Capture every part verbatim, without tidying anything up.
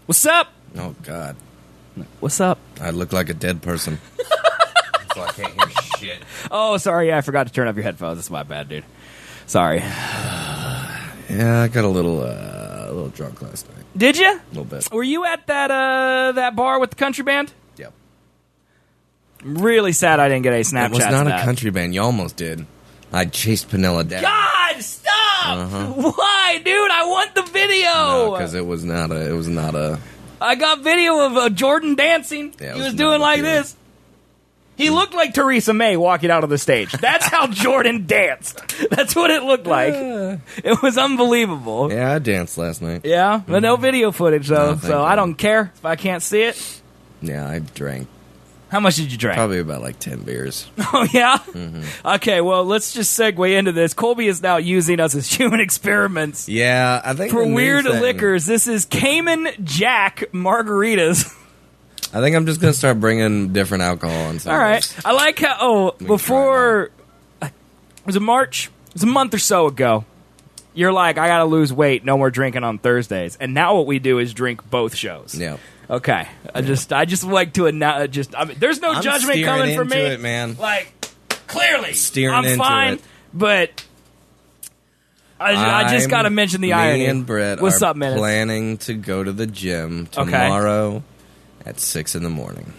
What's up? Oh, God. What's up? I look like a dead person. So I can't hear shit. Oh, sorry. Yeah, I forgot to turn off your headphones. That's my bad, dude. Sorry. Yeah, I got a little, uh, a little drunk last night. Did you? A little bit. Were you at that uh, that bar with the country band? Yep. I'm really sad I didn't get any Snapchats. It was not of a that. country band. You almost did. I chased Penella down. God, stop! Uh-huh. Why, dude? I want the video. because it was not a. It was not a. I got video of uh, Jordan dancing. Yeah, it he was was doing not like good. this. He looked like Theresa May walking out of the stage. That's how Jordan danced. That's what it looked like. It was unbelievable. Yeah, I danced last night. Yeah, but no video footage though, No, thank so you. I don't care if I can't see it. Yeah, I drank How much did you drink? probably about like ten beers. Oh, yeah? Mm-hmm. Okay, well, let's just segue into this. Colby is now using us as human experiments. Yeah, I think For the new weird thing- liquors, this is Cayman Jack margaritas. I think I'm just gonna start bringing different alcohol on. All right. I like how, oh, can before, it was in March, it was a month or so ago. You're like, I gotta lose weight, no more drinking on Thursdays. And now what we do is drink both shows. Yeah. Okay. I just, I just like to announce, just, I mean, there's no I'm judgment steering coming from into me. it, man. Like, clearly, Steering I'm into fine, it. but I, I just I'm- got to mention the irony. Me and Brett What's are up, man? planning to go to the gym Okay. tomorrow at six in the morning.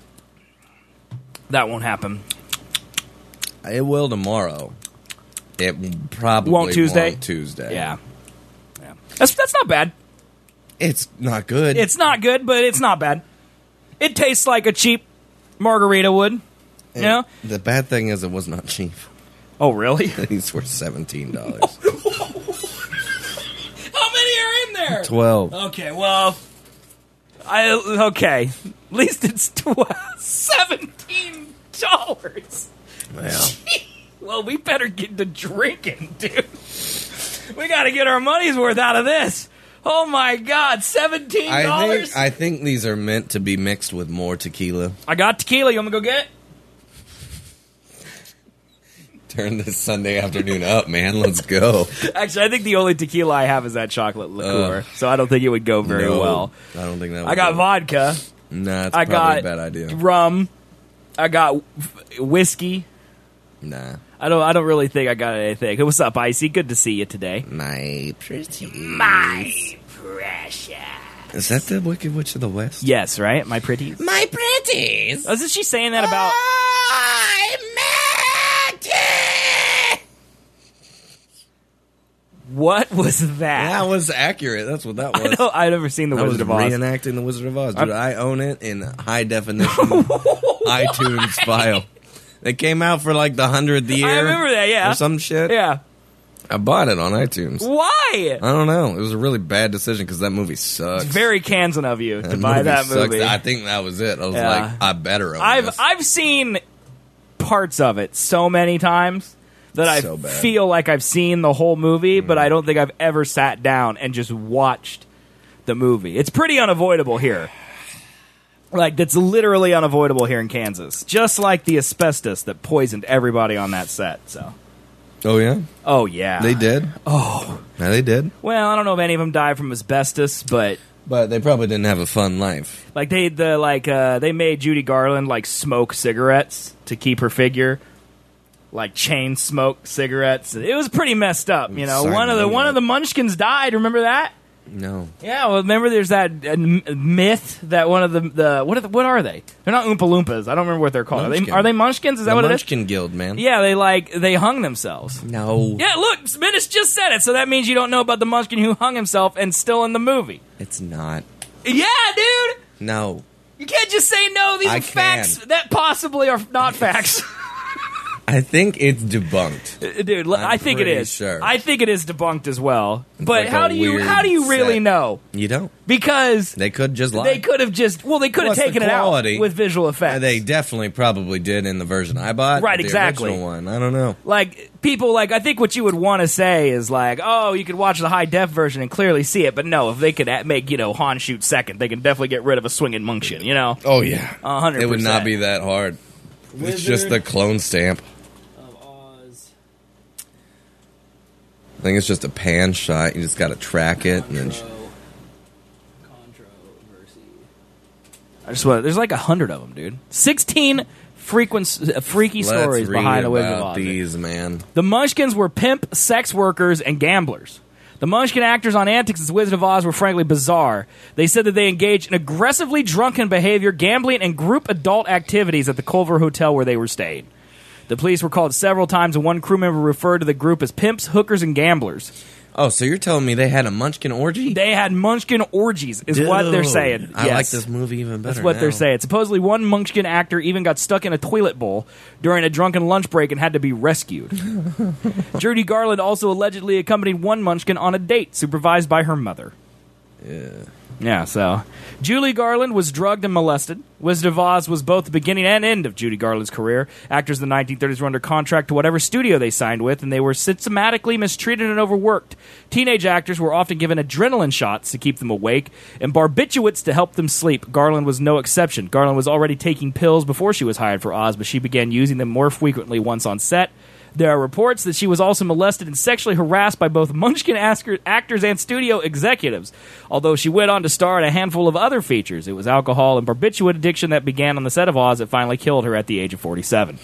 That won't happen. It will tomorrow. It probably Won't Tuesday? won't Tuesday. Yeah, yeah. That's that's not bad. It's not good. It's not good, but it's not bad. It tastes like a cheap margarita would. You And know? the bad thing is it was not cheap. Oh, really? These were seventeen dollars. How many are in there? Twelve. Okay, well, I okay. At least it's twelve, seventeen dollars. Yeah. Well, we better get to drinking, dude. We got to get our money's worth out of this. Oh my God, seventeen I dollars. think I think these are meant to be mixed with more tequila. I got tequila. You want me to go get it? Turn this Sunday afternoon up, man. Let's go. Actually, I think the only tequila I have is that chocolate liqueur, Ugh. so I don't think it would go very No, well. I don't think that. Would I got go. vodka. Nah, it's I probably got a bad idea. rum. I got w- whiskey. Nah. I don't. I don't really think I got anything. What's up, Icy? Good to see you today. My pretty. My precious. Is that the Wicked Witch of the West? Yes, right. My pretties. My pretties. Isn't she saying that about? What was that? That was accurate. That's what that I was. know. I've never seen the I was Wizard of Oz. reenacting the Wizard of Oz, dude. I own it in high definition iTunes file. It came out for like the hundredth year. I remember that. Yeah. Or some shit. Yeah. I bought it on iTunes. Why? I don't know. It was a really bad decision because that movie sucks. It's very Kansan of you to That buy that sucks. movie. I think that was it. I was Yeah. like, I better own I've this. I've seen parts of it so many times that I So bad. feel like I've seen the whole movie, but I don't think I've ever sat down and just watched the movie. It's pretty unavoidable here. Like, that's literally unavoidable here in Kansas. Just like the asbestos that poisoned everybody on that set. So, Oh, yeah? oh yeah, They did? Oh, Yeah, they did. well, I don't know if any of them died from asbestos, but But they probably didn't have a fun life. like they the like uh, they made Judy Garland like smoke cigarettes to keep her figure, like chain smoke cigarettes. It was pretty messed up, you know. Sign One of me the up. one of the Munchkins died. Remember that? No. Yeah. Well, remember there's that uh, m- myth that one of the the what are the, what are they? They're not Oompa Loompas. I don't remember what they're called. Are they, Munchkin. are they Munchkins? Is that the what Munchkin Guild, man. it is? Yeah. They like they hung themselves. No. Yeah. Look, Minnis just said it. So that means you don't know about the Munchkin who hung himself and still in the movie. It's not. Yeah, dude. No. You can't just say no. These I are facts can. that possibly are not facts. I think it's debunked. Dude, l- I'm I think it pretty is. sure. I think it is debunked as well. But like how a do you weird how do you really set. know? You don't. Because They could just lie. they could have just well they could have Plus the taken it out quality. with visual effects. Uh, They definitely probably did in the version I bought. Right, but the exactly. original one. I don't know. like people like I think what you would want to say is like, oh, you could watch the high def version and clearly see it. But no, if they could a- make you know Han shoot second, they can definitely get rid of a swinging Munchkin. You know, Oh, yeah. a hundred. It would not percent. be that hard. It's just Wizard the clone stamp. of Oz. I think it's just a pan shot. You just got to track it. And then sh- Contro I just want. There's like a hundred of them, dude. Sixteen frequent, uh, freaky Let's stories read behind the Wizard of about Oz. these, man. The Munchkins were pimp, sex workers, and gamblers. The Munchkin actors on antics as Wizard of Oz were frankly bizarre. They said that they engaged in aggressively drunken behavior, gambling, and group adult activities at the Culver Hotel where they were staying. The police were called several times, and one crew member referred to the group as pimps, hookers, and gamblers. Oh, so you're telling me they had a Munchkin orgy? They had Munchkin orgies, is Dude, what they're saying. I Yes. like this movie even better. That's what now. they're saying. Supposedly, one Munchkin actor even got stuck in a toilet bowl during a drunken lunch break and had to be rescued. Judy Garland also allegedly accompanied one Munchkin on a date, supervised by her mother. Yeah. Yeah, so Julie Garland was drugged and molested. Wizard of Oz was both the beginning and end of Judy Garland's career. Actors in the nineteen thirties were under contract to whatever studio they signed with, and they were systematically mistreated and overworked. Teenage actors were often given adrenaline shots to keep them awake and barbiturates to help them sleep. Garland was no exception. Garland was already taking pills before she was hired for Oz, but she began using them more frequently once on set. There are reports that she was also molested and sexually harassed by both Munchkin actors and studio executives, although she went on to star in a handful of other features. It was alcohol and barbiturate addiction that began on the set of Oz that finally killed her at the age of forty-seven.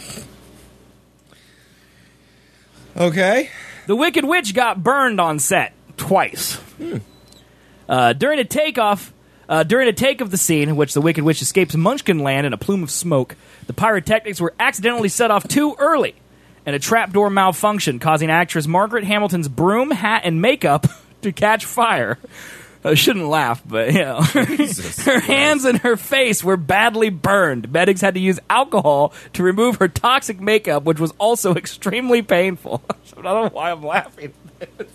Okay. The Wicked Witch got burned on set twice. Hmm. Uh, during a takeoff... Uh, during a take of the scene in which the Wicked Witch escapes Munchkin land in a plume of smoke, the pyrotechnics were accidentally set off too early, and a trapdoor malfunctioned, causing actress Margaret Hamilton's broom, hat, and makeup to catch fire. I shouldn't laugh, but, you know. Her hands and her face were badly burned. Medics had to use alcohol to remove her toxic makeup, which was also extremely painful. I don't know why I'm laughing at this.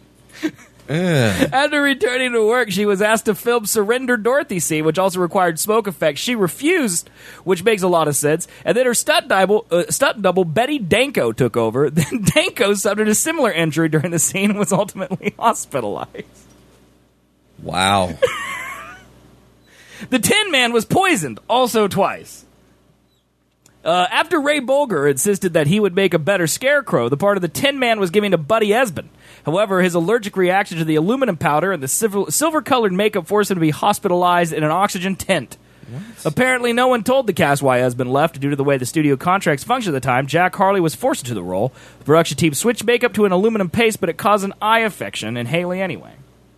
After returning to work, she was asked to film Surrender Dorothy scene, which also required smoke effects. She refused, which makes a lot of sense. And then her stunt double, uh, stunt double Betty Danko took over. Then Danko suffered a similar injury during the scene and was ultimately hospitalized. Wow. The Tin Man was poisoned, also twice. Uh, after Ray Bolger insisted that he would make a better Scarecrow, the part of the Tin Man was given to Buddy Esmond. However, his allergic reaction to the aluminum powder and the silver-colored makeup forced him to be hospitalized in an oxygen tent. What? Apparently, no one told the cast why Esmond left due to the way the studio contracts functioned at the time. Jack Harley was forced into the role. The production team switched makeup to an aluminum paste, but it caused an eye infection in Haley anyway.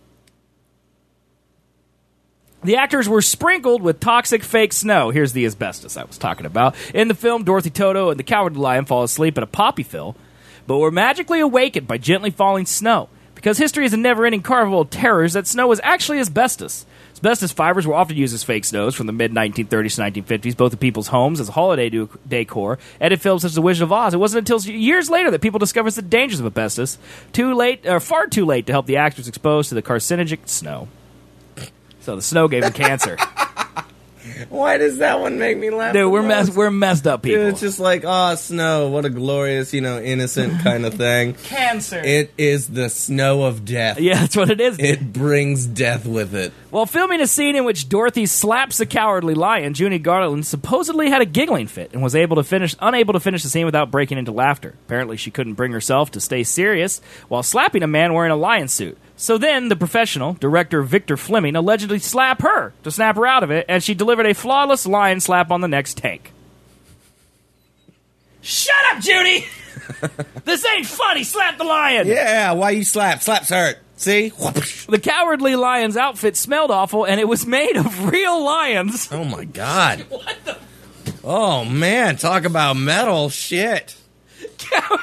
The actors were sprinkled with toxic fake snow. Here's the asbestos I was talking about. In the film, Dorothy Toto and the Cowardly Lion fall asleep at a poppy fill, but were magically awakened by gently falling snow. Because history is a never-ending carnival of terrors, that snow was actually asbestos. Asbestos fibers were often used as fake snows from the mid nineteen thirties to nineteen fifties, both in people's homes as holiday decor and in films such as The Wizard of Oz. It wasn't until years later that people discovered the dangers of asbestos. Too late, or far too late, to help the actors exposed to the carcinogenic snow. So the snow gave him cancer. Why does that one make me laugh? Dude, we're mess we're messed up people. Dude, it's just like, oh, snow, what a glorious, you know, innocent kind of thing. Cancer. It is the snow of death. Yeah, that's what it is. It brings death with it. While filming a scene in which Dorothy slaps the Cowardly Lion, Judy Garland supposedly had a giggling fit and was able to finish unable to finish the scene without breaking into laughter. Apparently, she couldn't bring herself to stay serious while slapping a man wearing a lion suit. So then, the professional, director Victor Fleming, allegedly slapped her to snap her out of it, and she delivered a flawless lion slap on the next take. Shut up, Judy! This ain't funny! Slap the lion! Yeah, why you slap? Slaps hurt. See? The Cowardly Lion's outfit smelled awful, and it was made of real lions. Oh, my God. What the... Oh, man, talk about metal. Shit. Cow-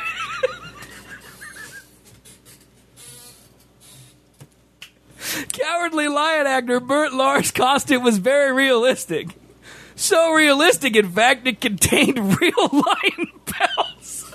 Cowardly Lion actor Burt Lahr's costume was very realistic. So realistic, in fact, it contained real lion pelts.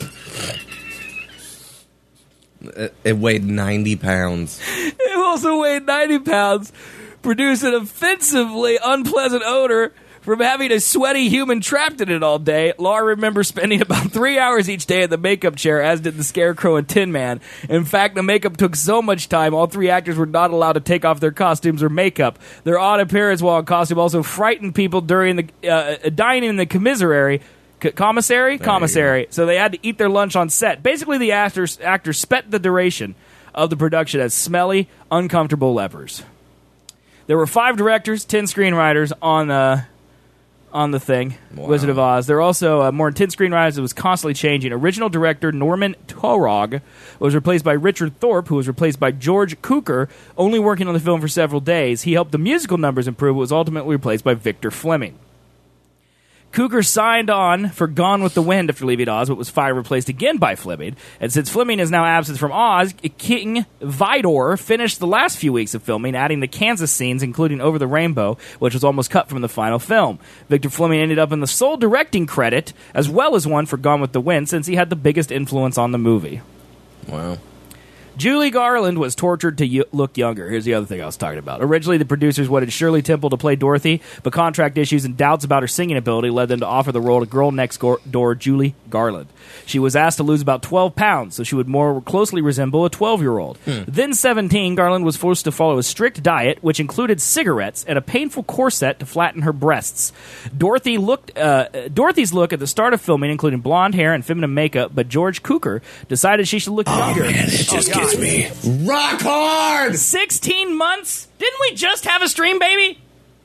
It, it weighed ninety pounds. It also weighed ninety pounds, produced an offensively unpleasant odor from having a sweaty human trapped in it all day. Lahr remembers spending about three hours each day at the makeup chair, as did the Scarecrow and Tin Man. In fact, the makeup took so much time, all three actors were not allowed to take off their costumes or makeup. Their odd appearance while in costume also frightened people during the uh, dining in the commissary. C- commissary? There Commissary. So they had to eat their lunch on set. Basically, the actors, actors spent the duration of the production as smelly, uncomfortable lepers. There were five directors, ten screenwriters on the on the thing, wow. Wizard of Oz. There were also uh, more than ten screenwriters. It was constantly changing. Original director Norman Taurog was replaced by Richard Thorpe, who was replaced by George Cukor, only working on the film for several days. He helped the musical numbers improve, but was ultimately replaced by Victor Fleming. Cukor signed on for Gone with the Wind after leaving Oz, but was fired and replaced again by Fleming. And since Fleming is now absent from Oz, King Vidor finished the last few weeks of filming, adding the Kansas scenes, including Over the Rainbow, which was almost cut from the final film. Victor Fleming ended up in the sole directing credit, as well as one for Gone with the Wind, since he had the biggest influence on the movie. Wow. Julie Garland was tortured to y- look younger. Here's the other thing I was talking about. Originally, the producers wanted Shirley Temple to play Dorothy, but contract issues and doubts about her singing ability led them to offer the role to girl next go- door Julie Garland. She was asked to lose about twelve pounds, so she would more closely resemble a twelve-year-old. Hmm. Then seventeen, Garland was forced to follow a strict diet, which included cigarettes and a painful corset to flatten her breasts. Dorothy looked, uh, Dorothy's look at the start of filming included blonde hair and feminine makeup, but George Cukor decided she should look oh, younger. Man, it just oh, gets me rock hard. sixteen months? Didn't we just have a stream baby?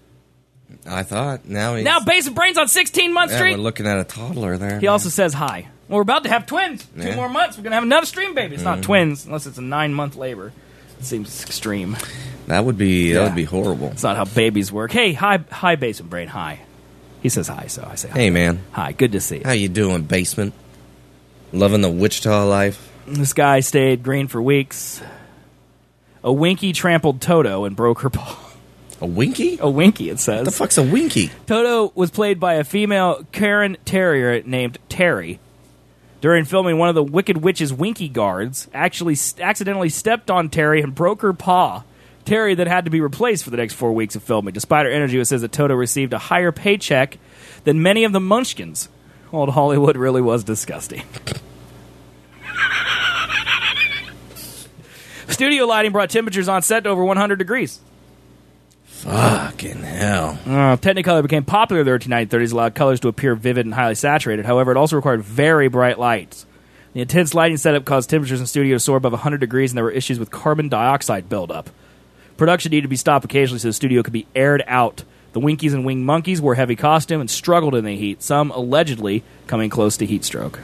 I thought. Now he's... Now Base of Brains on sixteen month yeah, streak? We're looking at a toddler there. He man. also says hi. Well, we're about to have twins. Two yeah. more months. We're going to have another stream baby. It's mm-hmm. not twins, unless it's a nine-month labor. It seems extreme. That would be yeah. that would be horrible. It's not how babies work. Hey, hi, hi, Basement Brain. Hi. He says hi, so I say hi. Hey, man. Hi. Good to see you. How you doing, Basement? Loving the Wichita life? This guy stayed green for weeks. A Winky trampled Toto and broke her paw. A Winky? A Winky, it says. What the fuck's a Winky? Toto was played by a female Karen Terrier named Terry. During filming, one of the Wicked Witch's Winky guards actually st- accidentally stepped on Terry and broke her paw. Terry then had to be replaced for the next four weeks of filming. Despite her energy, it says that Toto received a higher paycheck than many of the Munchkins. Old Hollywood really was disgusting. Studio lighting brought temperatures on set to over one hundred degrees. Fucking hell. Uh, Technicolor became popular in the early nineteen thirties, allowed colors to appear vivid and highly saturated. However, it also required very bright lights. The intense lighting setup caused temperatures in the studio to soar above one hundred degrees, and there were issues with carbon dioxide buildup. Production needed to be stopped occasionally so the studio could be aired out. The Winkies and Winged Monkeys wore heavy costume and struggled in the heat, some allegedly coming close to heat stroke.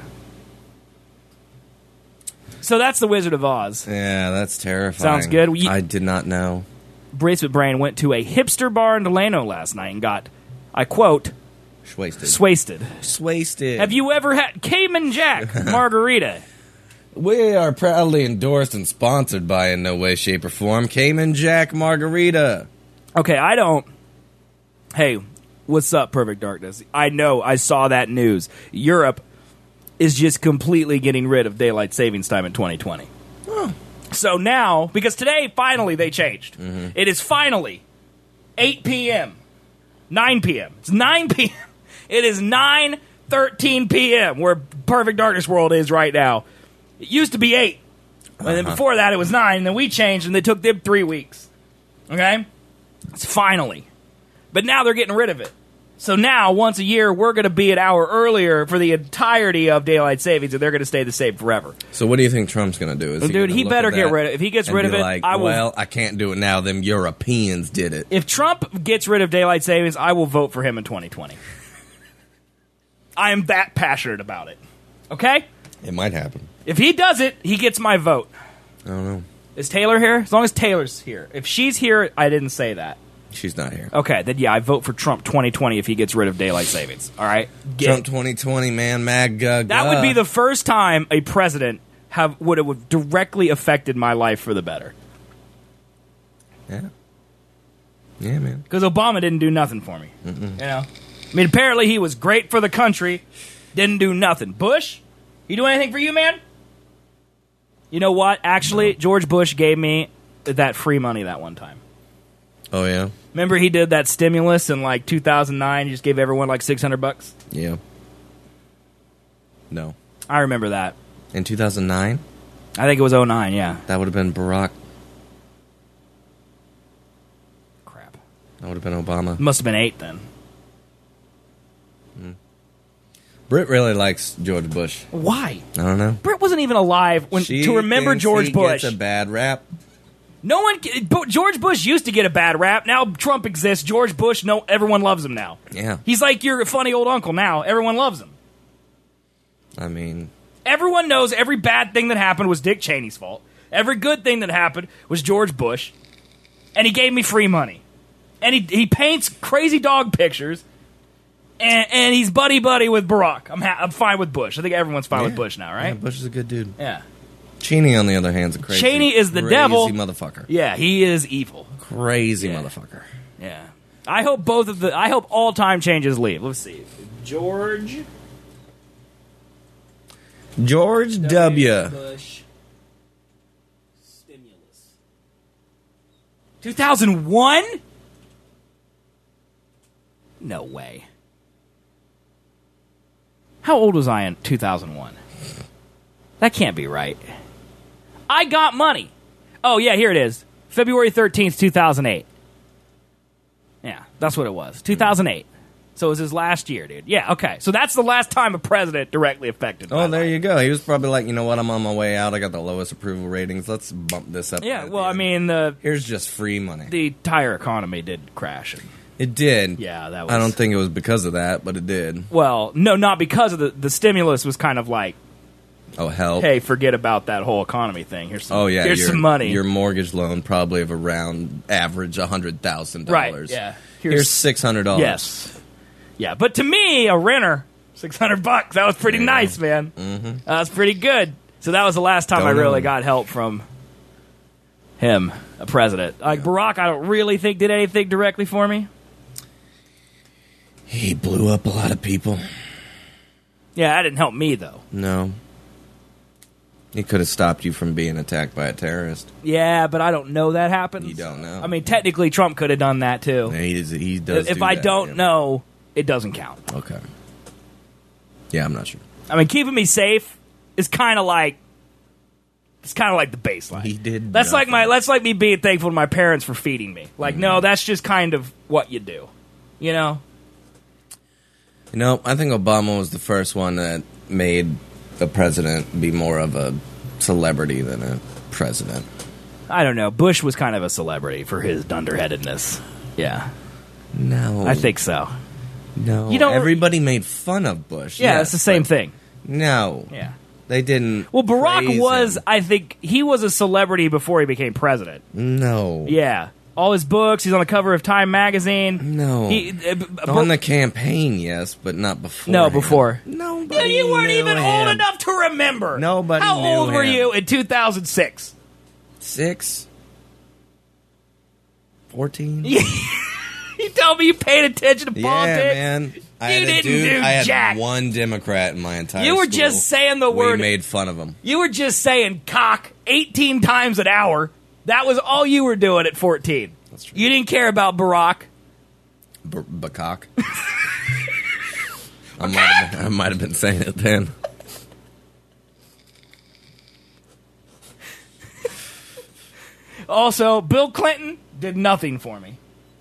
So that's The Wizard of Oz. Yeah, that's terrifying. Sounds good. We, I did not know. Bracewit Brain went to a hipster bar in Delano last night and got, I quote, Swasted. Swasted. Swasted. Have you ever had Cayman Jack margarita? We are proudly endorsed and sponsored by, in no way, shape, or form, Cayman Jack Margarita. Okay, I don't... Hey, what's up, Perfect Darkness? I know, I saw that news. Europe is just completely getting rid of daylight savings time in twenty twenty. Oh. So now, because today, finally, they changed. Mm-hmm. It is finally eight p.m., nine p.m. It's nine p.m. It is nine thirteen p.m. where Perfect Darkness World is right now. It used to be eight. Uh-huh. And then before that, it was nine. And then we changed, and they took them three weeks. Okay? It's finally. But now they're getting rid of it. So now, once a year, we're going to be an hour earlier for the entirety of daylight savings, and they're going to stay the same forever. So what do you think Trump's going to do? Is well, he dude, he better get rid of it. If he gets rid of it, like, I will. Well, I can't do it now. Them Europeans did it. If Trump gets rid of daylight savings, I will vote for him in twenty twenty. I am that passionate about it. Okay? It might happen. If he does it, he gets my vote. I don't know. Is Taylor here? As long as Taylor's here. If she's here, I didn't say that. She's not here. Okay, then yeah, I vote for Trump twenty twenty if he gets rid of daylight savings. All right? Get Trump twenty twenty, man, MAGA. That would be the first time a president have would have directly affected my life for the better. Yeah. Yeah, man. Because Obama didn't do nothing for me. Mm-mm. You know? I mean, apparently he was great for the country, didn't do nothing. Bush, you do anything for you, man? You know what? Actually, no. George Bush gave me that free money that one time. Oh, yeah? Remember he did that stimulus in like two thousand nine? He just gave everyone like six hundred bucks? Yeah. No. I remember that. In two thousand nine? I think it was oh nine, yeah. That would have been Barack. Crap. That would have been Obama. Must have been eight then. Mm. Britt really likes George Bush. Why? I don't know. Britt wasn't even alive when she to remember George he Bush. Gets a bad rap. No one. George Bush used to get a bad rap. Now Trump exists. George Bush, no, everyone loves him now. Yeah. He's like your funny old uncle now. Everyone loves him. I mean, everyone knows every bad thing that happened was Dick Cheney's fault. Every good thing that happened was George Bush. And he gave me free money. And he he paints crazy dog pictures. And, and he's buddy-buddy with Barack. I'm ha- I'm fine with Bush. I think everyone's fine yeah. with Bush now, right? Yeah, Bush is a good dude. Yeah. Cheney, on the other hand, is a crazy Cheney is the crazy devil. motherfucker. Yeah, he is evil. Crazy yeah. motherfucker. Yeah. I hope both of the... I hope all time changes leave. Let's see. George... George W. w. Bush. Stimulus. two thousand one? No way. How old was I in two thousand one? That can't be right. I got money. Oh, yeah, here it is. February thirteenth, two thousand eight. Yeah, that's what it was. two thousand eight. So it was his last year, dude. Yeah, okay. So that's the last time a president directly affected. Oh, there life. you go. He was probably like, you know what? I'm on my way out. I got the lowest approval ratings. Let's bump this up. Yeah, right well, there. I mean, the here's just free money. the entire economy did crash. It did. Yeah, that was... I don't think it was because of that, but it did. Well, no, not because of the... The stimulus was kind of like, Oh, hell. hey, forget about that whole economy thing. Here's some, Oh, yeah. here's your, some money. Your mortgage loan probably of around average one hundred thousand dollars. Right, yeah. Here's, here's six hundred dollars. Yes. Yeah, but to me, a renter, six hundred bucks. That was pretty yeah. nice, man. Mm-hmm. That was pretty good. So that was the last time Don't I really know. got help from him, a president. Like, yeah. Barack, I don't really think did anything directly for me. He blew up a lot of people. Yeah, that didn't help me, though. No. He could have stopped you from being attacked by a terrorist. Yeah, but I don't know that happens. You don't know. I mean, technically, Trump could have done that, too. Yeah, he, does, he does If do I that, don't yeah. know, it doesn't count. Okay. Yeah, I'm not sure. I mean, keeping me safe is kind of like... It's kind of like the baseline. He did That's like nothing. my. That's like me being thankful to my parents for feeding me. Like, mm. no, that's just kind of what you do. You know? You know, I think Obama was the first one that made a president be more of a celebrity than a president. I don't know. Bush was kind of a celebrity for his dunderheadedness. Yeah. No. I think so. No. You don't Everybody made fun of Bush. Yeah, yes, it's the same thing. No. Yeah. They didn't. Well, Barack was, him. I think, he was a celebrity before he became president. No. Yeah. All his books, he's on the cover of Time magazine. No. He, uh, b- on the campaign, yes, but not before. No, before. Nobody Yeah, you weren't knew even him. old enough to remember. Nobody How knew old were him. you in two thousand six? Six? Fourteen? You tell me you paid attention to Yeah, politics? man. I You had a didn't dude, do I had jack. one Democrat in my entire You were school. just saying the We word. made fun of him. You were just saying cock eighteen times an hour. That was all you were doing at fourteen. That's true. You didn't care about Barack. B- Bacock. I might have been, I might have been saying it then. Also, Bill Clinton did nothing for me.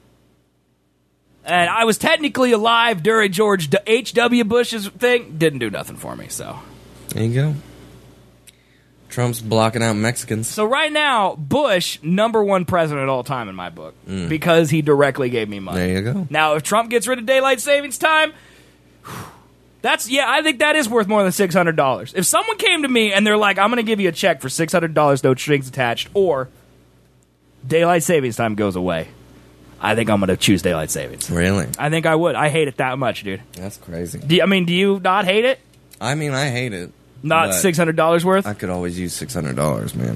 And I was technically alive during George H W. Bush's thing. Didn't do nothing for me, so. There you go. Trump's blocking out Mexicans. So right now, Bush, number one president of all time in my book. Mm. Because he directly gave me money. There you go. Now, if Trump gets rid of daylight savings time, that's, yeah, I think that is worth more than six hundred dollars. If someone came to me and they're like, I'm going to give you a check for six hundred dollars, no strings attached, or daylight savings time goes away, I think I'm going to choose daylight savings. Really? I think I would. I hate it that much, dude. That's crazy. Do you, I mean, do you not hate it? I mean, I hate it. Not but six hundred dollars worth? I could always use six hundred dollars, man.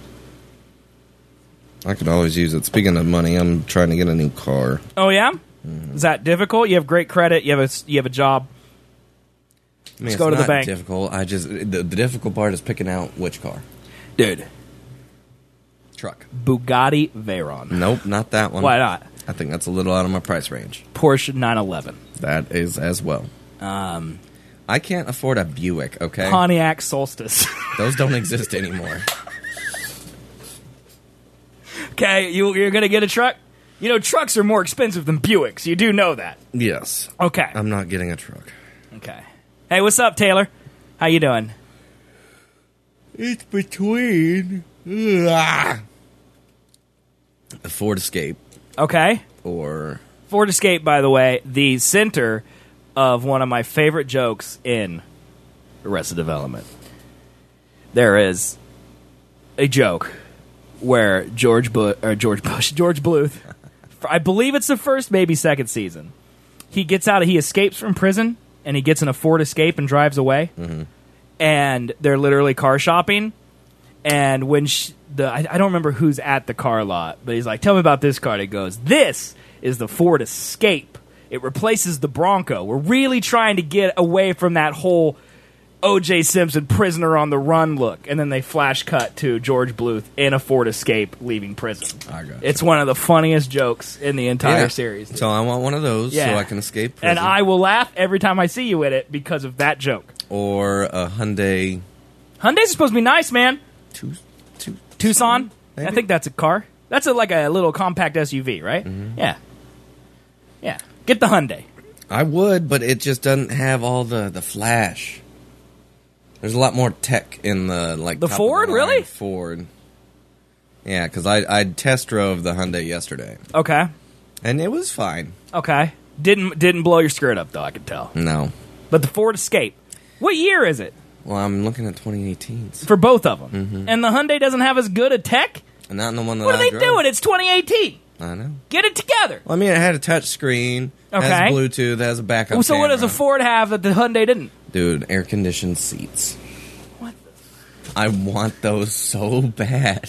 I could always use it. Speaking of money, I'm trying to get a new car. Oh, yeah? Mm-hmm. Is that difficult? You have great credit. You have a, you have a job. I mean, Let's it's go to not the bank. difficult. I just the, the difficult part is picking out which car. Dude. Truck. Bugatti Veyron. Nope, not that one. Why not? I think that's a little out of my price range. Porsche nine eleven. That is as well. Um, I can't afford a Buick, okay? Pontiac Solstice. Those don't exist anymore. Okay, you, you're going to get a truck? You know, trucks are more expensive than Buicks. You do know that. Yes. Okay. I'm not getting a truck. Okay. Hey, what's up, Taylor? How you doing? It's between... Ah. a Ford Escape. Okay. Or Ford Escape, by the way, the center of one of my favorite jokes in Arrested Development. There is a joke where George Bu- or George Bush, George Bluth, I believe it's the first, maybe second season. He gets out, he escapes from prison, and he gets in a Ford Escape and drives away. Mm-hmm. And they're literally car shopping. And when she, the I, I don't remember who's at the car lot, but he's like, "Tell me about this car." And he goes, "This is the Ford Escape. It replaces the Bronco. We're really trying to get away from that whole O J Simpson prisoner on the run look." And then they flash cut to George Bluth in a Ford Escape leaving prison. I got you. It's one of the funniest jokes in the entire Yeah. series. So I want one of those Yeah. so I can escape prison. And I will laugh every time I see you in it because of that joke. Or a Hyundai Hyundai's supposed to be nice, man. Tu- tu- Tucson? Maybe? I think that's a car. That's a, like a little compact S U V, right? Mm-hmm. Yeah. Yeah. Get the Hyundai. I would, but it just doesn't have all the, the flash. There's a lot more tech in the like The top of Ford, line really? Ford. Yeah, because I I test drove the Hyundai yesterday, Okay. and it was fine. Okay. Didn't didn't blow your skirt up though, I can tell. No, But the Ford Escape. What year is it well, I'm looking at twenty eighteens, for both of them? Mm-hmm. And the Hyundai doesn't have as good a tech? and not in the one that What are I they drove. doing? It's twenty eighteen. I know. Get it together. Well, I mean, it had a touch screen, Okay. has Bluetooth, has a backup. So what does a camera. Ford have that the Hyundai didn't? Dude, air conditioned seats. What? I want those so bad.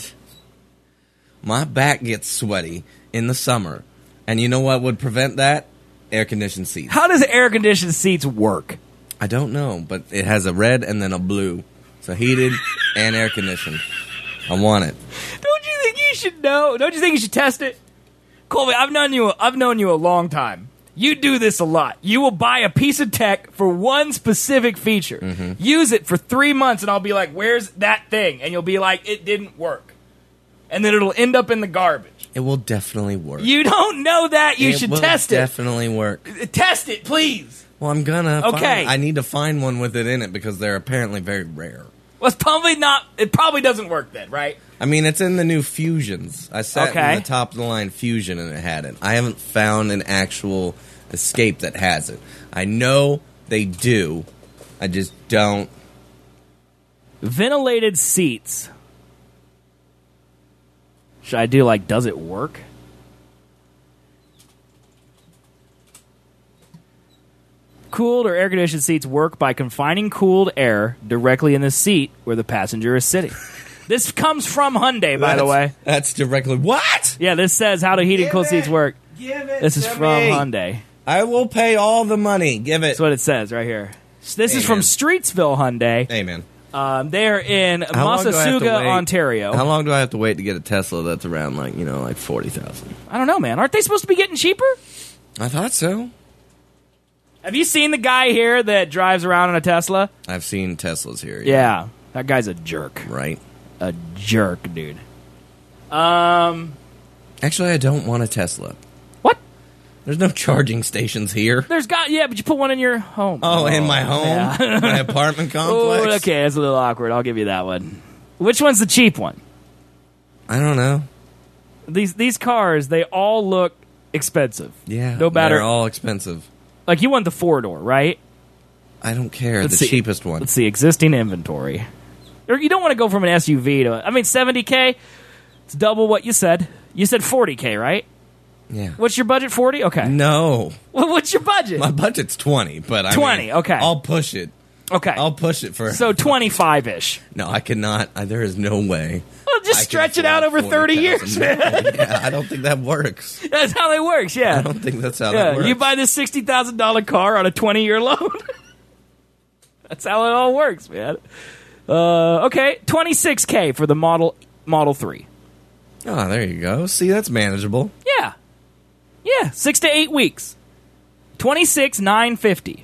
My back gets sweaty in the summer, and you know what would prevent that? Air conditioned seats. How does air conditioned seats work? I don't know, but it has a red and then a blue, so heated and air conditioned. I want it. Don't you think you should know? Don't you think you should test it? Colby, I've known you I've known you a long time. You do this a lot. You will buy a piece of tech for one specific feature. Mm-hmm. Use it for three months, and I'll be like, "Where's that thing?" And you'll be like, "It didn't work." And then it'll end up in the garbage. It will definitely work. You don't know that. You it should will test definitely work. it. Test it, please. Well, I'm gonna. Okay. Find, I need to find one with it in it because they're apparently very rare. Well, it's probably not. It probably doesn't work then, right? I mean, it's in the new Fusions. I sat Okay. in the top of the line Fusion and it had it. I haven't found an actual Escape that has it. I know they do. I just don't. Ventilated seats. Should I do like, does it work? Cooled or air-conditioned seats work by confining cooled air directly in the seat where the passenger is sitting. This comes from Hyundai, by the That's- way. That's directly. What? Yeah, this says how do heated and cooled Give seats it. work. Give it. This is to from me. Hyundai. I will pay all the money. Give it. That's what it says right here. So this is Amen. from Streetsville Hyundai. Amen. Um, they're in How long do I have to Massasauga, wait? Ontario. How long do I have to wait to get a Tesla that's around like you know like forty thousand? I don't know, man. Aren't they supposed to be getting cheaper? I thought so. Have you seen the guy here that drives around in a Tesla? I've seen Teslas here. Yeah, that guy's a jerk. Right. A jerk, dude. Um, Actually, I don't want a Tesla. what? There's no charging stations here. There's got yeah, but you put one in your home. Oh, in my home, yeah. my apartment Oh, complex. okay, that's a little awkward. I'll give you that one. Which one's the cheap one? I don't know. These these cars, they all look expensive. Yeah, No matter- they're all expensive. Like you want the four door, right? I don't care. Let's the see. cheapest one. Let's see, existing inventory. Or you don't want to go from an S U V to, I mean, seventy K. It's double what you said. You said forty K, right? Yeah. What's your budget? forty? Okay. No, Well, what's your budget? my budget's twenty, but I twenty, mean, okay. I'll push it. Okay. I'll push it for. So twenty-five ish. no, I cannot. I, there is no way. Well, just I can stretch it out afford over thirty forty years. thousand. Yeah, I don't think that works. That's how it works, yeah. I don't think that's how Yeah, that works. you buy this sixty thousand dollars car on a twenty year loan. That's how it all works, man. Uh, okay, twenty-six K for the Model Model three. Oh, there you go. See, that's manageable. Yeah. Yeah, six to eight weeks. twenty-six nine fifty.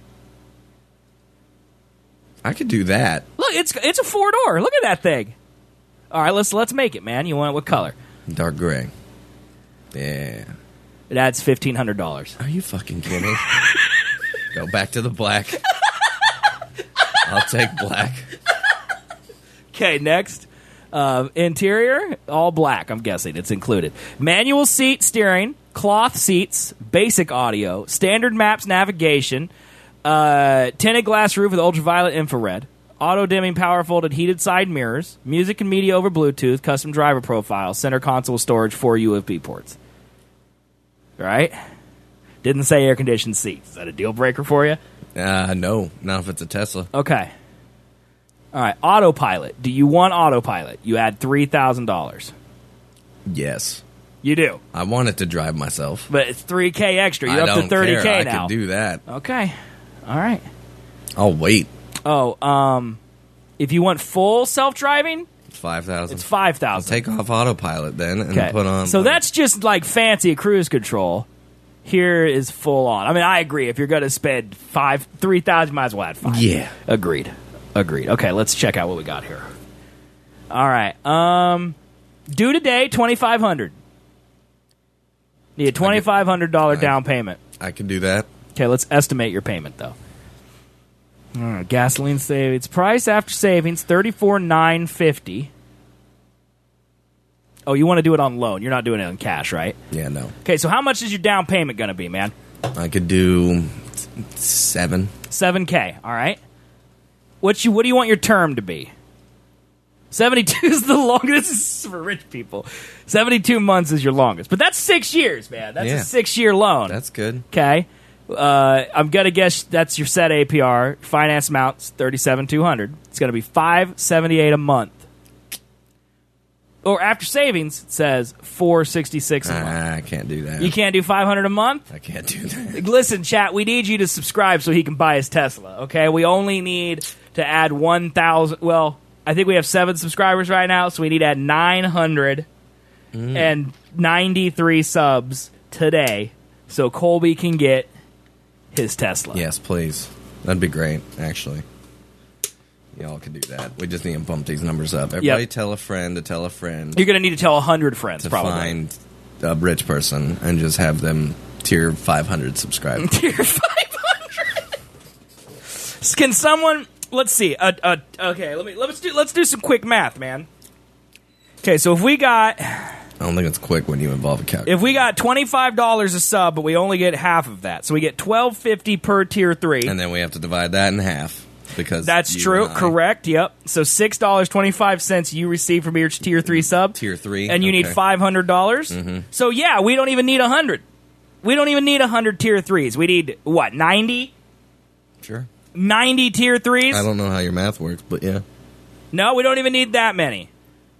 I could do that. Look, it's it's a four door. Look at that thing. All right, let's let's make it, man. You want it what color? Dark gray. Yeah. It adds fifteen hundred dollars. Are you fucking kidding? Go back to the black. I'll take black. Okay, next. Uh, interior, all black, I'm guessing. It's included. Manual seat steering, cloth seats, basic audio, standard maps navigation, uh, tinted glass roof with ultraviolet infrared, auto-dimming power-folded heated side mirrors, music and media over Bluetooth, custom driver profile, center console storage, four U S B ports. Right? Didn't say air-conditioned seats. Is that a deal breaker for you? Uh, no, not if it's a Tesla. Okay. All right, autopilot. Do you want autopilot? You add three thousand dollars. Yes. You do. I want it to drive myself. But it's three K extra. You're I up don't to thirty K care. now. I can do that. Okay. All right. I'll wait. Oh, um, if you want full self-driving, It's five thousand. it's five I'll thousand. take off autopilot then and Okay. put on. So that's just like fancy cruise control. Here is full on. I mean, I agree. If you're going to spend five, three thousand, might as well add five. Yeah. Agreed. Agreed. Okay, let's check out what we got here. All right. Um, due today, twenty five hundred. Need a twenty five hundred dollar I- down payment. I can do that. Okay, let's estimate your payment though. All right, gasoline savings. Price after savings thirty four nine fifty. Oh, you want to do it on loan? You're not doing it on cash, right? Yeah, no. Okay, so how much is your down payment going to be, man? I could do seven. seven K. All right. What you what do you want your term to be? seventy-two is the longest. This is for rich people. seventy-two months is your longest. But that's six years, man. That's Yeah. a six-year loan. That's good. Okay. Uh, I'm going to guess that's your set A P R. Finance amount's thirty-seven two hundred. It's going to be five seventy-eight a month. Or after savings, it says four sixty-six a month. Ah, I can't do that. You can't do five hundred a month? I can't do that. Listen, chat, we need you to subscribe so he can buy his Tesla, okay? We only need to add one thousand. Well, I think we have seven subscribers right now, so we need to add nine hundred ninety-three subs today so Colby can get his Tesla. Yes, please. That'd be great, actually. Y'all can do that. We just need to bump these numbers up. Everybody Yep. tell a friend to tell a friend You're going to need to tell one hundred friends, to probably. find a rich person and just have them tier five hundred subscribe. Tier five hundred. Can someone... Let's see. Uh, uh, okay, let me let's do let's do some quick math, man. Okay, so if we got I don't think it's quick when you involve a calculator. if we got twenty-five dollars a sub, but we only get half of that, so we get twelve fifty per tier three. And then we have to divide that in half. Because That's you true. and I- Correct. Yep. So six dollars twenty five cents you receive from your tier three sub. Tier three, and you need okay. five hundred dollars. Mhm. So yeah, we don't even need a hundred. We don't even need a hundred tier threes. We need what ninety? Sure. Ninety tier threes. I don't know how your math works, but yeah. No, we don't even need that many.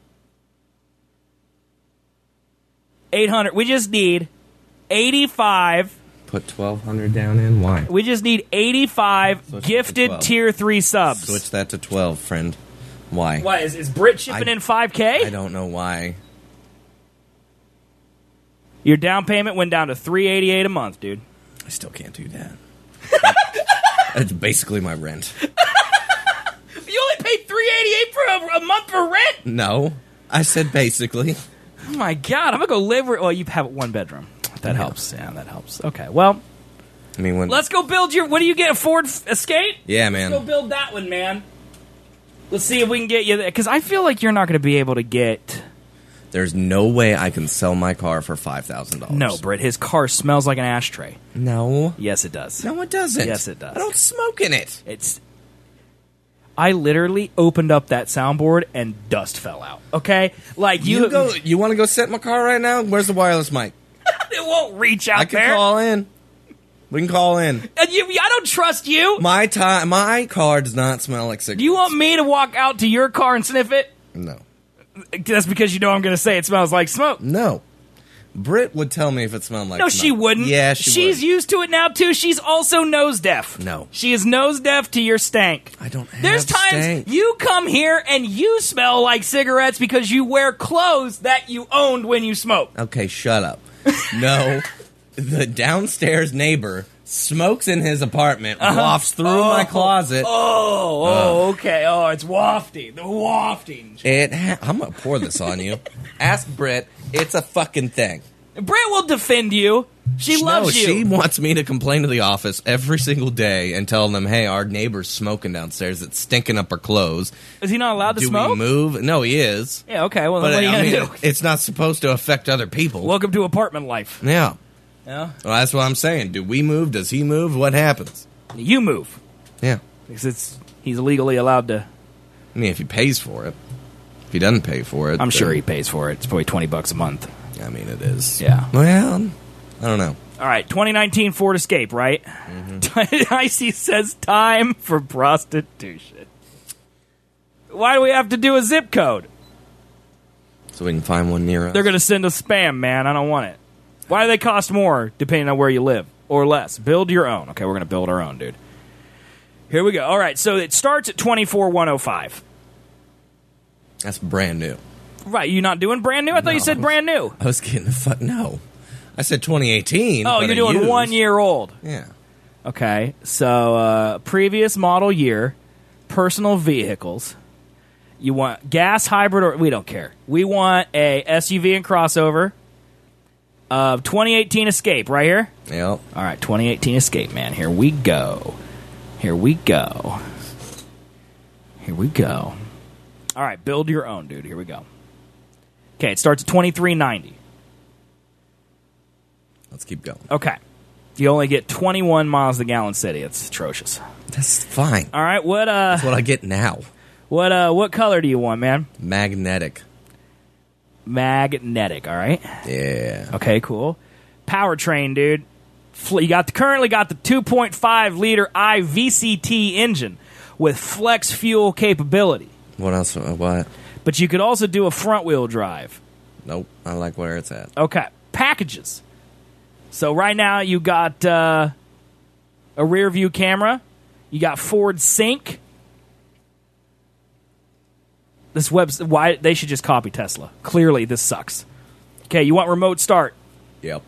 Eight hundred. We just need eighty-five. Put twelve hundred down in. Why? We just need eighty-five Switch it to gifted twelve. tier three subs. Switch that to twelve, friend. Why? Why is is Brit shipping I- in five K? I don't know why. Your down payment went down to three eighty-eight a month, dude. I still can't do that. That's basically my rent. You only paid three eighty-eight for a, a month for rent. No, I said basically. Oh my god, I'm gonna go live. Where, well, you have one bedroom. That helps. Yeah, that helps. Okay, well, I mean, when let's go build your. What do you get? A Ford F- Escape? yeah, Let's go man. build that one, man. Let's see if we can get you there. Because I feel like you're not going to be able to get. There's no way I can sell my car for five thousand dollars. No, Britt. His car smells like an ashtray. No, Yes, it does. no, it doesn't. Yes, it does. I don't smoke in it. It's. I literally opened up that soundboard and dust fell out. Okay, like you. You go. You want to go sit in my car right now? Where's the wireless mic? It won't reach out I can there. call in. We can call in. And you, I don't trust you. My time. My car does not smell like cigarettes. Do you want me to walk out to your car and sniff it? No. That's because you know I'm going to say it smells like smoke. No. Britt would tell me if it smelled like No, smoke. she wouldn't. Yeah, she She's would. used to it now, too. She's also nose deaf. No. She is nose deaf to your stank. I don't have There's times stank. you come here and you smell like cigarettes because you wear clothes that you owned when you smoked. Okay, shut up. No. The downstairs neighbor smokes in his apartment, wafts through my closet. Oh, oh, okay. Oh, it's wafting. The wafting. It ha- I'm going to pour this on you. Ask Britt. It's a fucking thing. Brett will defend you. She no, loves you. She wants me to complain to the office every single day and tell them, hey, our neighbor's smoking downstairs. It's stinking up our clothes. Is he not allowed to Do smoke? we move? No, he is. Yeah, okay. Well, then But what are you I going to mean, do? it's not supposed to affect other people. Welcome to apartment life. Yeah. Yeah. Well, that's what I'm saying. Do we move? Does he move? What happens? You move. Yeah. Because it's, he's legally allowed to. I mean, if he pays for it. If he doesn't pay for it. I'm sure then- he pays for it. It's probably twenty bucks a month. I mean, it is. Yeah. Well, I don't know. All right, twenty nineteen Ford Escape, right? Mm-hmm. Icy says time for prostitution. Why do we have to do a zip code? So we can find one near us. They're going to send us spam, man. I don't want it. Why do they cost more depending on where you live? Or less? Build your own. Okay, we're going to build our own, dude. Here we go. All right, so it starts at twenty-four thousand one hundred five. That's brand new. Right, you not doing brand new? I thought you No. said brand new. I was getting the fuck. No. I said twenty eighteen. Oh, but you're I doing used. one year old. Yeah. Okay, so uh, previous model year, personal vehicles. You want gas, hybrid, or we don't care. We want a S U V and crossover of twenty eighteen Escape right here. Yep. All right, twenty eighteen Escape, man. Here we go. Here we go. Here we go. All right, build your own, dude. Here we go. Okay, it starts at twenty-three ninety. Let's keep going. Okay. You only get twenty-one miles to the gallon city. It's atrocious. That's fine. All right, what uh That's what I get now. what uh what color do you want, man? Magnetic. Magnetic, all right? Yeah. Okay, cool. Powertrain, dude. Fl- You got the, currently got the two point five liter I V C T engine with flex fuel capability. What else? uh, What? But you could also do a front wheel drive. Nope. I like where it's at. Okay. Packages. So right now you got uh, a rear view camera. You got Ford Sync. This web's why they should just copy Tesla. Clearly this sucks. Okay, you want remote start. Yep.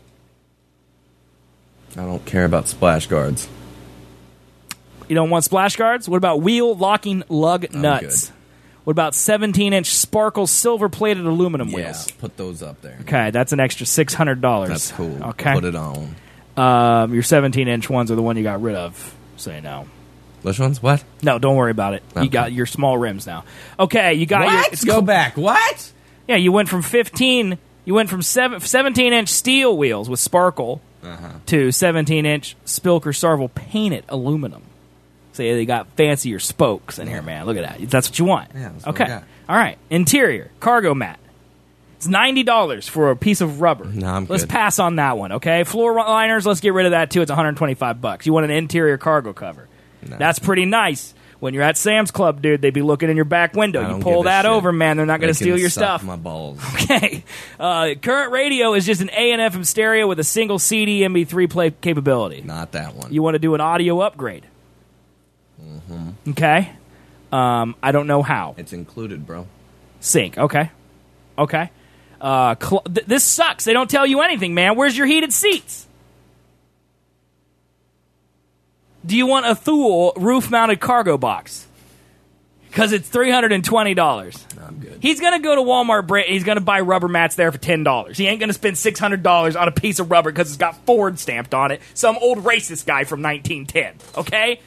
I don't care about splash guards. You don't want splash guards? What about wheel locking lug I'm nuts? good. What about seventeen inch sparkle silver plated aluminum Yeah. wheels? Put those up there. Okay, that's an extra six hundred dollars. That's cool. Okay. Put it on. Um, your seventeen inch ones are the one you got rid of. Say no. Which ones? What? No, don't worry about it. You Okay. got your small rims now. Okay, you got your. What? It's Go cool. back. What? Yeah, you went from fifteen. You went from seven, seventeen inch steel wheels with sparkle Uh-huh. to seventeen inch Spilker Sarvel painted aluminum. So yeah, they got fancier spokes in here, man. Look at that. That's what you want. Yeah, that's what okay. I got. All right. Interior cargo mat. It's ninety dollars for a piece of rubber. No, I'm Let's good. pass on that one. Okay. Floor liners. Let's get rid of that too. It's one hundred twenty-five bucks. You want an interior cargo cover? No. That's pretty nice. When you're at Sam's Club, dude, they'd be looking in your back window. I You don't pull give a that shit. over, man. They're not going They to steal can your suck stuff. My balls. Okay. Uh, current radio is just an A and F M stereo with a single C D M P three play capability. Not that one. You want to do an audio upgrade. Mm-hmm. Okay. Um, I don't know how. It's included, bro. Sync. Okay. Okay. Uh, cl- th- this sucks. They don't tell you anything, man. Where's your heated seats? Do you want a Thule roof-mounted cargo box? Because it's three hundred twenty dollars. I'm good. He's going to go to Walmart, Brit, and he's going to buy rubber mats there for ten dollars. He ain't going to spend six hundred dollars on a piece of rubber because it's got Ford stamped on it. Some old racist guy from nineteen ten. Okay?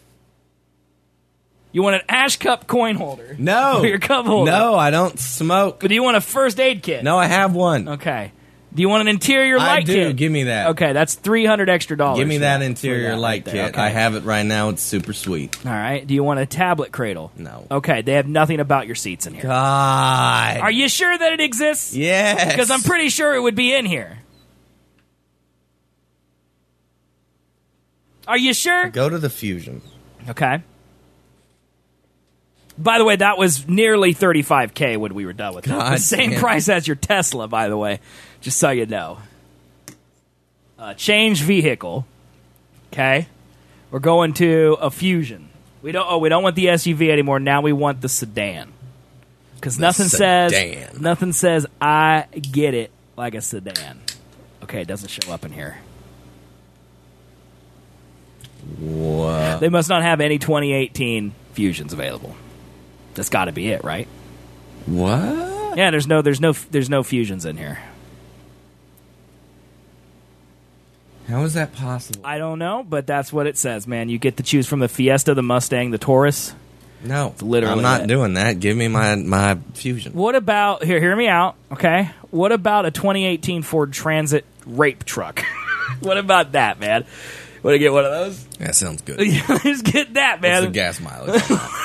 You want an ash cup coin holder? No. For your cup holder? No, I don't smoke. But do you want a first aid kit? No, I have one. Okay. Do you want an interior I light do. kit? Give me that. Okay, that's three hundred extra dollars. Give me for that for interior that light right there. kit. Okay. I have it right now. It's super sweet. All right. Do you want a tablet cradle? No. Okay, they have nothing about your seats in here. God. Are you sure that it exists? Yes. Because I'm pretty sure it would be in here. Are you sure? Go to the Fusion. Okay. By the way, that was nearly thirty-five K when we were done with it. God The same damn. price as your Tesla, by the way, just so you know. Uh, change vehicle. Okay. We're going to a Fusion. We don't. Oh, we don't want the S U V anymore. Now we want the sedan. Because nothing says sedan. nothing says I get it like a sedan. Okay, it doesn't show up in here. What? They must not have any twenty eighteen Fusions available. That's got to be it, right? What? Yeah, there's no, there's no, there's no Fusions in here. How is that possible? I don't know, but that's what it says, man. You get to choose from the Fiesta, the Mustang, the Taurus. No, It's literally I'm not it. doing that. Give me my my Fusion. What about here? Hear me out, okay? What about a twenty eighteen Ford Transit rape truck? What about that, man? Want to get one of those? That sounds good. Let's get that, man. What's the gas mileage?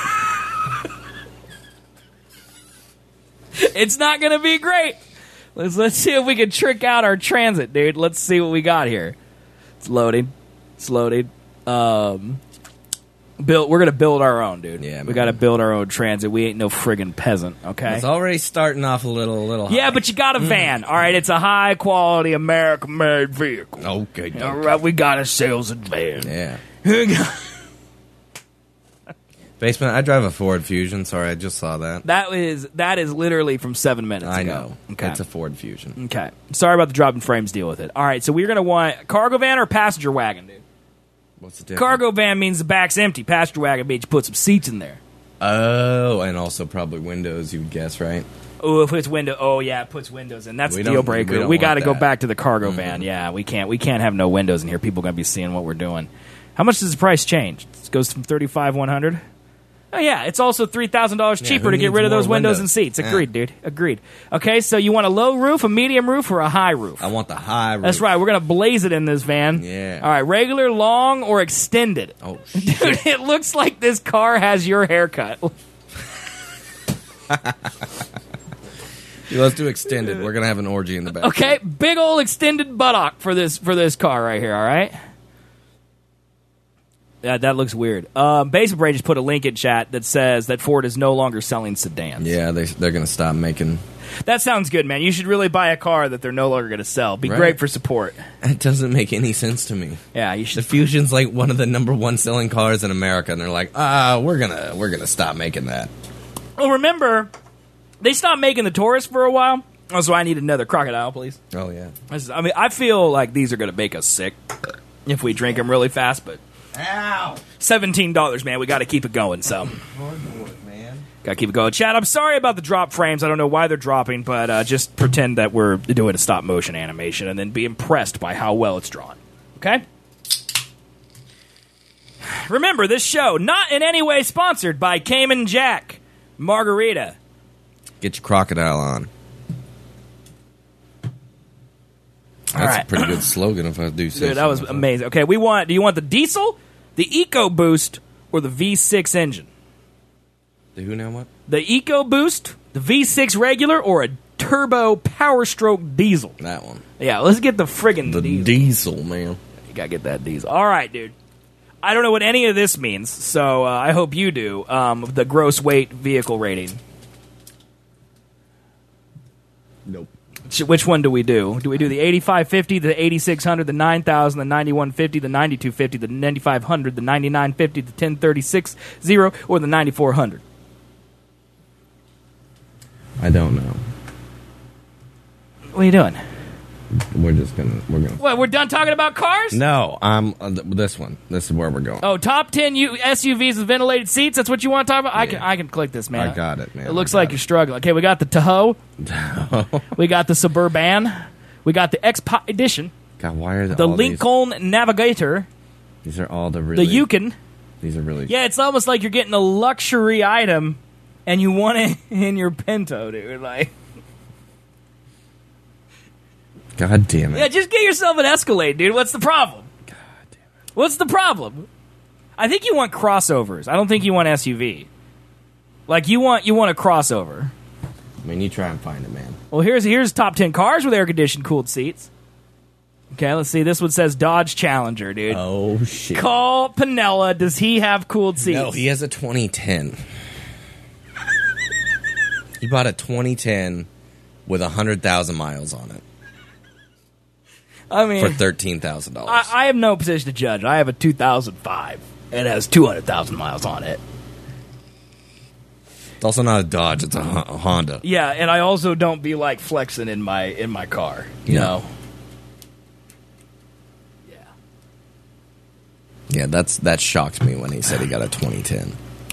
It's not going to be great. Let's let's see if we can trick out our Transit, dude. Let's see what we got here. It's loading. It's loading. Um, build. We're gonna build our own, dude. Yeah, we man. got to build our own Transit. We ain't no friggin' peasant, okay? It's already starting off a little, little. Yeah, high. but you got a van. All right, it's a high quality American-made vehicle. Okay. All right, we got a sales van. Yeah. Basement. I drive a Ford Fusion. Sorry, I just saw that. That is that is literally from seven minutes I ago. know. Okay. It's a Ford Fusion. Okay. Sorry about the dropping frames. Deal with it. All right, so we're gonna want cargo van or passenger wagon, dude. What's the difference? Cargo van means the back's empty. Passenger wagon means you put some seats in there. Oh, and also probably windows. You would guess, right? Oh, if it's window. Oh, yeah, it puts windows in. That's We a don't- deal we breaker. don't We, want got to go that. back to the cargo Mm-hmm. van. Yeah, we can't. We can't have no windows in here. People are gonna be seeing what we're doing. How much does the price change? It goes from thirty five one hundred. Oh yeah, it's also three thousand dollars Yeah, cheaper who to get needs rid of more those windows windows? and seats. Yeah. Agreed, dude. Agreed. Okay, so you want a low roof, a medium roof, or a high roof? I want the high roof. That's right. We're gonna blaze it in this van. Yeah. All right. Regular, long, or extended. Oh, Dude, it looks like this car has your haircut. let's do extended. We're gonna have an orgy in the back. Okay, big old extended buttock for this for this car right here. All right. Yeah, that looks weird. Um, Basement Brain just put a link in chat that says that Ford is no longer selling sedans. Yeah, they they're gonna stop making. That sounds good, man. You should really buy a car that they're no longer going to sell. Be Right. great for support. That doesn't make any sense to me. Yeah, you The should. Fusion's like one of the number one selling cars in America, and they're like, ah, we're gonna we're gonna stop making that. Well, remember, they stopped making the Taurus for a while. Oh, so I need another crocodile, please. Oh yeah. This is- I mean, I feel like these are going to make us sick if we drink them really fast, but Ow! seventeen dollars, man. We got to keep it going, so. Hardwood, man. Got to keep it going. Chad, I'm sorry about the drop frames. I don't know why they're dropping, but uh, just pretend that we're doing a stop motion animation and then be impressed by how well it's drawn. Okay? Remember, this show, not in any way sponsored by Cayman Jack Margarita. Get your crocodile on. That's All right. a pretty good slogan if I do say Dude, so that was myself. amazing. Okay, we want, do you want the diesel, the EcoBoost, or the V six engine? The who now what? The EcoBoost, the V six regular, or a turbo Power Stroke diesel? That one. Yeah, let's get the friggin' The diesel. diesel, man. You gotta get that diesel. All right, dude. I don't know what any of this means, so uh, I hope you do. Um, the gross weight vehicle rating. Nope. Ch- Which one do we do? Do we do the eighty-five fifty, the eighty-six hundred, the nine thousand, the ninety-one fifty, the ninety-two fifty, the ninety-five hundred, the ninety-nine fifty, the ten thirty-six zero, or the ninety-four hundred? I don't know. What are you doing? We're just gonna we're gonna. What, we're done talking about cars? No, I'm uh, th- this one. This is where we're going. Oh, top ten U- S U Vs with ventilated seats. That's what you want to talk about? I Yeah. can I can click this, man. I got it, man. It looks I got like you're struggling. Okay, we got the Tahoe. it. We got the Suburban. We got the Expedition. God, why are The all Lincoln Navigator. These, these are all the really. The Yukon. These are really. Yeah, it's almost like you're getting a luxury item, and you want it in your Pinto, dude. Like, God damn it. yeah, just get yourself an Escalade, dude. What's the problem? God damn it. What's the problem? I think you want crossovers. I don't think you want S U V. Like you want you want a crossover. I mean, you try and find it, man. Well, here's here's top ten cars with air conditioned cooled seats. Okay, let's see. This one says Dodge Challenger, dude. Oh shit. Call Pinella. Does he have cooled seats? No, he has a twenty ten. He bought a twenty ten with one hundred thousand miles on it I mean, for thirteen thousand dollars. I, I have no position to judge. I have a two thousand five. It has two hundred thousand miles on it. It's also not a Dodge, it's a, Hon- a Honda. Yeah, and I also don't be like flexing in my in my car. You Yeah. know. Yeah. Yeah, that's that shocked me when he said he got a twenty ten.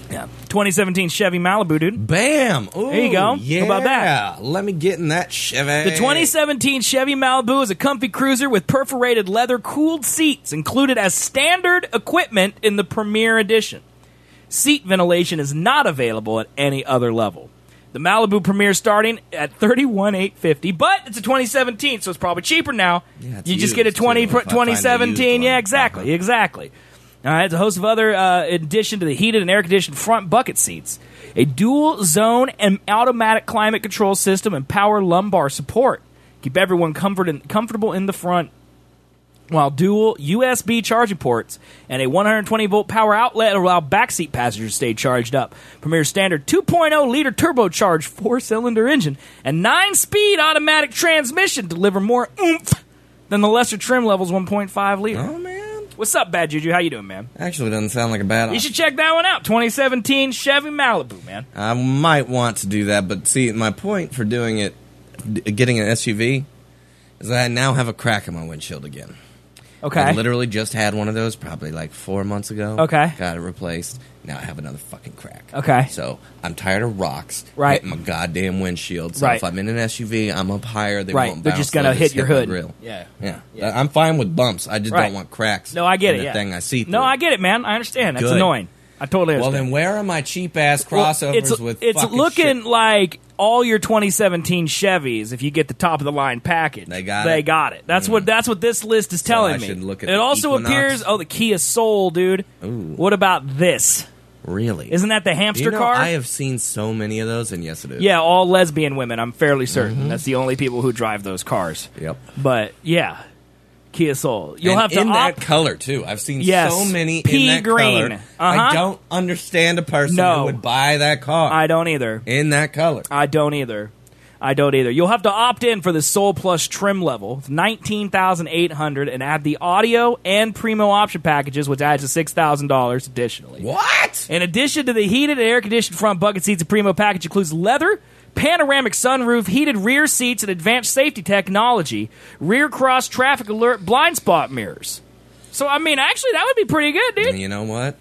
Yeah. twenty seventeen Chevy Malibu, dude. Bam! Ooh, There you go. Yeah. How about that? Let me get in that Chevy. The twenty seventeen Chevy Malibu is a comfy cruiser with perforated leather-cooled seats included as standard equipment in the Premier Edition. Seat ventilation is not available at any other level. The Malibu Premier starting at thirty-one thousand eight hundred fifty dollars, but it's a twenty seventeen, so it's probably cheaper now. Yeah, it's you just get a used, twenty, too, if I twenty find a seventeen. used Yeah, one. exactly, Uh-huh. exactly. All right, it's a host of other uh, addition to the heated and air-conditioned front bucket seats, a dual-zone and automatic climate control system, and power lumbar support. Keep everyone comfort and comfortable in the front, while dual U S B charging ports and a one hundred twenty volt power outlet allow backseat passengers to stay charged up. Premier standard two point oh liter turbocharged four-cylinder engine and nine-speed automatic transmission deliver more oomph than the lesser trim levels one point five liter. Oh, man. What's up, Bad Juju? How you doing, man? Actually, doesn't sound like a bad option. You should check that one out. twenty seventeen Chevy Malibu, man. I might want to do that, but see, my point for doing it, d- getting an S U V, is that I now have a crack in my windshield again. Okay. I literally just had one of those probably like four months ago. Okay. Got it replaced. Now I have another fucking crack. Okay. So I'm tired of rocks Right. hitting my goddamn windshield. So Right. if I'm in an S U V, I'm up higher. They Right. won't They're bounce. just gonna They'll hit your my hood. grill. Yeah. Yeah. Yeah. I'm fine with bumps. I just Right. don't want cracks. No, I get in it. the Yeah. thing I see through. No, I get it, man. I understand. That's Good. annoying. I totally Well, understand. then where are my cheap ass Well, crossovers it's, with it's fucking looking shit? like all your twenty seventeen Chevys, if you get the top of the line package, They got they it? got it. That's what that's what this list is telling I me. should look at it the also Equinox? appears. Oh, the Kia Soul, dude. Ooh. What about this? Really? Isn't that the hamster you know, car? I have seen so many of those, and yes, it is. Yeah, all lesbian women. I'm fairly certain that's the only people who drive those cars. Yep. But yeah, Kia Soul. You'll And have to in opt. that color too. I've seen Yes. so many Pea in that green. color. Uh-huh. I don't understand a person No. who would buy that car I don't either. in that color. I don't either. I don't either. You'll have to opt in for the Soul Plus trim level. It's nineteen thousand eight hundred dollars and add the audio and Primo option packages, which adds to six thousand dollars additionally. What? In addition to the heated and air-conditioned front bucket seats, the Primo package includes leather, panoramic sunroof, heated rear seats, and advanced safety technology, rear cross traffic alert blind spot mirrors. So, I mean, actually, that would be pretty good, dude. And you know what?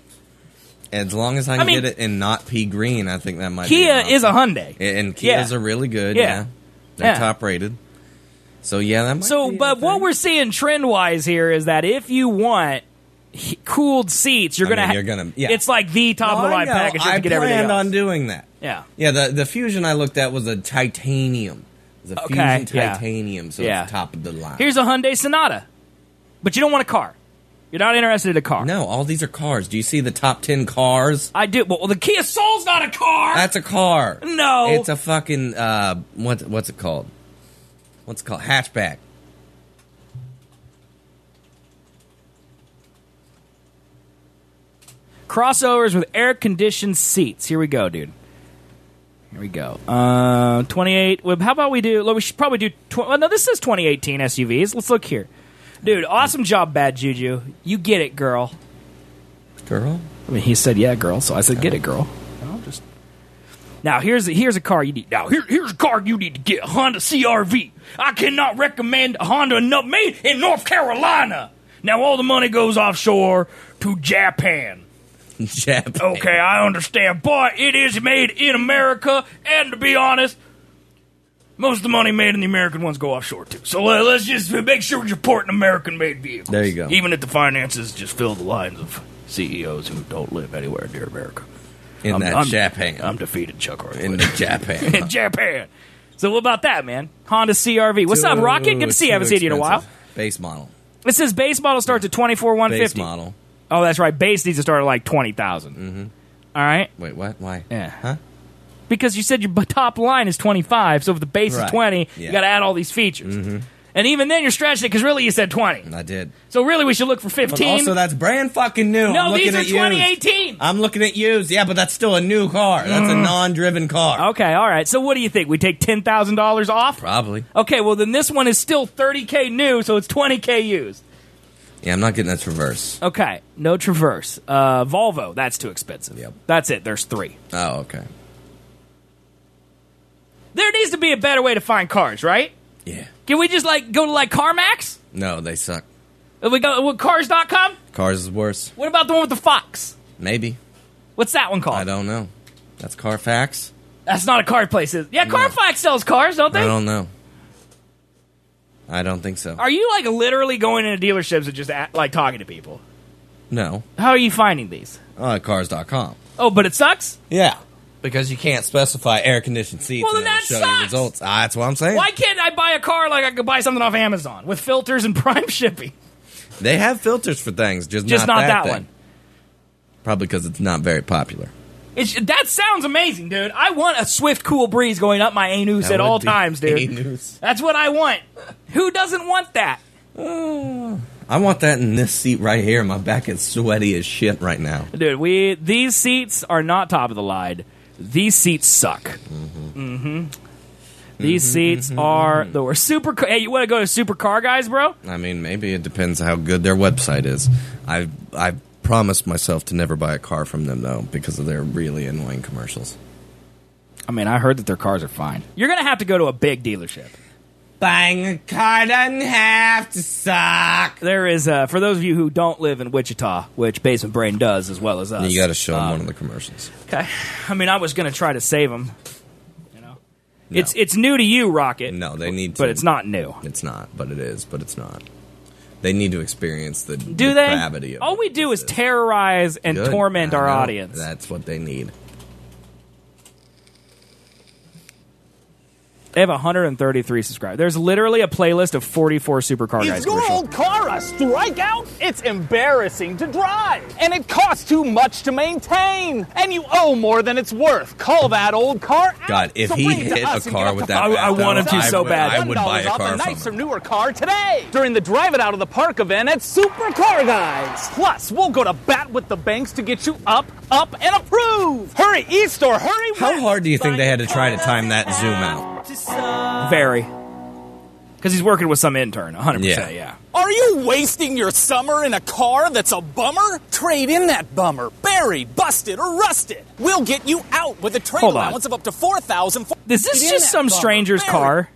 As long as I can I mean- get it in not pea green, I think that might be Kia an is a option. Hyundai. And Kias Yeah. are really good. Yeah. Yeah. They're Yeah. top rated. So yeah, that might So, be a but what thing. we're seeing trend-wise here is that if you want he- cooled seats, you're I gonna mean, ha- you're gonna- yeah. It's like the top of the Oh, I line know. package. You I have to get everything planned else. on doing that. Yeah. Yeah, the the Fusion I looked at was a titanium. It was a Okay, Fusion yeah. titanium, so Yeah. it's top of the line. Here's a Hyundai Sonata, but you don't want a car. You're not interested in a car. No, all these are cars. Do you see the top ten cars? I do. Well, the Kia Soul's not a car. That's a car. No. It's a fucking uh what what's it called? What's it called? Hatchback. Crossovers with air-conditioned seats. Here we go, dude. Here we go. Uh, twenty-eight. Well, how about we do? Well, we should probably do. Tw- well, no, this says twenty eighteen S U Vs. Let's look here, dude. Awesome job, Bad Juju. You get it, girl. Girl? I mean, he said, "Yeah, girl." So I said, "Get it, girl." I'll just. Now here's a, here's a car you need. Now here, here's a car you need to get. A Honda C R V. I cannot recommend a Honda enough. Made in North Carolina. Now all the money goes offshore to Japan. Japan. Okay, I understand, but it is made in America, and to be honest, most of the money made in the American ones go offshore too. So uh, let's just make sure we support an American-made vehicle. There you go. Even if the finances just fill the lines of C E Os who don't live anywhere near America. In I'm- that I'm- Japan. I'm defeated, Chuck Hartley. in the Japan. in Japan. So what about that, man? Honda C R V. What's up, Rocket? Good to see you. I haven't Too seen you in a while. expensive. Base model. It says base model starts at twenty-four one Base fifty. model. Oh, that's right. Base needs to start at like twenty thousand. Mm-hmm. All right. Wait, what? Why? Yeah. Huh? Because you said your b- top line is twenty-five, so if the base is Right. twenty, you Yeah. got to add all these features. Mm-hmm. And even then, you're stretching it because really you said twenty. I did. So really, we should look for But fifteen. also, that's brand fucking new. no, I'm looking these are at used. twenty eighteen. I'm looking at used. Yeah, but that's still a new car. That's Mm. a non-driven car. Okay, all right. So what do you think? We take ten thousand dollars off? Probably. Okay, well then this one is still thirty K new, so it's twenty K used. Yeah, I'm not getting that Traverse. Okay, no Traverse. Uh, Volvo, that's too expensive. Yep. That's it. There's three. Oh, okay. There needs to be a better way to find cars, right? Yeah. Can we just like go to like CarMax? No, they suck. Uh, We go with cars dot com? Cars is worse. What about the one with the fox? Maybe. What's that one called? I don't know. That's Carfax? That's not a car place. Is it? Yeah, Carfax sells cars, don't they? I don't know. I don't think so. Are you like literally going into dealerships and just at, like talking to people? No. How are you finding these? Uh, cars dot com. Oh, but it sucks? Yeah. Because you can't specify air-conditioned seats. Well, and then it'll that show sucks. you results. Ah, that's what I'm saying. Why can't I buy a car like I could buy something off Amazon with filters and prime shipping? They have filters for things, just, Just not, not that, that thing. one. Probably because it's not very popular. It's, that sounds amazing, dude. I want a swift, cool breeze going up my anus That at would all be times, dude. anus. That's what I want. Who doesn't want that? Oh, I want that in this seat right here. My back is sweaty as shit right now. Dude, we these seats are not top of the line. These seats suck. Mm-hmm. mm-hmm. These mm-hmm, seats mm-hmm, are mm-hmm. the worst. Super. Hey, you want to go to Supercar Guys, bro? I mean, maybe it depends how good their website is. I've, I've promised myself to never buy a car from them, though, because of their really annoying commercials. I mean, I heard that their cars are fine. You're going to have to go to a big dealership. Buying a car doesn't have to suck. There is, uh, for those of you who don't live in Wichita, which Basement Brain does as well as us. You got to show them um, one of the commercials. Okay. I mean, I was going to try to save them. You know, No. It's it's new to you, Rocket. No, they need to. But it's not new. It's not, but it is, but it's not. They need to experience the Do depravity they? of All it. we do is terrorize and Good. torment I our know. audience. That's what they need. They have one hundred thirty-three subscribers. There's literally a playlist of forty-four Supercar Guys Is your commercials. old car a strikeout? It's embarrassing to drive, and it costs too much to maintain, and you owe more than it's worth. Call that old car out. God, if So he bring it to hit us a and car get up with to that I- I back, wanted though, to so would- bad. I would buy a off car a from nicer, him. newer car today during the Drive It Out of the Park event at Supercar Guys. Plus, we'll go to bat with the banks to get you up, up, and approved. Hurry east or hurry west. How hard do you think they had to try to time that zoom out? Very. Because he's working with some intern, one hundred percent, Yeah. yeah. Are you wasting your summer in a car that's a bummer? Trade in that bummer, buried, busted, or rusted. We'll get you out with a trade Hold on. allowance of up to four thousand dollars. Is this just some stranger's car?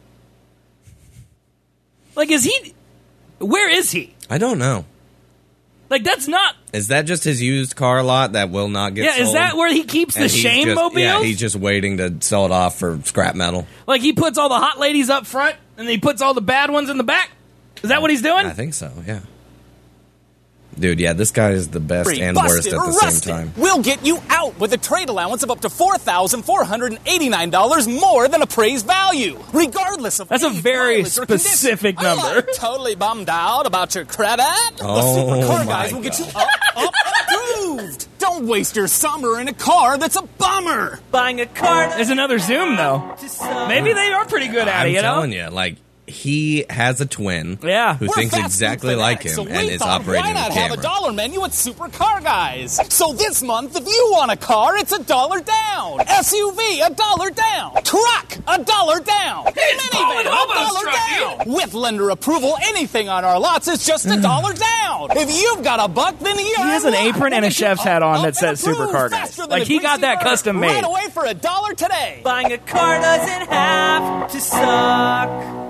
Like, is he... Where is he? I don't know. Like, that's not... Is that just his used car lot that will not get Yeah, sold? is that where he keeps the And he's shame just- mobiles? Yeah, he's just waiting to sell it off for scrap metal. Like, he puts all the hot ladies up front, and he puts all the bad ones in the back? Is that what he's doing? I think so, yeah. Dude, yeah, this guy is the best Buried, and busted, worst at or the rusted. same time. We'll get you out with a trade allowance of up to four thousand four hundred eighty-nine dollars more than appraised value, regardless of That's a age, very mileage, or condition. specific number. I'm totally bummed out about your credit. Oh, the Supercar my Guys will get you God. up, up, and approved. Don't waste your summer in a car that's a bummer. Buying a car. There's another Zoom, though. Maybe they are pretty good at I'm it, you know? telling you, like, he has a twin Yeah. who We're thinks fast exactly food like fanatics, him so and we is thought, operating why not the have camera. a dollar menu at Supercar Guys? So this month, if you want a car, it's a dollar down. S U V, a dollar down. Truck, a dollar down. Paul Minivan, a Hobo's dollar truck, down. With lender approval, anything on our lots is just a dollar down. If you've got a buck, then you He has an apron and a chef's hat on that says Supercar Guys. Faster than Like, a he got greasy that burger. custom made. Right away for a dollar today. Buying a car doesn't have to suck.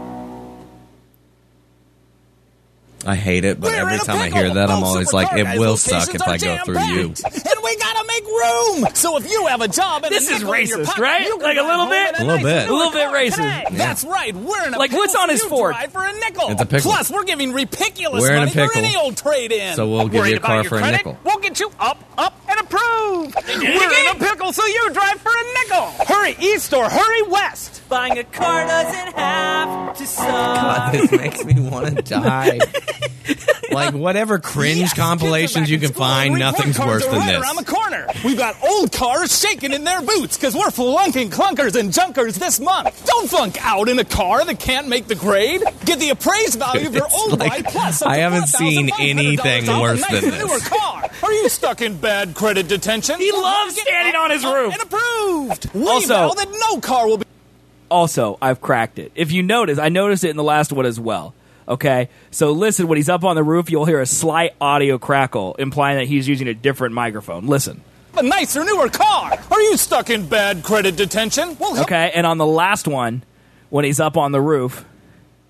I hate it, but We're every in a time I pickle. hear that, I'm Both always Supercar like, it Guys will suck locations if I are go through you. jam-packed. And we gotta make room. So if you have a job and This a is nickel in your racist, pocket, right? you can Like a drive little home bit? in A little nice bit. new A little bit car racist. today. Yeah. That's right. We're in a Like, pickle, what's on so his you fork? drive for a nickel. It's a pickle. Plus, we're giving ridiculous We're in a money for pickle. any old trade-in. So we'll give Worried you a about car your for a credit? nickel. We'll get you up, up, and approved. We're in a pickle, so you drive for a nickel. Hurry east or hurry west. Buying a car doesn't have to suck. God, this makes me want to die. Like, whatever cringe Yes, compilations kids are you back in can school, find, and nothing's report worse cards are than right this. around the corner. We've got old cars shaking in their boots because we're flunking clunkers and junkers this month. Don't flunk out in a car that can't make the grade. Get the appraised value of your It's old like- bike plus up I to haven't seen four thousand five hundred anything dollars off worse a nice than this. newer car. Are you stuck in bad credit detention? He Well, loves get standing up, on his up, roof. And approved. We Also- vow that no car will be. Also, I've cracked it. If you notice, I noticed it in the last one as well. Okay? So listen, when he's up on the roof, you'll hear a slight audio crackle, implying that he's using a different microphone. Listen. A nicer, newer car. Are you stuck in bad credit detention? Well, Okay? And on the last one, when he's up on the roof,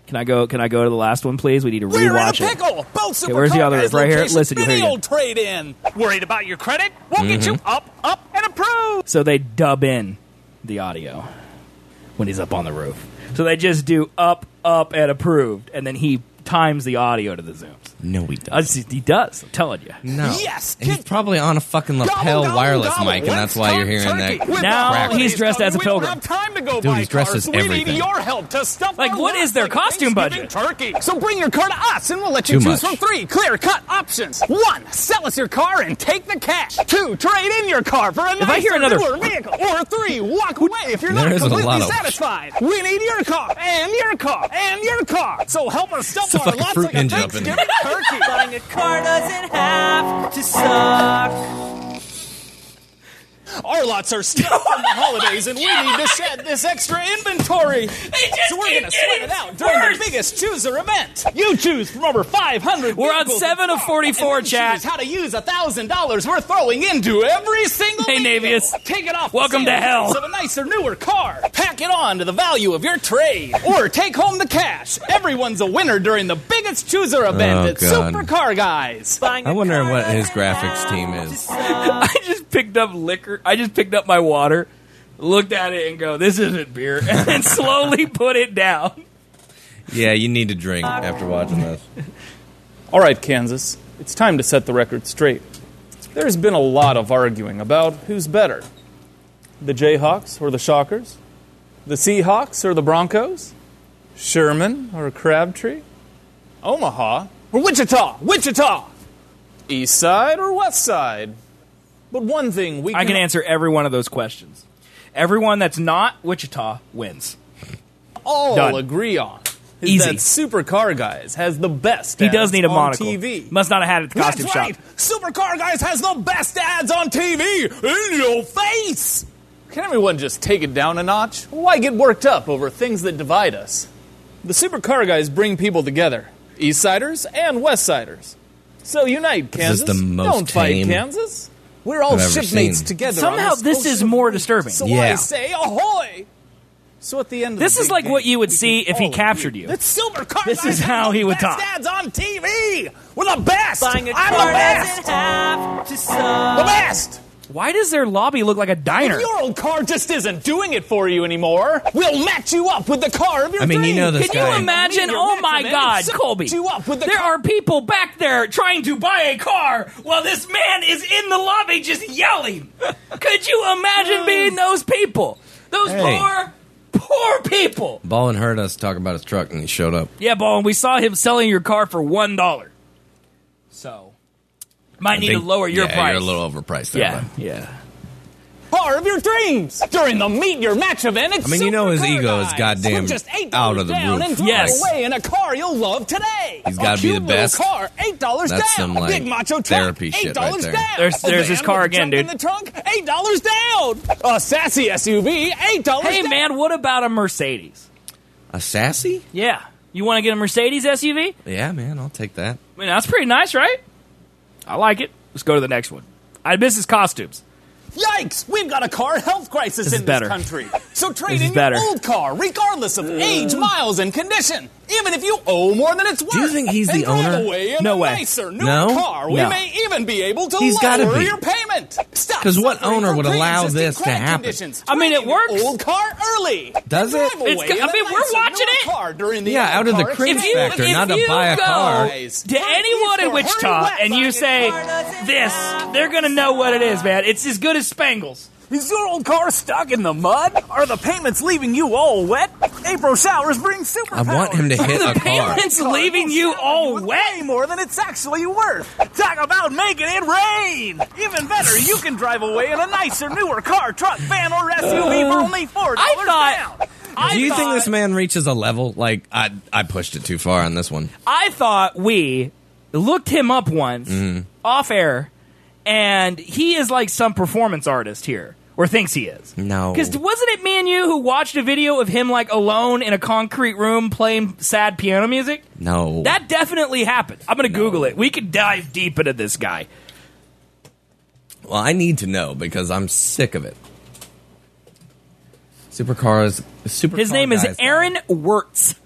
Can I go? Can I go to the last one, please? We need to We're in a rewatch it. pickle. Both Super Okay, where's the Car other- Guys right here? locations, Listen, here you video go. trade in. Worried about your credit? We'll get you up, up, and approved. So they dub in the audio when he's up on the roof. So they just do up, up, and approved, and then he times the audio to the zooms. No, he Uh, doesn't. He does. I'm telling you. No. Yes, And he's kid- probably on a fucking lapel Gobble, gobble, wireless gobble. mic, and that's Let's why you're talk hearing turkey. that. With Now the holidays he's dressed coming, as a we pilgrim. don't have time to go Dude, buy he's dressed cars. as We everything. need your help to stuff Like, our what is their laps like a costume Thanksgiving budget? Turkey. So bring your car to us, and we'll let you Too choose much. from three clear-cut options. One, sell us your car and take the cash. Two, trade in your car for a If I hear nicer, another- newer vehicle. Or three, walk away if you're There not isn't a completely lot of- satisfied. We need your car and your car and your car. So help us stuff It's a our fucking lots fruit like a ninja up in Thanksgiving turkey. Buying a car doesn't have to suck. Our lots are stuffed from the holidays, and we need to shed this extra inventory. just So we're keep going to sweat getting it out during worse. the biggest chooser event. You choose from over five hundred. We're on vehicles seven in of stock, forty-four, and then chat. choose how to use one thousand dollars we're throwing into every single Hey, vehicle. Navius. Take it off. the Welcome to sales hell. price Of a nicer, newer car. Pack it on to the value of your trade, or take home the cash. Everyone's a winner during the biggest chooser event Oh, at God. Super Car Guys. Buying I a wonder car what his doesn't graphics have team to is. suck. I just picked up liquor. I just picked up my water, looked at it, and go, "This isn't beer," and then slowly put it down. Yeah, you need to drink after watching this. All right, Kansas, it's time to set the record straight. There's been a lot of arguing about who's better, the Jayhawks or the Shockers, the Seahawks or the Broncos, Sherman or Crabtree, Omaha or Wichita, Wichita, East Side or West Side. But one thing we I can answer every one of those questions. Everyone that's not Wichita wins. all Done. agree on is Easy. that Super Car Guys has the best He ads does need a on monocle. T V. Must not have had it at the costume That's right. shop. Super Car Guys has the best ads on T V in your face. Can everyone just take it down a notch? Why get worked up over things that divide us? The Super Car Guys bring people together, East Siders and West Siders. So unite, This is Kansas. the most Don't fight, tame Kansas. We're all I've ever shipmates seen. together. Somehow on this is ocean more of hate. disturbing. So Yeah. I say ahoy. So at the end of This the is big like what game, you would we see can if he all captured agree you. that Silver Car This Guys is how have he the would best talk. ads on T V. We're the best. Buying a I'm car the best. doesn't have to The suck. best. Why does their lobby look like a diner? If your old car just isn't doing it for you anymore, we'll match you up with the car of your I mean, you dreams. know this Can guy- you imagine? Your Oh my Metro Man God, set Colby! you up with the There car- are people back there trying to buy a car while this man is in the lobby just yelling. Could you imagine being those people? Those Hey. poor, poor people. Ballin heard us talk about his truck, and he showed up. Yeah, Ball, and we saw him selling your car for one dollar. So, might I need think- to lower your yeah, price. You're a little overpriced there. yeah, bud. yeah. car of your dreams during the Meet Your Match event. It's I mean, you know his Super Car ego is Guys. goddamn With just eight out dollars of the down roof. And drive Yes. away in a car you'll love today. He's gotta A be the cute little best. Car, eight dollars down. That's some, like, Big macho truck, therapy eight shit right dollars there. down. There's- A there's his van car with a again, jump dude. In the trunk, eight dollars down. A sassy S U V, eight dollars Hey, down. man, what about a Mercedes? A sassy? Yeah. You want to get a Mercedes S U V? Yeah, man, I'll take that. I mean, that's pretty nice, right? I like it. Let's go to the next one. I miss his costumes. Yikes! We've got a car health crisis This is in better. this country. So trade This is in better. your old car, regardless of age, miles, and condition. Even if you owe more than it's worth. you think he's and the drive owner? away in No a way. nicer, newer No? car. We No. may even be able to He's gotta lower be. your payment. Stop 'Cause what suffering owner from would allow pre-existing this to credit happen? conditions. I mean, it Trade in your works. Old car early. Does And it? drive away It's go- in I a mean, we're nicer, watching newer it. Car during the Yeah, old out of the car cringe exchange. factor, if not to you buy a go car. to anyone in Wichita and you say this, they're going to know what it is, man. It's as good as Spangles. Is your old car stuck in the mud? Are the payments leaving you all wet? April showers bring super I want him to hit The a car. payments leaving you all wet? way more than it's actually worth. Talk about making it rain! Even better, you can drive away in a nicer, newer car, truck, van, or S U V for only four dollars I thought- down. I Do you thought, think this man reaches a level? Like, I I pushed it too far on this one. I thought we looked him up once Mm-hmm. off air, and he is like some performance artist here, or thinks he is. No. Because wasn't it me and you who watched a video of him like alone in a concrete room playing sad piano music? No. That definitely happened. I'm going to Google it. We could dive deep into this guy. Well, I need to know because I'm sick of it. Supercars. Super His name is Aaron Wirtz.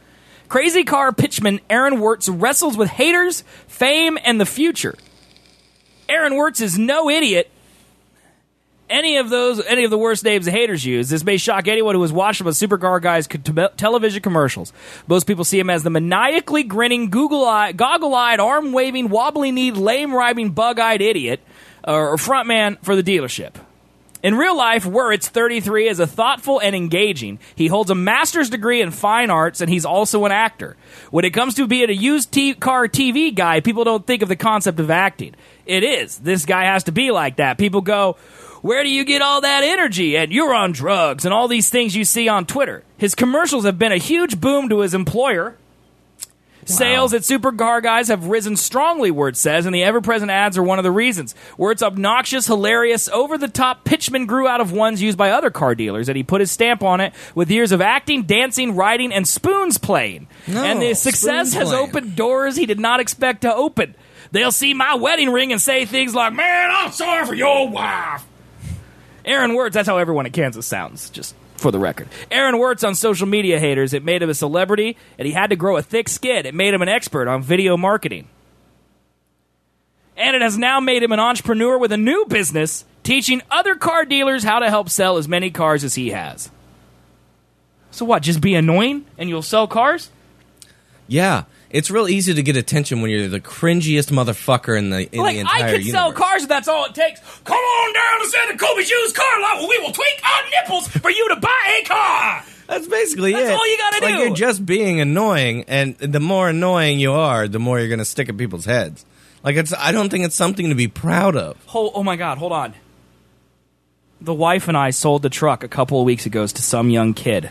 Crazy car pitchman Aaron Wirtz wrestles with haters, fame, and the future. Aaron Wirtz is no idiot. Any of those, any of the worst names the haters use. This may shock anyone who has watched some of Supercar Guy's co- television commercials. Most people see him as the maniacally grinning, Google-eyed, goggle-eyed, arm-waving, wobbly-kneed, lame-rhyming, bug-eyed idiot, or frontman for the dealership. In real life, Wirtz, thirty-three, is a thoughtful and engaging. He holds a master's degree in fine arts, and he's also an actor. When it comes to being a used t- car T V guy, people don't think of the concept of acting. It is. This guy has to be like that. People go, where do you get all that energy? And you're on drugs, and all these things you see on Twitter. His commercials have been a huge boom to his employer. Wow. Sales at Supercar Guys have risen strongly, Wirtz says, and the ever-present ads are one of the reasons. Wirtz' obnoxious, hilarious, over-the-top pitchman grew out of ones used by other car dealers, and he put his stamp on it with years of acting, dancing, writing, and spoons playing. No, and the success has playing. opened doors he did not expect to open. They'll see my wedding ring and say things like, man, I'm sorry for your wife. Aaron Wirtz, that's how everyone in Kansas sounds, just for the record. Aaron Wirtz on social media haters, it made him a celebrity, and he had to grow a thick skin. It made him an expert on video marketing. And it has now made him an entrepreneur with a new business, teaching other car dealers how to help sell as many cars as he has. So what, just be annoying and you'll sell cars? Yeah. It's real easy to get attention when you're the cringiest motherfucker in the, in like, the entire I can universe. sell cars if that's all it takes. Come on down to Santa Kobe's used car lot where we will tweak our nipples for you to buy a car. That's basically that's it. That's all you gotta like do. You're just being annoying, and the more annoying you are, the more you're going to stick in people's heads. Like, it's. I don't think it's something to be proud of. Oh, oh my God, hold on. The wife and I sold the truck a couple of weeks ago to some young kid.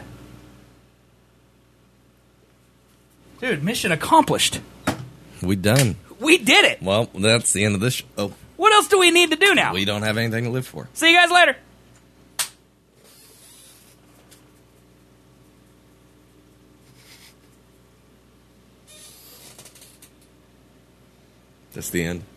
Dude, mission accomplished. We done. We did it. Well, that's the end of this show. Oh. What else do we need to do now? We don't have anything to live for. See you guys later. That's the end.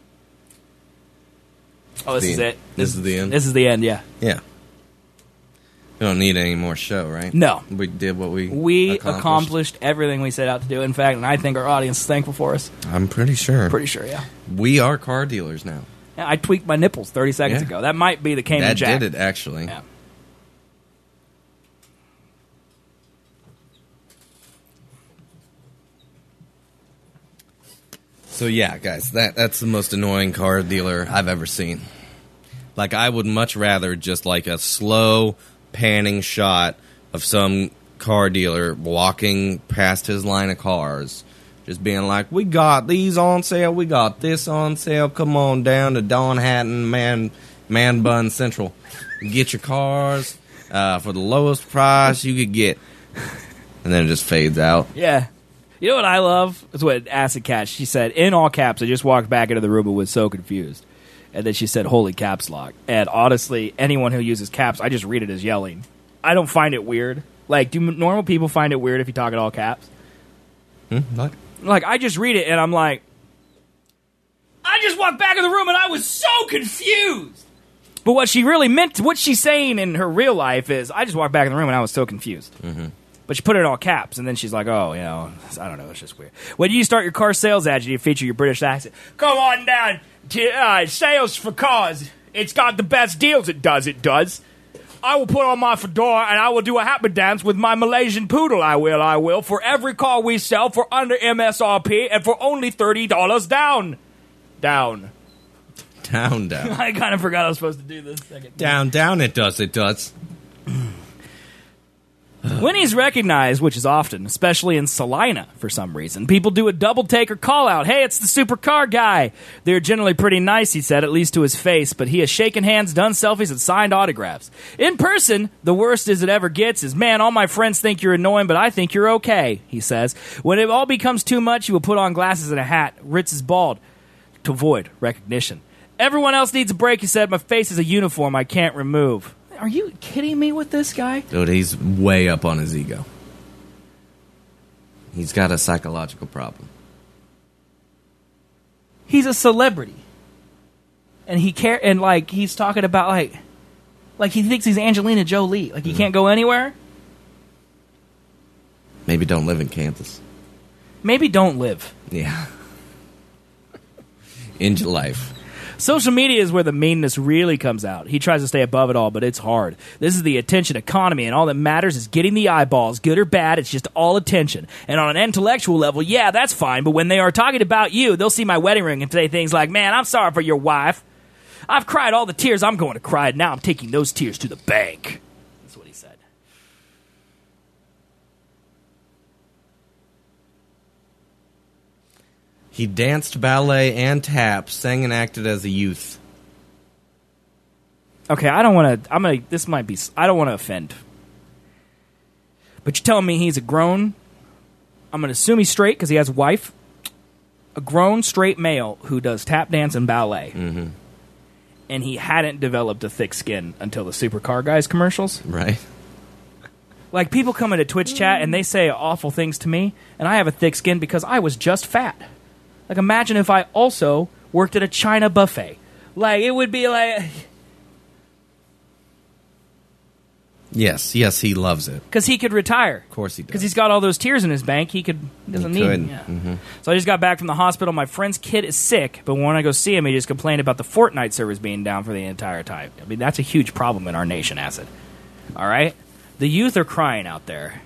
Oh, this the is end. it. This, this is the end? This is the end, yeah. Yeah. We don't need any more show, right? No. We did what we We accomplished. accomplished everything we set out to do. In fact, and I think our audience is thankful for us. I'm pretty sure. Pretty sure, yeah. We are car dealers now. Yeah, I tweaked my nipples thirty seconds yeah. ago. That might be the Cayman that Jack. That did it, actually. Yeah. So, yeah, guys, that that's the most annoying car dealer I've ever seen. Like, I would much rather just like a slow panning shot of some car dealer walking past his line of cars, just being like, we got these on sale, we got this on sale, come on down to Don Hatton, Man, Man Bun Central. Get your cars uh, for the lowest price you could get. And then it just fades out. Yeah. You know what I love? That's what Acid Cat, she said, in all caps, I just walked back into the room and was so confused. And then she said, holy caps lock. And honestly, anyone who uses caps, I just read it as yelling. I don't find it weird. Like, do normal people find it weird if you talk in all caps? Hmm? What? Like, I just read it and I'm like, I just walked back in the room and I was so confused. But what she really meant, what she's saying in her real life is, I just walked back in the room and I was so confused. Mm-hmm. But she put it in all caps, and then she's like, oh, you know, I don't know, it's just weird. When you start your car sales ad, you feature your British accent. Come on down to uh, Sales for Cars. It's got the best deals, it does, it does. I will put on my fedora, and I will do a happy dance with my Malaysian poodle, I will, I will, for every car we sell for under M S R P and for only thirty dollars down. Down. Down, down. I kind of forgot I was supposed to do this. Second. Down, down, it does, it does. When he's recognized, which is often, especially in Salina for some reason, people do a double take or call out, hey, it's the supercar guy. They're generally pretty nice, he said, at least to his face, but he has shaken hands, done selfies, and signed autographs. In person, the worst as it ever gets is, man, all my friends think you're annoying, but I think you're okay, he says. When it all becomes too much, he will put on glasses and a hat. Ritz is bald to avoid recognition. Everyone else needs a break, he said. My face is a uniform I can't remove. Are you kidding me with this guy? Dude, he's way up on his ego. He's got a psychological problem. He's a celebrity. And he care and like he's talking about like like he thinks he's Angelina Jolie. Like he mm. can't go anywhere. Maybe don't live in Kansas. maybe don't live. Yeah. Into life. Social media is where the meanness really comes out. He tries to stay above it all, but it's hard. This is the attention economy, and all that matters is getting the eyeballs. Good or bad, it's just all attention. And on an intellectual level, yeah, that's fine, but when they are talking about you, they'll see my wedding ring and say things like, man, I'm sorry for your wife. I've cried all the tears I'm going to cry, and now I'm taking those tears to the bank. That's what he said. He danced ballet and tap, sang and acted as a youth. Okay, I don't want to. I'm gonna. This might be. I don't want to offend. But you're telling me he's a grown. I'm gonna assume he's straight because he has a wife. A grown straight male who does tap dance and ballet, Mm-hmm. and he hadn't developed a thick skin until the Supercar Guys commercials. Right. Like people come into Twitch chat and they say awful things to me, and I have a thick skin because I was just fat. Like, imagine if I also worked at a China buffet. Like, it would be like... Yes, yes, he loves it. Because he could retire. Of course he does. Because he's got all those tears in his bank. He could... He doesn't He need could. them. Yeah. Mhm. So I just got back from the hospital. My friend's kid is sick, but when I go see him, he just complained about the Fortnite servers being down for the entire time. I mean, that's a huge problem in our nation, Acid. All right? The youth are crying out there.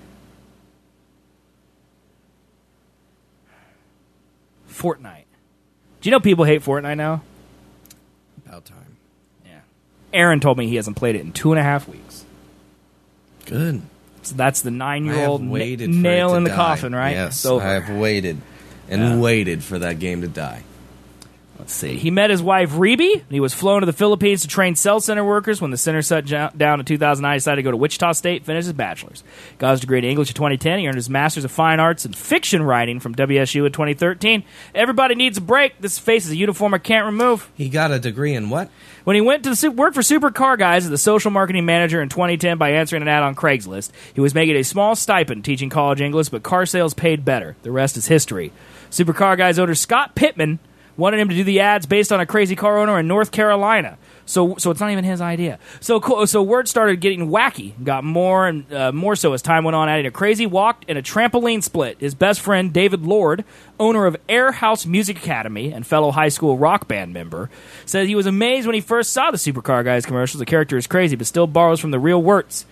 Fortnite. Do you know people hate Fortnite now? About time. Yeah. Aaron told me he hasn't played it in two and a half weeks. Good. So that's the nine-year-old I have na- waited for nail it to in the die. coffin, right? Yes, It's over. I have waited and Yeah. waited for that game to die. Let's see. He met his wife, Rebe. He was flown to the Philippines to train cell center workers. When the center shut ja- down in two thousand nine, he decided to go to Wichita State, finish his bachelor's. Got his degree in English in twenty ten. He earned his master's of fine arts and fiction writing from W S U in twenty thirteen. Everybody needs a break. This face is a uniform I can't remove. He got a degree in what? When he went to the, su- work for Supercar Guys as the social marketing manager in twenty ten by answering an ad on Craigslist, he was making a small stipend teaching college English, but car sales paid better. The rest is history. Supercar Guys owner Scott Pittman wanted him to do the ads based on a crazy car owner in North Carolina. So, so it's not even his idea. So, co- so word started getting wacky. Got more and uh, more so as time went on, adding a crazy walk and a trampoline split. His best friend David Lord, owner of Air House Music Academy and fellow high school rock band member, said he was amazed when he first saw the Supercar Guys commercials. The character is crazy, but still borrows from the real words.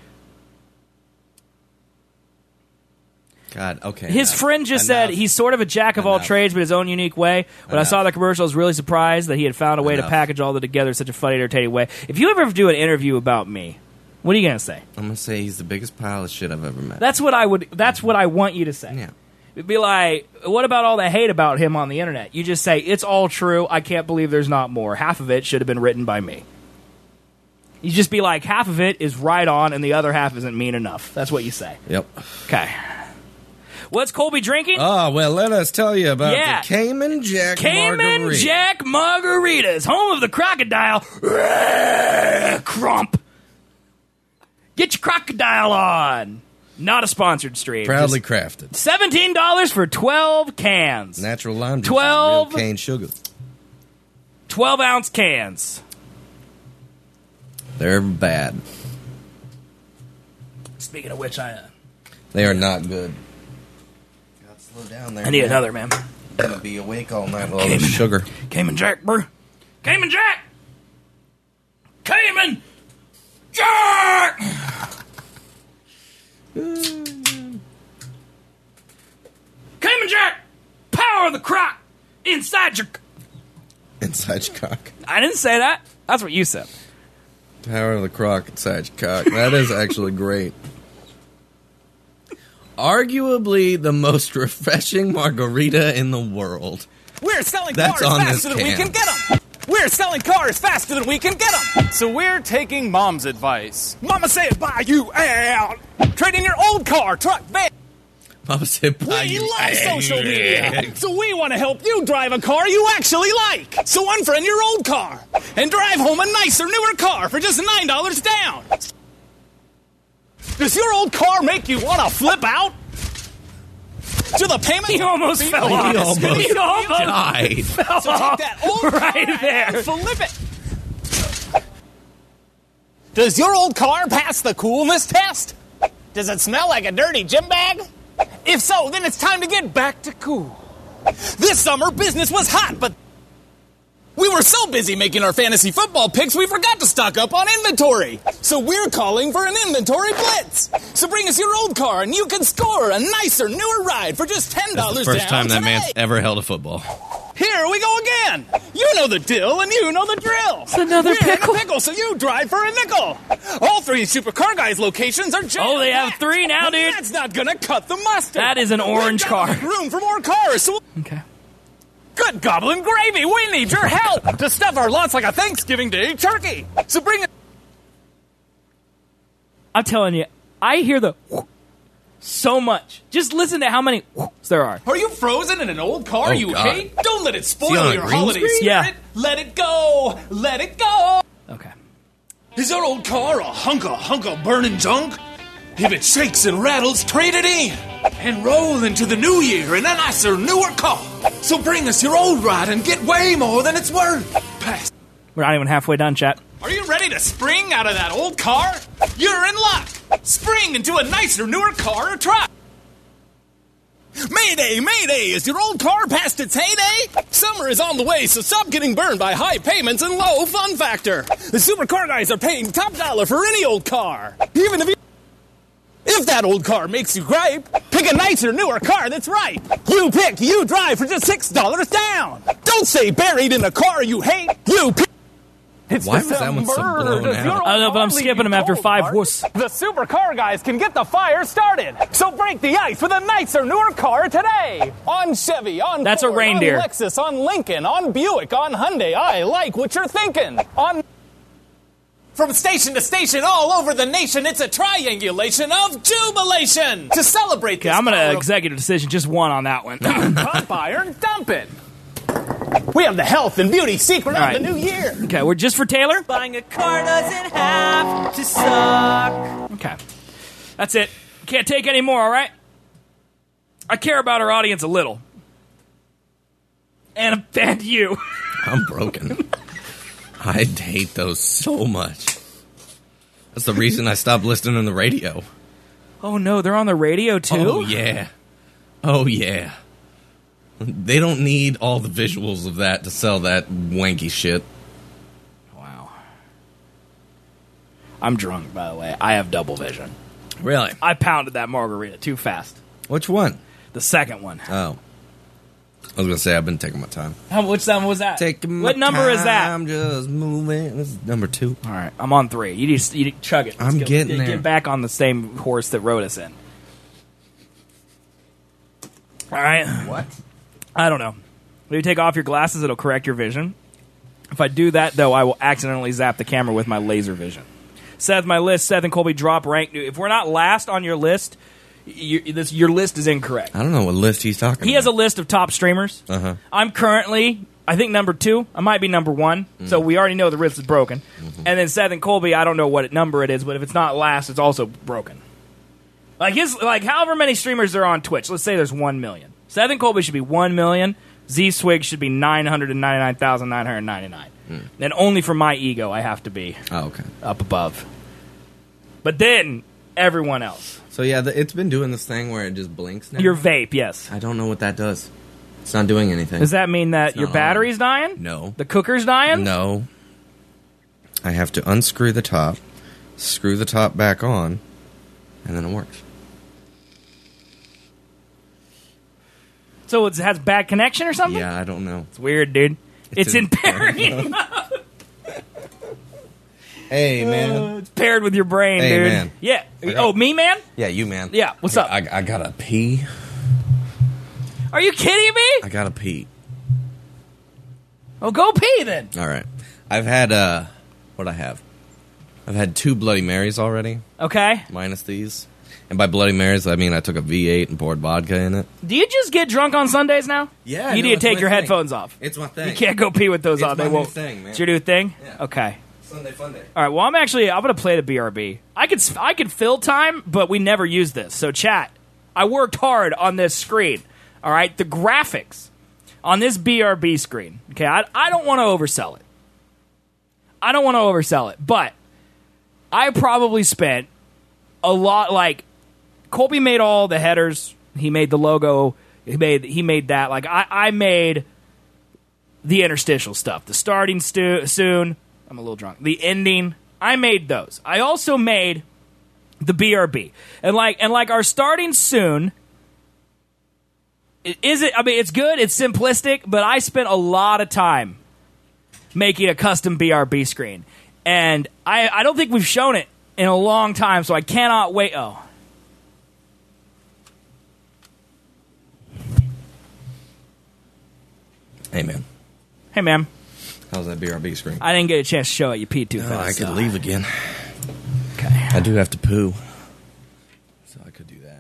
God, okay. His enough. friend just Enough. said he's sort of a jack of all Enough. trades, but his own unique way. When I Enough. saw the commercial, I was really surprised that he had found a way Enough. to package all that together in such a funny, entertaining way. If you ever do an interview about me, what are you going to say? I'm gonna say he's the biggest pile of shit I've ever met. That's what I would. That's what I want you to say. Yeah. It'd be like, what about all the hate about him on the internet? You just say it's all true. I can't believe there's not more. Half of it should have been written by me. You just be like, half of it is right on, and the other half isn't mean enough. That's what you say. Yep. Okay. What's Colby drinking? Oh, well, let us tell you about Yeah. the Cayman Jack Cayman Margarita. Jack Margaritas, home of the crocodile. Crump. Get your crocodile on. Not a sponsored stream. Proudly Just crafted. seventeen dollars for twelve cans. Natural lime juice. Twelve- and real cane sugar. twelve ounce cans. They're bad. Speaking of which, I, uh, They are not good. God, slow down there. I need man. another, man. I'm gonna be awake all night with all this sugar. Cayman Jack, bro. Cayman Jack. Cayman Jack. Cayman Jack. Power of the croc inside your... Inside your cock. I didn't say that. That's what you said. Power of the croc inside your cock. That is actually great. Arguably the most refreshing margarita in the world. We're selling That's cars on faster this than we can. can get them. We're selling cars faster than we can get them. So we're taking Mom's advice. Mama said buy you out. Trade in your old car, truck, van. Papa said, buy We you love eggs. social media. So we want to help you drive a car you actually like. So unfriend your old car and drive home a nicer, newer car for just nine dollars down. Does your old car make you want to flip out? Do the payments? He almost fell He off. almost He almost died. fell So off take that old right car there. and flip it. Does your old car pass the coolness test? Does it smell like a dirty gym bag? If so, then it's time to get back to cool. This summer, business was hot, but we were so busy making our fantasy football picks, we forgot to stock up on inventory. So we're calling for an inventory blitz. So bring us your old car, and you can score a nicer, newer ride for just ten dollars That's the first down time that today. man's ever held a football. Here we go again. You know the deal, and you know the drill. It's another We're in pickle. a pickle, so you drive for a nickel. All three Supercar Guys locations are jam- Oh, they have three now, But dude. That's not gonna cut the mustard. That is an orange We've got car. enough room for more cars. So Okay. good goblin gravy. We need your help to stuff our lots like a Thanksgiving Day turkey. So bring it. I'm telling you, I hear the so much. Just listen to how many there are. Are you frozen in an old car Oh, you God. hate? Don't let it Is he spoil on a your green holiday screen? spirit. Yeah. Let it go. Let it go. Okay. Is your old car a hunk of hunk of burning junk? If it shakes and rattles, trade it in and roll into the new year in a nicer, newer car. So bring us your old ride and get way more than it's worth. Pass. We're not even halfway done, chat. Are you ready to spring out of that old car? You're in luck. Spring into a nicer, newer car or truck. Mayday, mayday, is your old car past its heyday? Summer is on the way, so stop getting burned by high payments and low fun factor. The Supercar Guys are paying top dollar for any old car. Even if you... If that old car makes you gripe, pick a nicer, newer car that's right. You pick, you drive for just six dollars down. Don't stay buried in a car you hate. You pick... It's Why was that one so December. blown Does out? your I don't know, old but I'm car leave skipping you them after cold, five Bart? whoops. The Supercar Guys can get the fire started. So break the ice with a nicer, newer car today. On Chevy, on That's a Ford, reindeer. on Lexus, on Lincoln, on Buick, on Hyundai. I like what you're thinking. On... From station to station all over the nation, it's a triangulation of jubilation. To celebrate Okay, this I'm going power to of executive decision just one on that one. pump iron, dump it. We have the health and beauty secret All of right. the new year. Okay, we're just for Taylor? Buying a car doesn't have to suck. Okay. That's it. Can't take any more, all right? I care about our audience a little. And, and you. I'm broken. I hate those so much. That's the reason I stopped listening to the radio. Oh, no, they're on the radio, too? Oh, yeah. Oh, yeah. They don't need all the visuals of that to sell that wanky shit. Wow. I'm drunk, by the way. I have double vision. Really? I pounded that margarita too fast. Which one? The second one. Oh. I was going to say, I've been taking my time. How, which one was that? Taking my what number is that? I'm just moving. This is number two. All right, I'm on three. You just you chug it. Let's I'm go- getting get, there. Get back on the same horse that rode us in. All right. What? I don't know. When you take off your glasses, it'll correct your vision. If I do that, though, I will accidentally zap the camera with my laser vision. Seth, my list, Seth and Colby drop rank. If we're not last on your list, you, this, your list is incorrect. I don't know what list he's talking He about. has a list of top streamers. Uh-huh. I'm currently, I think, number two. I might be number one. Mm. So we already know the wrist is broken. Mm-hmm. And then Seth and Colby, I don't know what number it is, but if it's not last, it's also broken. Like his, like however many streamers there are on Twitch. Let's say there's one million. Seth and Colby should be one million. Z Swig should be nine hundred ninety-nine thousand nine hundred ninety-nine. Mm. And only for my ego, I have to be Oh, okay. up above. But then everyone else. So, yeah, the, it's been doing this thing where it just blinks now. Your vape, yes. I don't know what that does. It's not doing anything. Does that mean that your not on. battery's dying? No. The cooker's dying? No. I have to unscrew the top, screw the top back on, and then it works. So it has bad connection or something? Yeah, I don't know. It's weird, dude. It's, It's in in pairing. Hey, man. It's paired with your brain, Hey, dude. man. Yeah. got- Oh, me, man? Yeah, you, man. Yeah, what's I, up? I, I gotta pee. Are you kidding me? I gotta pee. Oh, go pee then. All right. I've had, uh, what I have? I've had two Bloody Marys already, Okay. minus these. And by Bloody Marys, I mean I took a V eight and poured vodka in it. Do you just get drunk on Sundays now? Yeah, You no, need to it's take my your thing. headphones off. It's my thing. You can't go pee with those It's on. They my new won't. thing, man. It's your new thing? Yeah. Okay. Sunday fun day. All right. Well, I'm actually I'm gonna play the B R B. I could I could fill time, but we never use this. So chat, I worked hard on this screen. All right, the graphics on this B R B screen. Okay, I I don't want to oversell it. I don't want to oversell it, but I probably spent a lot. Like Colby made all the headers He made the logo. He made he made that. Like I, I made the interstitial stuff. The starting stu- soon. I'm a little drunk. The ending. I made those. I also made the B R B. And like and like our starting soon. Is it? I mean, it's good. It's simplistic, but I spent a lot of time making a custom B R B screen, and I, I don't think we've shown it in a long time, so I cannot wait. Oh, Hey, man. hey, man, How's that B R B screen? I didn't get a chance to show it. You peed too Oh, fast. I could so- leave again. Okay. I do have to poo. So I could do that.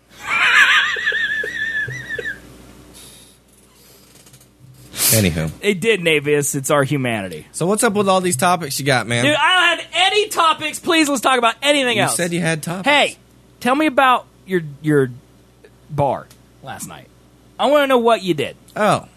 Anywho. It did, Navius. It's our humanity. So what's up with all these topics you got, man? Dude, I don't have any topics. Please, let's talk about anything you else. said you had topics. Hey, tell me about your your bar last night. I want to know what you did. Oh.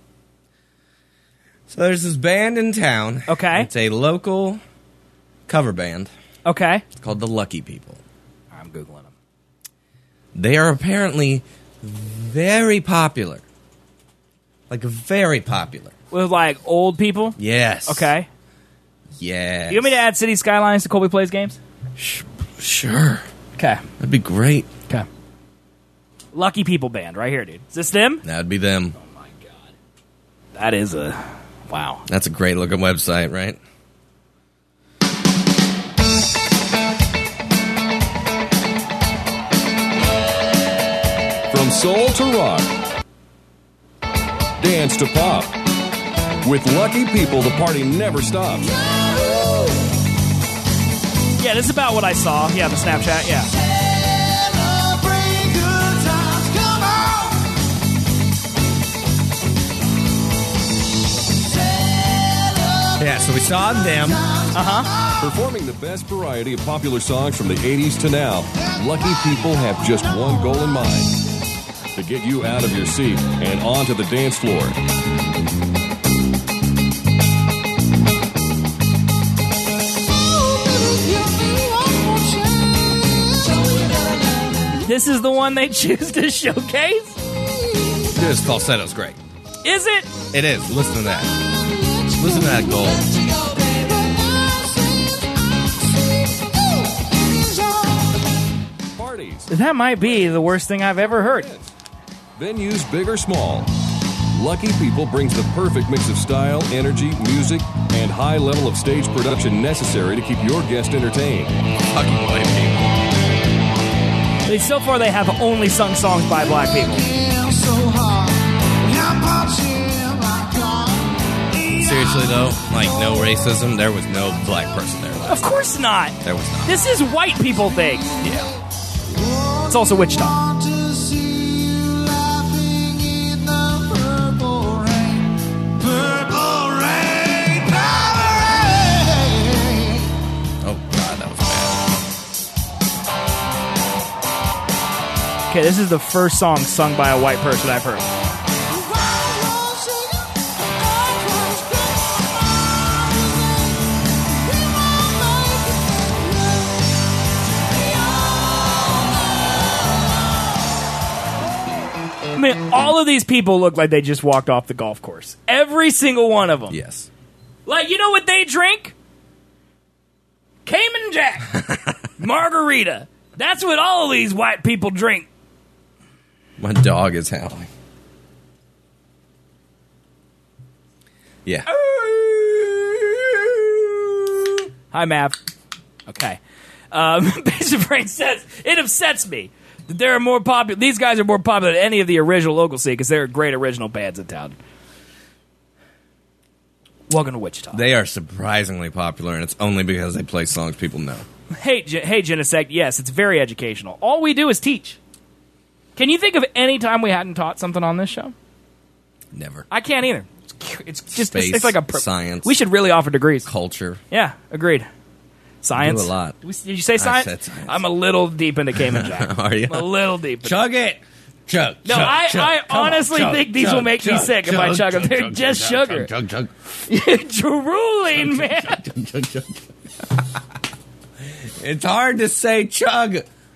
So there's this band in town. Okay. It's a local cover band. Okay. It's called the Lucky People. I'm Googling them. They are apparently very popular. Like, very popular. With, like, old people? Yes. Okay. Yes. You want me to add City Skylines to Colby Plays games? Sh- sure. Okay. That'd be great. Okay. Lucky People Band, right here, dude. Is this them? That'd be them. Oh, my God. That is a... Wow. That's a great looking website, right? From soul to rock, dance to pop. With Lucky People, the party never stops. Yeah, this is about what I saw. Yeah, the Snapchat, yeah. Yeah, so we saw them. Uh-huh. Performing the best variety of popular songs from the eighties to now, Lucky People have just one goal in mind: to get you out of your seat and onto the dance floor. This is the one they choose to showcase? This falsetto's great. Is it? It is. Listen to that. Listen to that gold. Parties, That might be the worst thing I've ever heard. venues big or small, Lucky People brings the perfect mix of style, energy, music, and high level of stage production necessary to keep your guest entertained. Fucking white people. They- So far, they have only sung songs by black people. Seriously, though, like, no racism. There was no black person there last Of course not. There was not. This is white people thing. Yeah. It's also Wichita. Oh, God, that was bad. Okay, this is the first song sung by a white person I've heard. I mean, all of these people look like they just walked off the golf course. Every single one of them. Yes. Like, you know what they drink? Cayman Jack. Margarita. That's what all of these white people drink. My dog is howling. Yeah. Hi, Mav. Okay. Um, Basic Brain says, it upsets me that there are more popular. These guys are more popular than any of the original local scene because they're great original bands in town. Welcome to Wichita. They are surprisingly popular, and it's only because they play songs people know. Hey, Ge- hey, Genesect. Yes, it's very educational. All we do is teach. Can you think of any time we hadn't taught something on this show? Never. I can't either. It's, it's just Space, it's, it's like a pro- science. We should really offer degrees. Culture. Yeah, agreed. Science. Do a lot. Did we- Did you say science? said science. I'm a little deep into Cayman Jack. Are you? I'm a little deep. Into Chug it. Chug. No, chug, I, chug. I Come on, honestly chug, think these chug, will make me chug, sick if I chug them. They're just chug, sugar. Chug, chug, You're drooling, man. chug, chug, chug. It's hard to say chug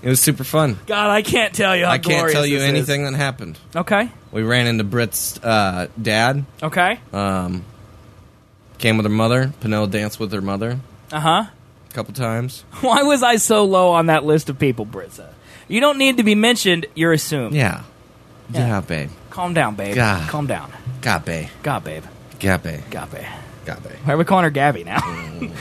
It was super fun. God, I can't tell you how I can't glorious tell you this is. anything that happened. Okay. We ran into Britt's uh, dad. Okay. Um, came with her mother. Penel danced with her mother Uh-huh. a couple times. Why was I so low on that list of people, Britza? You don't need to be mentioned. You're assumed. Yeah. Yeah. Yeah, babe. Calm down, babe. God. Calm down. Got babe. God, babe. Got babe. God, babe. Got babe. Why are we calling her Gabby now? okay.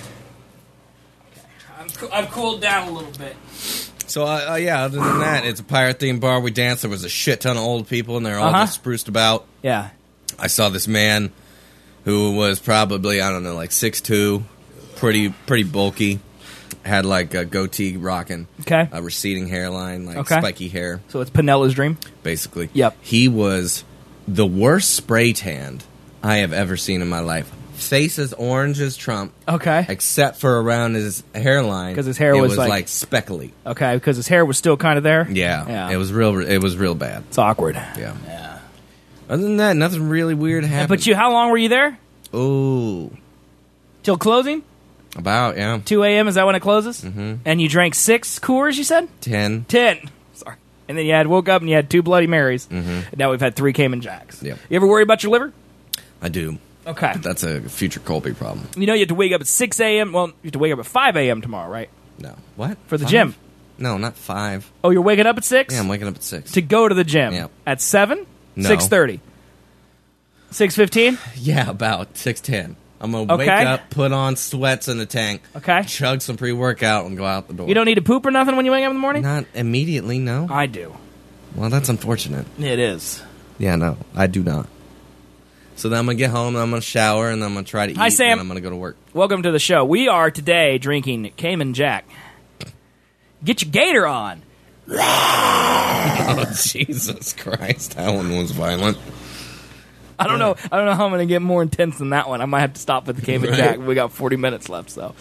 I'm co- I've cooled down a little bit. So, uh, uh, yeah, other than that, it's a pirate-themed bar. We danced. There was a shit ton of old people, and they're all Uh-huh. just spruced about. Yeah. I saw this man who was probably, I don't know, like six two, pretty pretty bulky, had like a goatee rocking, Okay. a receding hairline, like Okay. spiky hair, So it's Penella's dream? basically. Yep. He was the worst spray tanned I have ever seen in my life. Face as orange as Trump, Okay. except for around his hairline, 'Cause his hair it was was like- like speckly. Okay, because his hair was still kind of there? Yeah, Yeah. it was real. It was real bad. It's awkward. Yeah. Yeah. Other than that, nothing really weird happened. But you, how long were you there? Ooh, Till closing? about yeah, two a.m., is that when it closes? Mm-hmm. And you drank six Coors, you said? ten. Ten. Sorry. And then you had woke up and you had two Bloody Marys. Mm-hmm. And now we've had three Cayman Jacks. Yep. You ever worry about your liver? I do. Okay. But that's a future Colby problem. You know you have to wake up at six a.m. Well, you have to wake up at five a.m. tomorrow, right? No. What? For the Five? gym. No, not five. Oh, you're waking up at six? Yeah, I'm waking up at six. To go to the gym. Yep. At seven? No. six thirty? six fifteen? Yeah, about six ten. I'm gonna wake Okay. up, put on sweats in the tank, Okay. chug some pre-workout, and go out the door. You don't need to poop or nothing when you wake up in the morning? Not immediately, no. I do. Well, that's unfortunate. It is. Yeah, no, I do not. So then I'm gonna get home, and I'm gonna shower, and then I'm gonna try to eat, Hi, Sam. and I'm gonna go to work. Welcome to the show. We are today drinking Cayman Jack. Get your gator on. Oh, Jesus Christ, that one was violent. I don't know. I don't know how I'm going to get more intense than that one. I might have to stop with the Cayman Right. Jack. We got forty minutes left, so.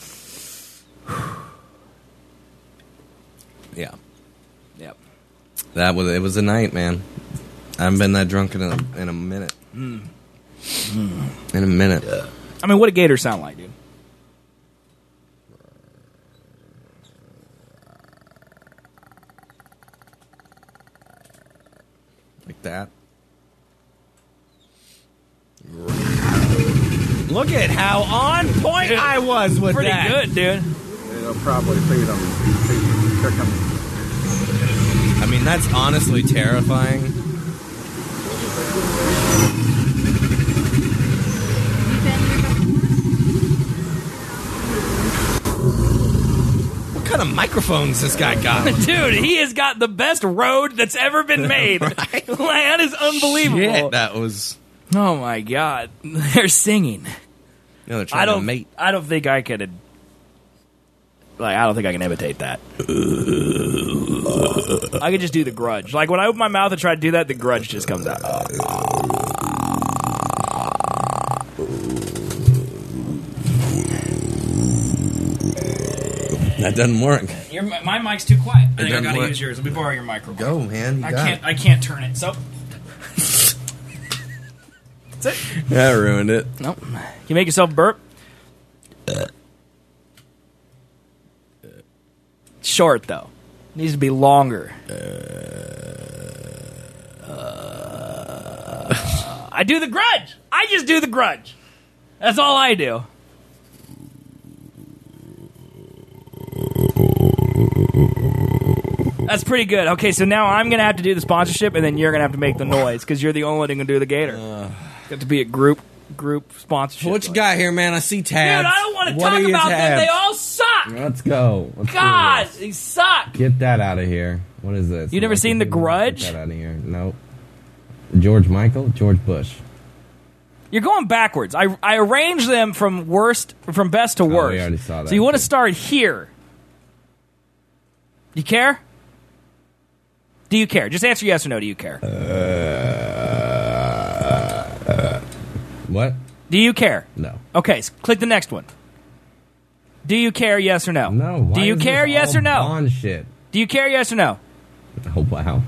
Yeah, Yep. that was it. Was a night, man. I haven't been that drunk in a in a minute. Mm. In a minute. I mean, what do gators sound like, dude? Like that. Look at how on point Dude, I was with Pretty that. good, dude. They'll probably feed them, feed chicken. I mean, that's honestly terrifying. What kind of microphones this guy got? Dude, he has got the best road that's ever been made. Right? Like, that is unbelievable. Shit, that was. Oh, my God. They're singing. You know, they're trying I don't, to mate. I don't think I could... Like, I don't think I can imitate that. I could just do the grudge. Like, when I open my mouth and try to do that, the grudge just comes out. That doesn't work. Your, my mic's too quiet. I think I doesn't gotta work. use yours. Let me borrow your microphone. Go, man. You I got can't. I can't turn it. So that's it. it. That ruined it. Nope. Can you make yourself burp? Short though. Needs to be longer. Uh, I do the grudge. I just do the grudge. That's all I do. That's pretty good. Okay, so now I'm gonna have to do the sponsorship, and then you're gonna have to make the noise because you're the only one who can do the gator. Uh, Got to be a group group sponsorship. What you got here, man? I see tabs. Dude, I don't want to What talk are your about them. tabs? They all suck. Let's go. Let's do God, this. they suck. Get that out of here. What is this? You never seen The Grudge? Get that out of here. Nope. George Michael? George Bush. You're going backwards. I I arranged them from worst from best to worst. we already saw that. So you want to start here. You care? Do you care? Just answer yes or no. Do you care? Uh, uh, what? Do you care? No. Okay, so click the next one. Do you care? Yes or no? No. Why Do you is care? this Yes all or no? Bond shit. Do you care? Yes or no? Oh, wow.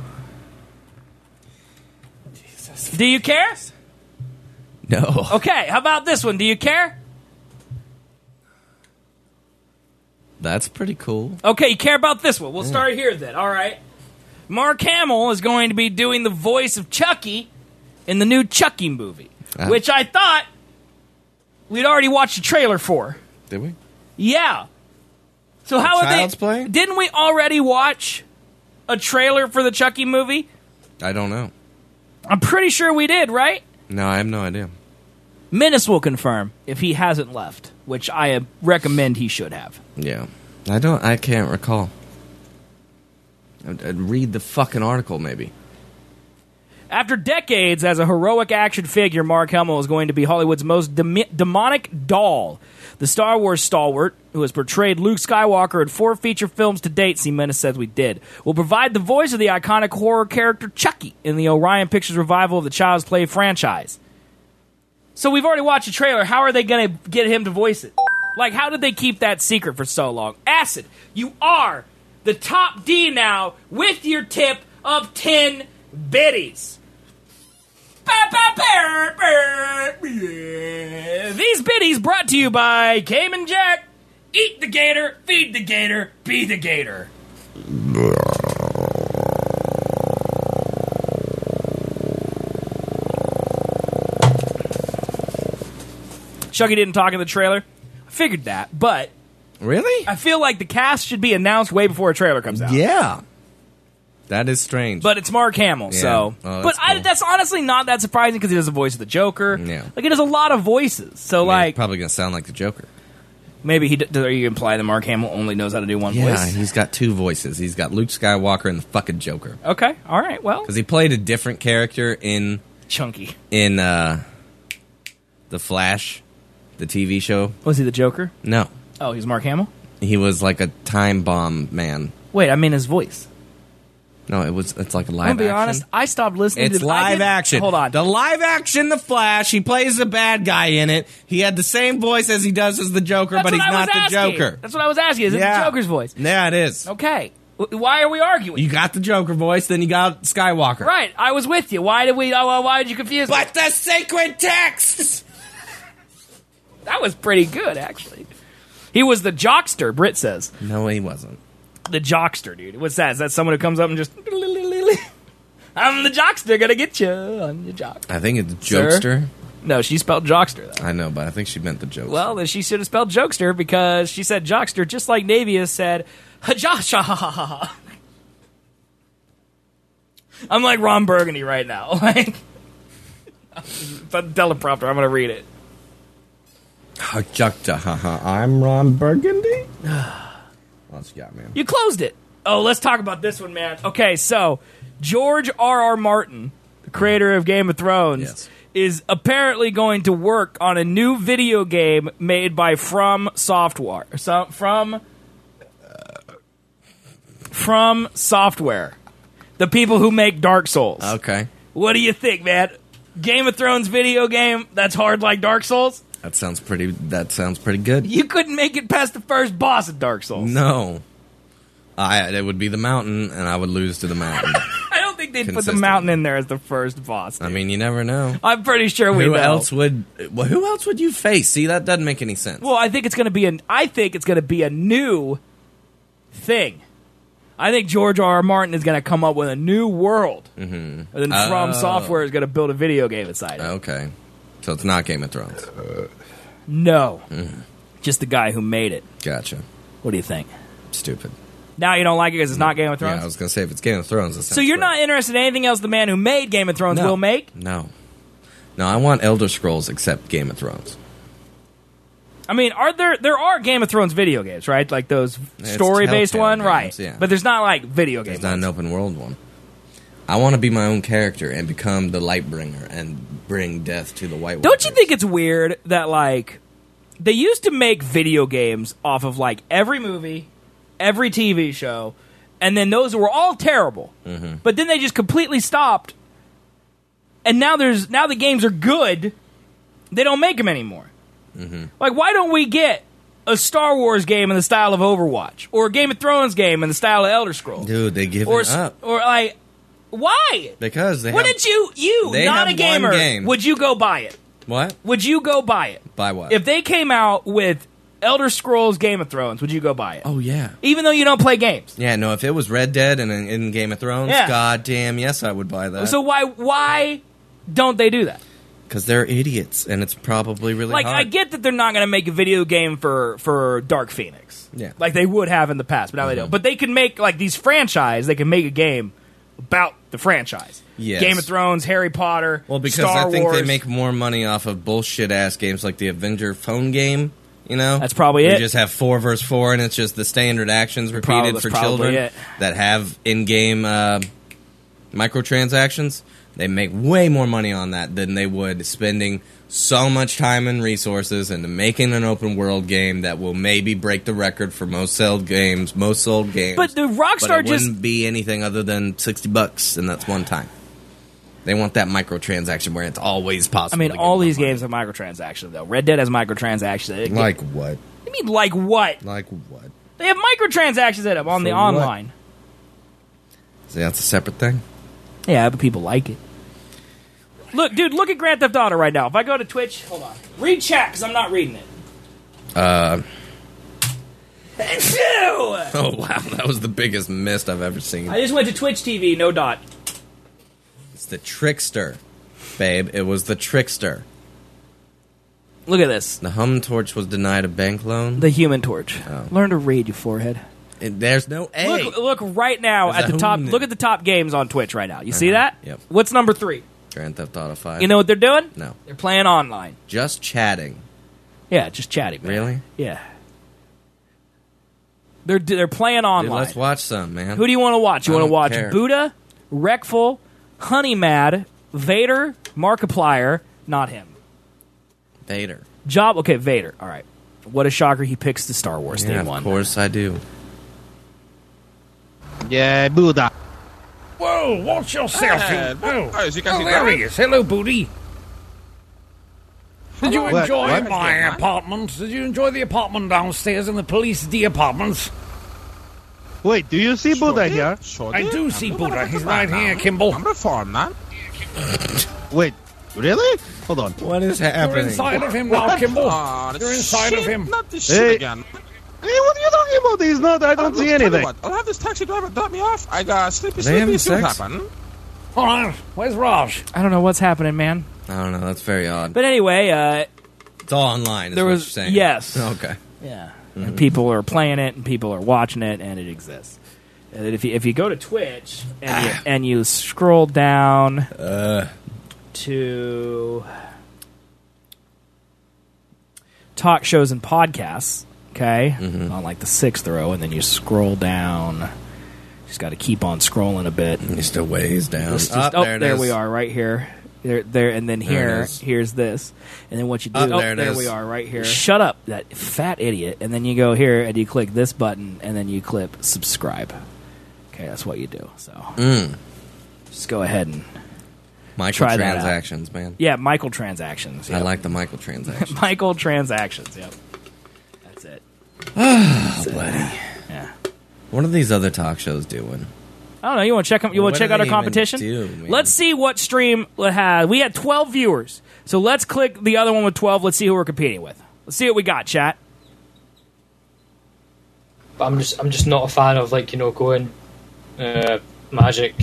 Do you care? No. Okay, how about this one? Do you care? That's pretty cool. Okay, you care about this one. We'll start here then. All right. Mark Hamill is going to be doing the voice of Chucky in the new Chucky movie, Ah. which I thought we'd already watched a trailer for. Did we? Yeah. So how are Child's they? Play? Didn't we already watch a trailer for the Chucky movie? I don't know. I'm pretty sure we did, right? No, I have no idea. Menace will confirm if he hasn't left, which I uh, recommend he should have. Yeah. I don't. I can't recall. I'd, I'd read the fucking article, maybe. After decades as a heroic action figure, Mark Hamill is going to be Hollywood's most dem- demonic doll. The Star Wars stalwart, who has portrayed Luke Skywalker in four feature films to date, see Menace says we did, will provide the voice of the iconic horror character Chucky in the Orion Pictures revival of the Child's Play franchise. So we've already watched the trailer. How are they going to get him to voice it? Like, how did they keep that secret for so long? Acid, you are the top D now with your tip of ten biddies. These biddies brought to you by Cayman Jack. Eat the gator, feed the gator, be the gator. Chucky didn't talk in the trailer. I figured that, but Really? I feel like the cast should be announced way before a trailer comes out. Yeah. That is strange. But it's Mark Hamill, Yeah. so. Oh, that's but I, cool. that's honestly not that surprising because he does the voice of the Joker. Yeah. Like, he does a lot of voices. So, I mean, like, it's probably going to sound like the Joker. maybe he. D- are you imply that Mark Hamill only knows how to do one Yeah, voice? he's got two voices. He's got Luke Skywalker and the fucking Joker. Okay, all right, well. Because he played a different character in Chunky. in uh, The Flash, the T V show. Was he the Joker? No. Oh, he's Mark Hamill? He was like a time bomb man. Wait, I mean his voice. No, it was. It's like a I'm live gonna be action. honest, I stopped listening It's to I live did- action. Hold on. The live action The Flash, he plays the bad guy in it. He had the same voice as he does as the Joker, That's but what he's I was not the asking. Joker. That's what I was asking. Is it Yeah. the Joker's voice? Yeah, it is. Okay. W- Why are we arguing? You got the Joker voice, then you got Skywalker. Right, I was with you. Why did we? Oh, why did you confuse me? But the sacred texts! That was pretty good, actually. He was the jockster, Britt says. No, he wasn't. The jockster, dude. What's that? Is that someone who comes up and just... I'm the jockster, gonna get you on your jock. I think it's Sir? Jokester. No, she spelled jockster, though. I know, but I think she meant the Jokester. Well, then she should have spelled jokester because she said jockster just like Navia said hajasha. I'm like Ron Burgundy right now. Like, it's a teleprompter. I'm gonna read it. Jukta, haha. I'm Ron Burgundy? What else you got, man? You closed it. Oh, let's talk about this one, man. Okay, so George R. R. Martin, the creator of Game of Thrones, Yes. is apparently going to work on a new video game made by From Software. So, from From Software, the people who make Dark Souls. Okay. What do you think, man? Game of Thrones video game that's hard like Dark Souls? That sounds pretty That sounds pretty good. You couldn't make it past the first boss of Dark Souls. No. I it would be the mountain, and I would lose to the mountain. I don't think they'd put the Consistent. mountain in there as the first boss. I mean, you never know. I'm pretty sure we Who know. else would? Well, who else would you face? See, that doesn't make any sense. Well, I think it's going to be an. I think it's going to be a new thing. I think George R. R. Martin is going to come up with a new world, mm-hmm. and then From Oh. Software is going to build a video game inside it. Okay, so it's not Game of Thrones. No, just the guy who made it. Gotcha. What do you think? Stupid. Now you don't like it because it's not Game of Thrones. Yeah, I was gonna say if it's Game of Thrones. It so sounds you're great. not interested in anything else the man who made Game of Thrones No. will make? No. No, I want Elder Scrolls except Game of Thrones. I mean, are there there are Game of Thrones video games, right? Like those It's story based Telltale one, games, right? yeah. But there's not like video games. It's not an open world one. I want to be my own character and become the Lightbringer and bring death to the White Don't Walkers. you think it's weird that, like, they used to make video games off of, like, every movie, every T V show, and then those were all terrible. Mm-hmm. But then they just completely stopped, and now there's now the games are good. They don't make them anymore. Mm-hmm. Like, why don't we get a Star Wars game in the style of Overwatch, or a Game of Thrones game in the style of Elder Scrolls, Dude, they give or it up or like, why? because they have Wouldn't you, you, they not a have gamer, one game. would you go buy it? what? Would you go buy it? Buy what? If they came out with Elder Scrolls Game of Thrones, would you go buy it? Oh, yeah. Even though you don't play games. Yeah, no, if it was Red Dead and in, in Game of Thrones, Yeah. goddamn, yes, I would buy that. So why why don't they do that? Because they're idiots, and it's probably really Like, hard. I get that they're not going to make a video game for, for Dark Phoenix. Yeah. Like they would have in the past, but now they don't. But they can make, like, these franchise, they can make a game about the franchise. Yes. Game of Thrones, Harry Potter, Well, because Star I think Wars. they make more money off of bullshit-ass games like the Avenger phone game, you know? That's probably Where it. You just have four versus four, and it's just the standard actions repeated Probably- that's for probably children it. that have in-game uh, microtransactions. They make way more money on that than they would spending so much time and resources into making an open-world game that will maybe break the record for most sold games, most sold games. But the Rockstar but it just- wouldn't be anything other than sixty bucks, and that's one time. They want that microtransaction where it's always I possible. mean, to get all more these money. games have microtransactions, though. Red Dead has microtransactions. Like what? I mean, like what? Like what? They have microtransactions in them on For the what? online. See, that's a separate thing. Yeah, but people like it. Look, dude, look at Grand Theft Auto right now. If I go to Twitch, hold on. Read chat, because I'm not reading it. Uh, Phew! oh, wow. That was the biggest mist I've ever seen. I just went to Twitch T V, no dot. It's the Trickster, babe. It was the Trickster. Look at this. The Hum Torch was denied a bank loan. The Human Torch. Oh. Learn to read, you forehead. It- there's no A. Look, look right now There's at a the top. human. Look at the top games on Twitch right now. You see Uh-huh. that? Yep. What's number three? Grand Theft Auto five. You know what they're doing? No. They're playing online. Just chatting. Yeah, just chatting. Man. Really? Yeah. They're they're playing Dude, online. let's watch some, man. Who do you want to watch? You I want to don't watch care. Buddha, Wreckful, Honeymad, Vader, Markiplier? Not him. Vader. Job. Okay, Vader. All right. What a shocker! He picks the Star Wars Yeah, theme of one. course I do. Yeah, Buddha. Whoa, watch yourself. Hey, you. what- Oh, oh, is you guys oh, in there there? he is. Hello, Booty. Did you What? enjoy What? my What? apartment? Did you enjoy the apartment downstairs in the police D apartments? Wait, do you see Buddha did. here? I do see Buddha. He's right here, Kimball. I'm reformed, man. Wait, really? Hold on. What is You're happening? inside of him now, Kimball. Oh, You're inside of him. Not this shit again. Hey, what are you talking about? He's not. I don't see anything. What, I'll have this taxi driver drop me off. I got sleepy, They having sleepy. See what sex? happened? All right, where's Raj? I don't know what's happening, man. I don't know. That's very odd. But anyway, uh, It's all online, is there what was- you're saying. yes. Okay. yeah, and people are playing it, and people are watching it, and it exists. And if you if you go to Twitch and you, and you scroll down Uh, to talk shows and podcasts, okay, Mm-hmm. on like the sixth row, and then you scroll down. Just got to keep on scrolling a bit. just a ways down. Just- Up, just- oh, there it there is. we are, right here. There, there, and then There here, it is. here's this, and then what you do? Up, oh, there it there is. we are, right here. Shut up, that fat idiot! And then you go here and you click this button, and then you click subscribe. Okay, that's what you do. So Mm. just go ahead and Try that out. Microtransactions, man. yeah, Michael transactions. I Yep. like the microtransactions. Michael transactions. Yep, that's it. Oh, buddy. Yeah. What are these other talk shows doing? I don't know. You want to check? You want What to check do out our they even competition? do, man? Let's see what stream it had. We had twelve viewers, so let's click the other one with twelve. Let's see who we're competing with. Let's see what we got, chat. But I'm just I'm just not a fan of like you know going uh, magic,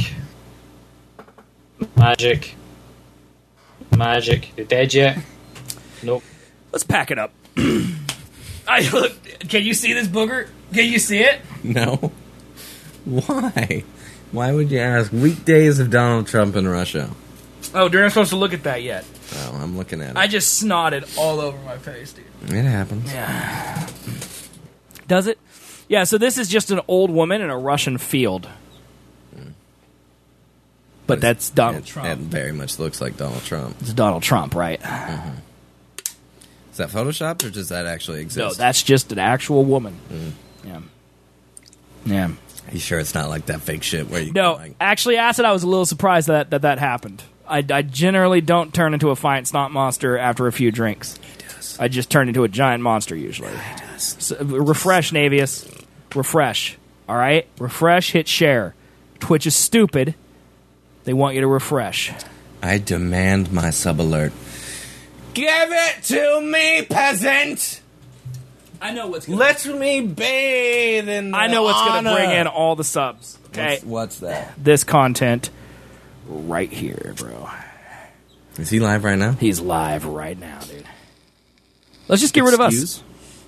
magic, magic. You dead yet? Nope. Let's pack it up. I look. Can you see this booger? Can you see it? No. Why? Why would you ask? Weekdays of Donald Trump in Russia. Oh, you're not supposed to look at that yet. Oh, I'm looking at it. I just snotted all over my face, dude. It happens. Yeah. Does it? Yeah. So this is just an old woman in a Russian field. But that's Donald It, Trump. it very much looks like Donald Trump. It's Donald Trump, right? Mm-hmm. Is that photoshopped or does that actually exist? No, that's just an actual woman. Mm. Yeah. Yeah. Are you sure it's not like that fake shit where you No, can, like, actually, Acid, I was a little surprised that that, that happened. I, I generally don't turn into a giant snot monster after a few drinks. he does. I just turn into a giant monster usually. He does. So, refresh, Navius. Refresh. All right? Refresh, hit share. Twitch is stupid. They want you to refresh. I demand my sub alert. Give it to me, peasant! I know what's gonna Let me bathe in the I know what's going to honor. bring in all the subs. Okay, What's, what's that? this content right here, bro. Is he live right now? He's live right now, dude. Let's just get rid of us. Excuse?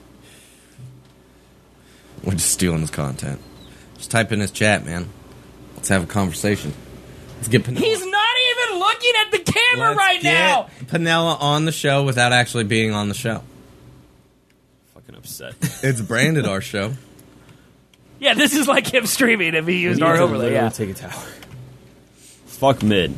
We're just stealing his content. Just type in his chat, man. Let's have a conversation. Let's get Panella. He's not even looking at the camera Let's right get now. Panella on the show without actually being on the show. Fucking upset. It's branded our show. Yeah, this is like him streaming if he used We need our to overlay. literally Yeah. take a tower. Fuck mid.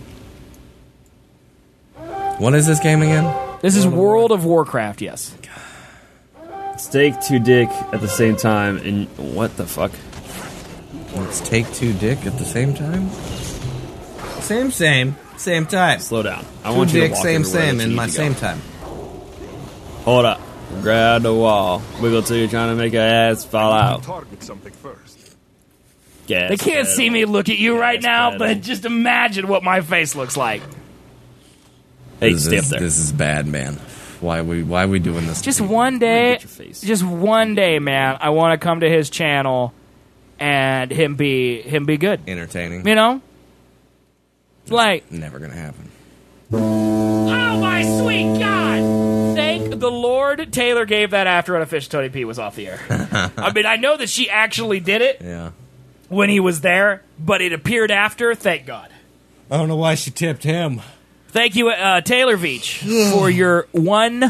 What is this game again? This is World of Warcraft, yes. Steak to dick at the same time, and what the fuck? Let's take two dick at the same time? Same, same. Same time. Slow down. I Two want you dick, to walk same, everywhere same that you in need my to go. same time. Hold up. Grab the wall. Wiggle till you're trying to make your ass fall out. Target something first. Gas They can't pedal. see me look at you right Gas now, pedal. but just imagine what my face looks like. Hey, this stay up is, there. This is bad, man. Why are we, why are we doing this? Just one day, Get your face. just one day, man. I want to come to his channel and him be him be good. Entertaining. You know, like Never gonna happen. oh my sweet God! Thank the Lord Taylor gave that after Unofficial Tony P was off the air. I mean, I know that she actually did it Yeah. when he was there, but it appeared after. Thank God. I don't know why she tipped him. Thank you, uh, Taylor Veach, for your one.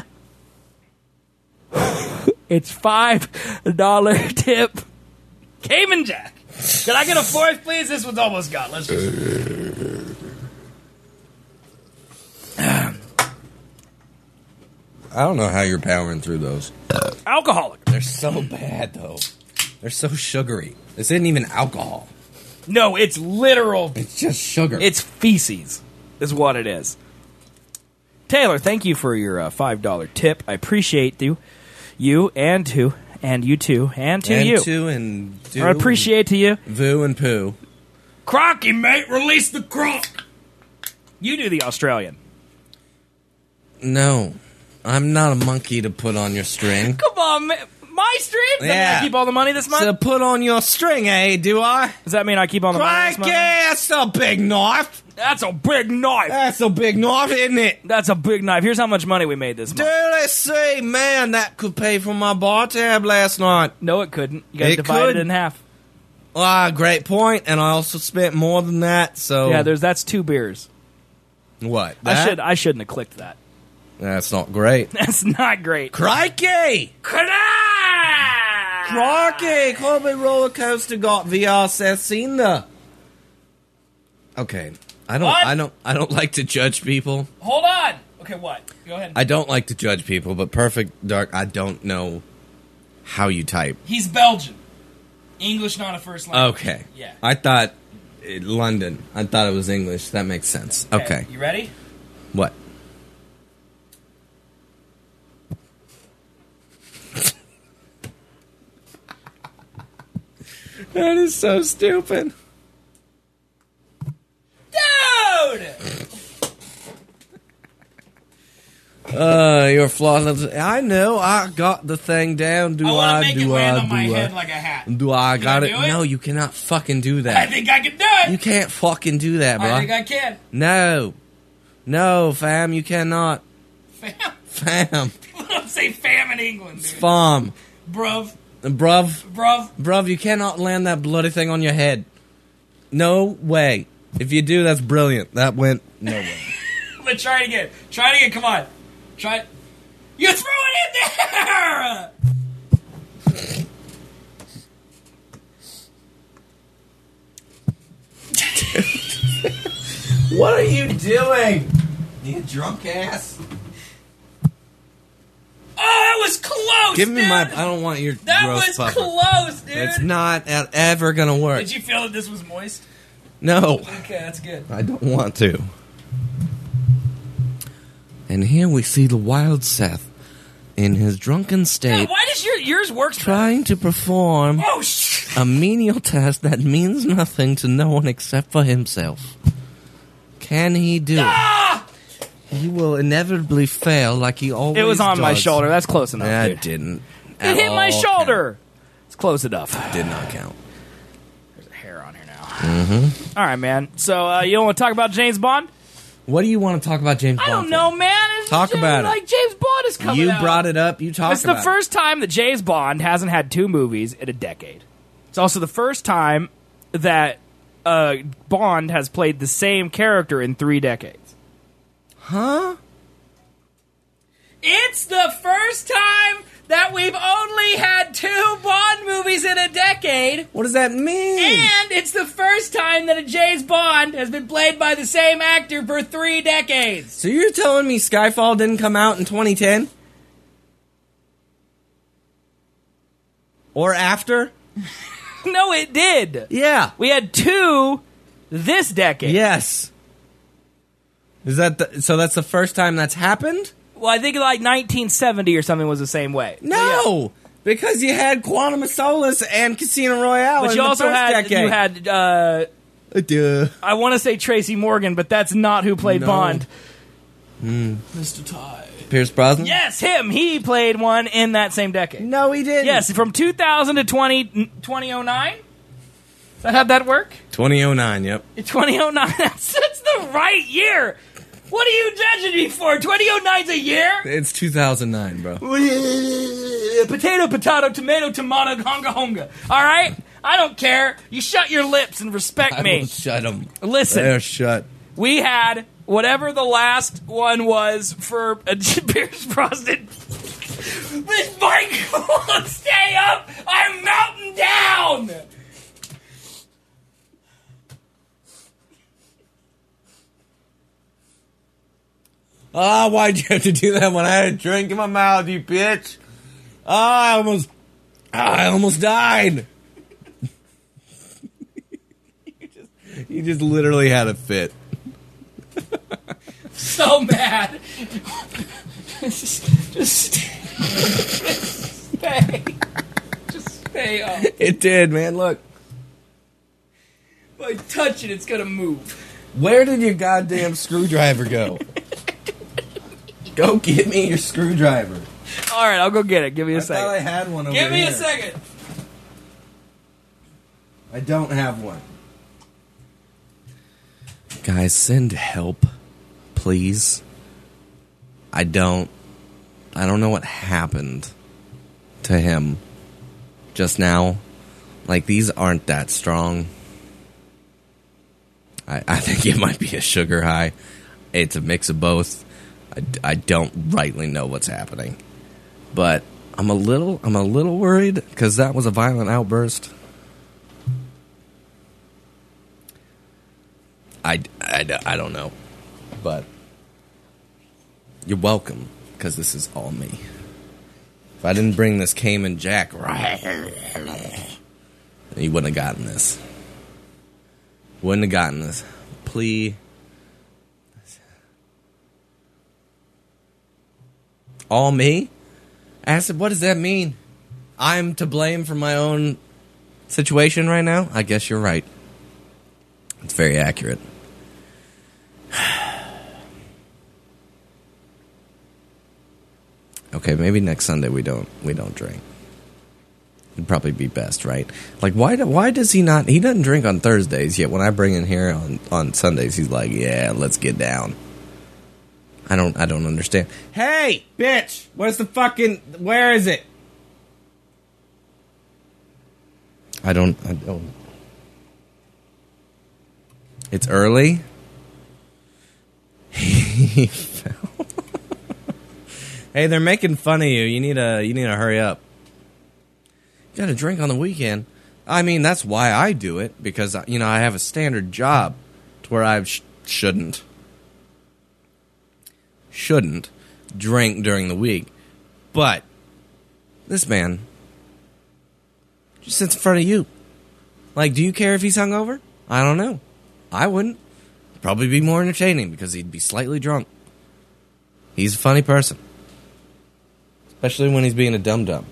It's five dollar tip. Cayman Jack. Can I get a fourth, please? This one's almost gone. Let's just. I don't know how you're powering through those. Alcoholic. They're so bad, though. They're so sugary. This isn't even alcohol. No, it's literal. It's just sugar. It's feces, is what it is. Taylor, thank you for your uh, five dollar tip. I appreciate you, you and to, and you too, and to and you. two and do I appreciate to you. Voo and poo. Crocky, mate, release the croc. You do the Australian. No, I'm not a monkey to put on your string. Come on, man. My stream? Does that mean Yeah. I keep all the money this month? To put on your string, eh? Do I? Does that mean I keep all the money this Crikey, month? that's a big knife. That's a big knife. That's a big knife, isn't it? That's a big knife. Here's how much money we made this Dude, month. let's see. Man, that could pay for my bar tab last night. No, it couldn't. You got to It divide could. it in half. Ah, great point. And I also spent more than that, so... Yeah, there's that's two beers. What? I that? should I shouldn't have clicked that. That's not great. That's not great. Crikey! Crikey! Colby Roller Coaster got V R Cecina. Okay, I don't, What? I don't, I don't like to judge people. Hold on. Okay, what? Go ahead. I don't like to judge people, but Perfect Dark, I don't know how you type. He's Belgian. English not a first language. Okay. Yeah. I thought uh, London. I thought it was English. That makes sense. Okay. You ready? What? That is so stupid. Dude! Uh, you're flawless. I know. I got the thing down. Do I I? want to make do it land I? on my do head I? like a hat. Do I Can got I it? do it? No, you cannot fucking do I that. think I can do it. You can't fucking do that, bro. I think I can. No, no, fam, you cannot. Fam. Fam, People don't say fam in England, dude. fam, Bruv. bruv, Bruv. bruv, you cannot land that bloody thing on your head. No way. If you do, that's brilliant. That went no way. But try it again. Try it again. Come on. Try it. You threw it in there! What are you doing? You drunk ass. Oh, that was close, Give me dude. my. I don't want your That gross was puffer. close, dude. It's not e- ever gonna work. Did you feel that this was moist? No, Okay, that's good. I don't want to. And here we see the wild Seth in his drunken Yeah, state, why does your yours work? trying to perform Oh, sh- a menial task that means nothing to no one except for himself. Can he do ah! it? He will inevitably fail like he always It was on my does. shoulder. That's close enough, Nah, dude. it didn't. At It hit my all shoulder. It's close enough. Did not count. There's a hair on here now. Mm-hmm. All right, man. So uh, you don't want to talk about James Bond? What do you want to talk about James I Bond? don't for? know, man. It's Talk just, about it. Like James Bond is coming You out. brought it up. You talked It's about the first time that James Bond hasn't had two movies in a decade. It's also the first time that uh, Bond has played the same character in three decades. it. Huh? It's the first time that we've only had two Bond movies in a decade. What does that mean? And it's the first time that a James Bond has been played by the same actor for three decades. So you're telling me Skyfall didn't come out in twenty ten? Or after? No, it did. Yeah. We had two this decade. Yes. Is that the, so that's the first time that's happened? Well, I think like nineteen seventy or something was the same way. No, because you had Quantum of Solace and Casino Royale. But in you the also first had decade. you had uh, Duh. I want to say Tracy Morgan, but that's not who played No. Bond. Mm. Mister Ty. Pierce Brosnan? Yes, him. He played one in that same decade. No, he didn't. Yes, from two thousand to twenty, twenty oh nine. Does that have that work? twenty oh nine, yep. twenty oh nine. That's, that's the right year. What are you judging me for? twenty oh nine's a year? It's two thousand nine, bro. Potato, potato, tomato, tomato, honga, honga. All right? I don't care. You shut your lips and respect I me. will shut them. Listen. They're shut. We had whatever the last one was for uh, Pierce Brosnan. This bike won't stay up. I'm melting down. Ah, why'd you have to do that when I had a drink in my mouth, you bitch? Ah, I almost, I almost died. you, just, you just literally had a fit. So mad. just, just stay. Just stay up. It did, man. Look. If I touch it, it's gonna move. Where did your goddamn screwdriver go? Go get me your screwdriver. All right, I'll go get it. Give me a I second. thought I had one over Give me here. a second. I don't have one. Guys, send help, please. I don't. I don't know what happened to him just now. Like, these aren't that strong. I, I think it might be a sugar high. It's a mix of both. I, I don't rightly know what's happening, but I'm a little I'm a little worried because that was a violent outburst. I, I, I don't know, but you're welcome because this is all me. If I didn't bring this Cayman Jack, you wouldn't have gotten this. Wouldn't have gotten this. Please. All me? Acid, what does that mean? I'm to blame for my own situation right now? I guess you're right. It's very accurate. Okay, maybe next Sunday we don't we don't drink. It'd probably be best, right? Like, why do, why does he not... He doesn't drink on Thursdays, yet when I bring him here on, on Sundays, he's like, yeah, let's get down. I don't I don't understand. Hey, bitch! Where's the fucking... Where is it? I don't... I don't... It's early? He fell. Hey, they're making fun of you. You need to, you need to hurry up. You got to drink on the weekend. I mean, that's why I do it. Because, you know, I have a standard job to where I sh- shouldn't. Shouldn't drink during the week. But this man just sits in front of you. Like, do you care if he's hungover? I don't know. I wouldn't. Probably be more entertaining because he'd be slightly drunk. He's a funny person. Especially when he's being a dum-dum.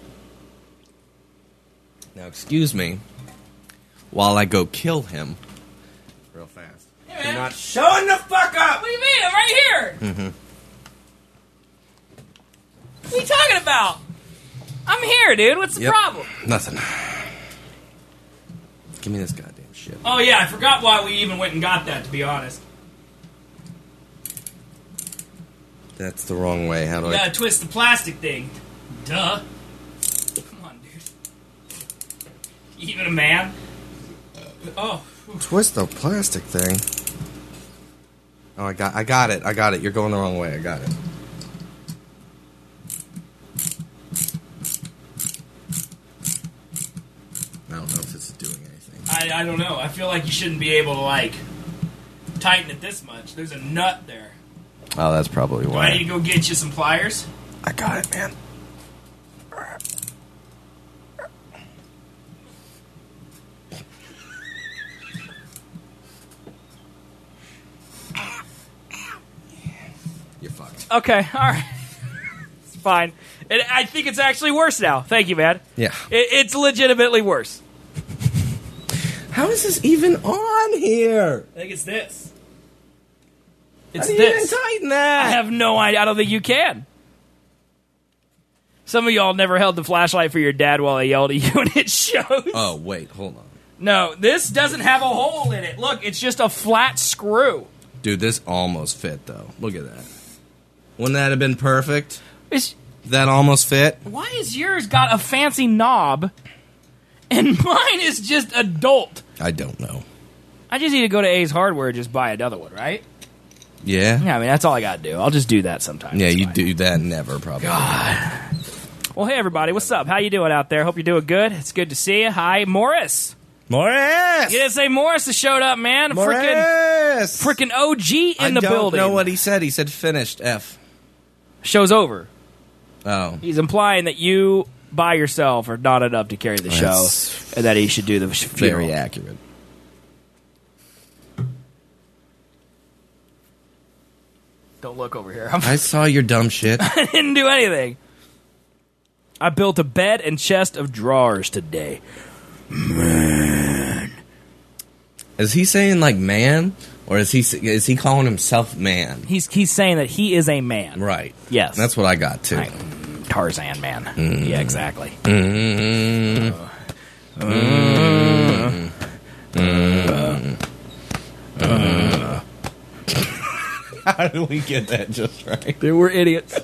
Now, excuse me while I go kill him real fast. Hey, You're not showing the fuck up! What do you mean? I'm right here. Mm-hmm. What are you talking about? I'm here, dude. What's the Yep. problem? Nothing. Give me this goddamn shit. Oh, yeah, I forgot why we even went and got that, to be honest. That's the wrong way. How do You I... gotta twist the plastic thing. Duh. Come on, dude. Even a man? Oh. Twist the plastic thing. Oh, I got, I got it. I got it. You're going the wrong way. I got it. I don't know if this is doing anything. I, I don't know. I feel like you shouldn't be able to, like, tighten it this much. There's a nut there. Oh, that's probably Do why. I need to go get you some pliers? I got it, man. You're fucked. Okay, alright. It's fine. It, I think it's actually worse now. Thank you, man. Yeah. It, it's legitimately worse. How is this even on here? I think it's this. It's How do you this. even tighten that? I have no idea. I don't think you can. Some of y'all never held the flashlight for your dad while he yelled at you, and it shows. Oh, wait, hold on. No, this doesn't have a hole in it. Look, it's just a flat screw. Dude, this almost fit, though. Look at that. Wouldn't that have been perfect? It's, that almost fit? Why is yours got a fancy knob, and mine is just adult? I don't know. I just need to go to Ace Hardware and just buy another one, right? Yeah? Yeah, I mean, that's all I got to do. I'll just do that sometime. Yeah, you do that never, probably. God. Well, hey, everybody. What's up? How you doing out there? Hope you're doing good. It's good to see you. Hi, Morris. Morris! You didn't say Morris has showed up, man. Morris! Freaking O G in I the don't building. know what he said. He said finished, F. Show's over. Oh. He's implying that you, by yourself, are not enough to carry the show, That's and that he should do the funeral. Very accurate. Don't look over here. I'm I saw your dumb shit. I didn't do anything. I built a bed and chest of drawers today. Man. Is he saying like man, or is he is he calling himself man? He's he's saying that he is a man. Right. Yes. That's what I got too. Right. Tarzan man. Mm. Yeah, exactly. Mm. Mm. Mm. Mm. How did we get that just right? They were idiots.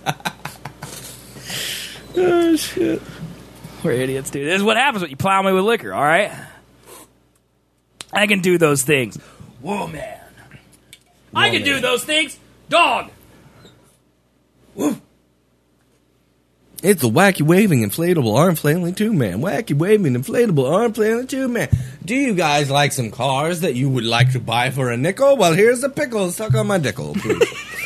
Oh shit. We're idiots, dude. This is what happens when you plow me with liquor, all right? I can do those things. Whoa, man. I Whoa, can do man. those things. Dog. Woo. It's the wacky waving inflatable arm flailing two man. Wacky waving inflatable arm flailing two man. Do you guys like some cars that you would like to buy for a nickel? Well, here's the pickle stuck on my dickle, please.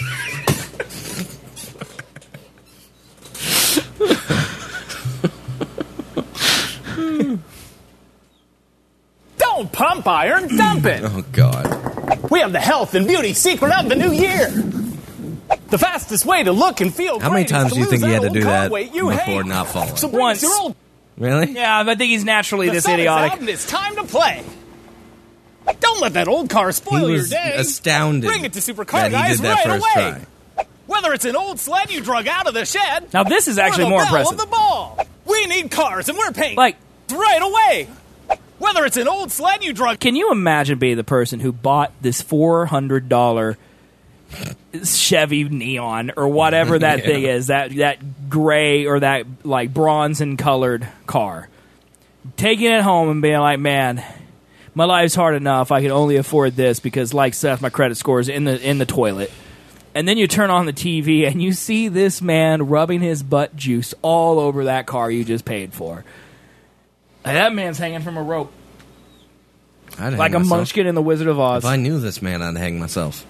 Don't pump iron, dump it. Oh God. We have the health and beauty secret of the new year. The fastest way to look and feel How many great times is do you to think lose he had to that do old car that weight you before hate. not falling? So bring Once. your old Really? Yeah, I think he's naturally the this sun is idiotic. out and it's time to play. Don't let that old car spoil He your was day. astounded Bring it to Supercar that he Guys did that right first away. try. Whether it's an old sled you drug out of the shed, Now, this is or actually the more bell impressive. of the ball. We need cars and we're paying Like, right away. Whether it's an old sled you drug. can you imagine being the person who bought this four hundred dollars Chevy Neon or whatever that Yeah. thing is, that that gray or that like bronze colored car, taking it home and being like, man, my life's hard enough. I can only afford this because, like Seth, my credit score is in the in the toilet. And then you turn on the T V and you see this man rubbing his butt juice all over that car you just paid for. And that man's hanging from a rope. I'd Like hang a myself. munchkin in the Wizard of Oz. If I knew this man, I'd hang myself.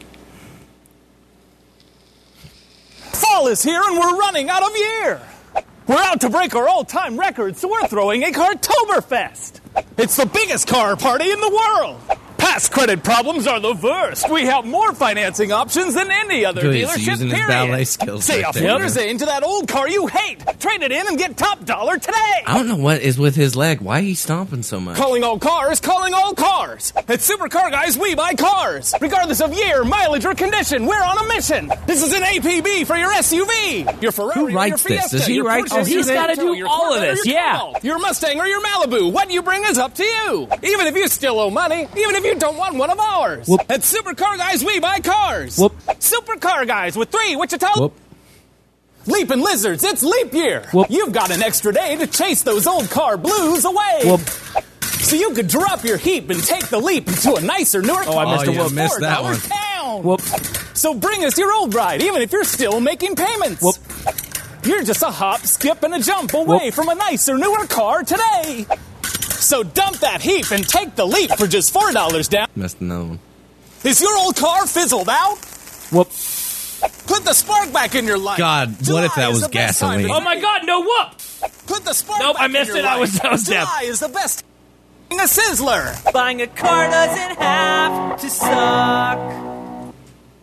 Fall is here and we're running out of year. We're out to break our all-time record, so we're throwing a Cartoberfest. It's the biggest car party in the world. Pack Fast credit problems are the worst. We have more financing options than any other Dude, he's dealership, using his period. ballet skills Say right a there. Flutter into that old car you hate. Trade it in and get top dollar today. I don't know what is with his leg. Why he stomping so much? Calling all cars, calling all cars. At Super Car Guys, we buy cars. Regardless of year, mileage, or condition, we're on a mission. This is an A P B for your S U V. Your Ferrari Who or your writes this? Fiesta. Does he your write Porsche, this? your He's gotta Pinto, do your all of Corvette, or this, your yeah. Cobalt, your Mustang or your Malibu. What you bring is up to you. Even if you still owe money, even if you don't want one of ours. Whoop. At Super Car Guys, we buy cars. Whoop. Super Car Guys with three Wichita... Whoop. Leaping Lizards, it's leap year. Whoop. You've got an extra day to chase those old car blues away. Whoop. So you could drop your heap and take the leap into a nicer, newer Oh, I car. missed a Oh, yeah, whoop. missed that four dollars one. Down. Whoop. So bring us your old ride, even if you're still making payments. Whoop. You're just a hop, skip, and a jump away Whoop. from a nicer, newer car today. So dump that heap and take the leap for just four dollars down. Must have known. Is your old car fizzled out? Whoop. Put the spark back in your life. God, what July if that is was the best time gasoline? to Oh my God, no whoop. Put the spark Nope, back I missed in your it. I life. was- I was deaf. July is the best a sizzler. Buying a car doesn't have to suck.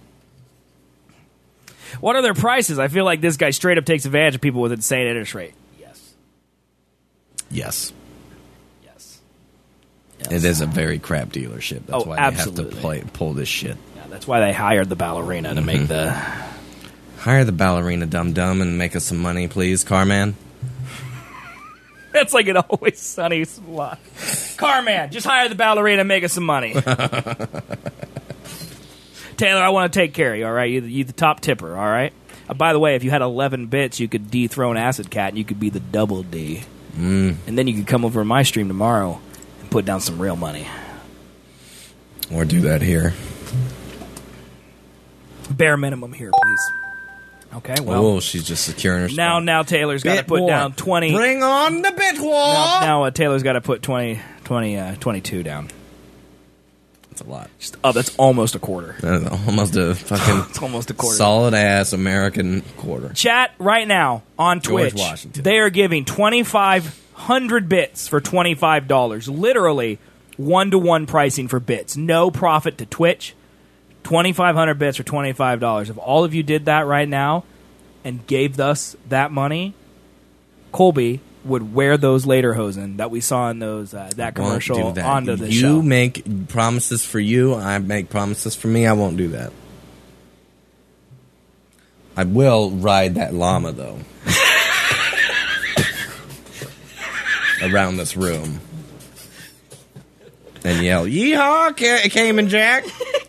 What are their prices? I feel like this guy straight up takes advantage of people with insane interest rate. Yes. Yes. Yes. It is a very crap dealership. That's Oh, why absolutely. they have to play, pull this shit. Yeah, that's why they hired the ballerina to make the... Hire the ballerina dum dum and make us some money, please, Carman. That's like an Always Sunny slot. Carman, just hire the ballerina and make us some money. Taylor, I want to take care of you, all right? You're the, you're the top tipper, all right? Uh, by the way, if you had eleven bits, you could dethrone Acid Cat and you could be the double D. Mm. And then you could come over to my stream tomorrow and put down some real money. Or do that here. Bare minimum here, please. Okay, well. Oh, she's just securing her Now, spot. now Taylor's got to Bit put war. down twenty. Bring on the bit war! Now, now uh, Taylor's got to put twenty, twenty, uh, twenty-two down. That's a lot. Just, oh, that's almost a quarter. That is almost a fucking It's almost a quarter. solid ass American quarter. Chat right now on George Twitch. Washington. They are giving twenty-five hundred bits for twenty-five dollars. Literally one to one pricing for bits. No profit to Twitch. twenty-five hundred bits for twenty-five dollars. If all of you did that right now and gave us that money, Colby would wear those lederhosen that we saw in those uh, that Won't commercial do that. onto the you show. make promises for you. I make promises for me. I won't do that. I will ride that llama though. Around this room and yell, "Yeehaw, Ca- Cayman Jack!"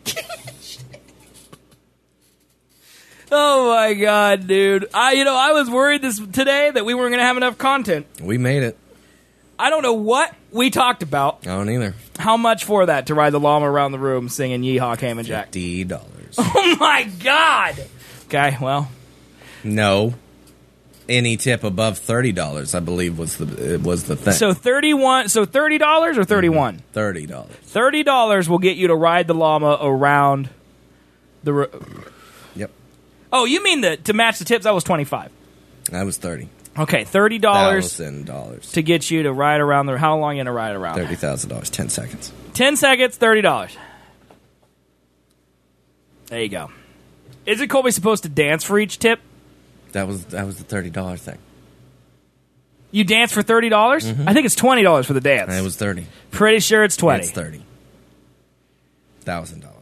Oh my god, dude! I you know I was worried this today that we weren't going to have enough content. We made it. I don't know what we talked about. I don't either. How much for that to ride the llama around the room singing "Yeehaw, Cayman Jack"? Fifty dollars. Oh my god! Okay, well, No. Any tip above thirty dollars, I believe, was the it was the thing. so thirty-one. So thirty dollars or thirty-one. Thirty dollars. Thirty dollars will get you to ride the llama around the. Ro- Yep. oh, you mean the to match the tips? That was twenty-five. That was thirty. Okay, thirty dollars Thousand dollars. to get you to ride around the. How long you gonna ride around? Thirty thousand dollars. Ten seconds. Ten seconds, thirty dollars. There you go. Isn't Colby supposed to dance for each tip? That was that was the thirty dollar thing. You dance for thirty dollars? Mhm. I think it's twenty dollars for the dance. And it was thirty. Pretty sure it's twenty. It's thirty. Thousand dollars.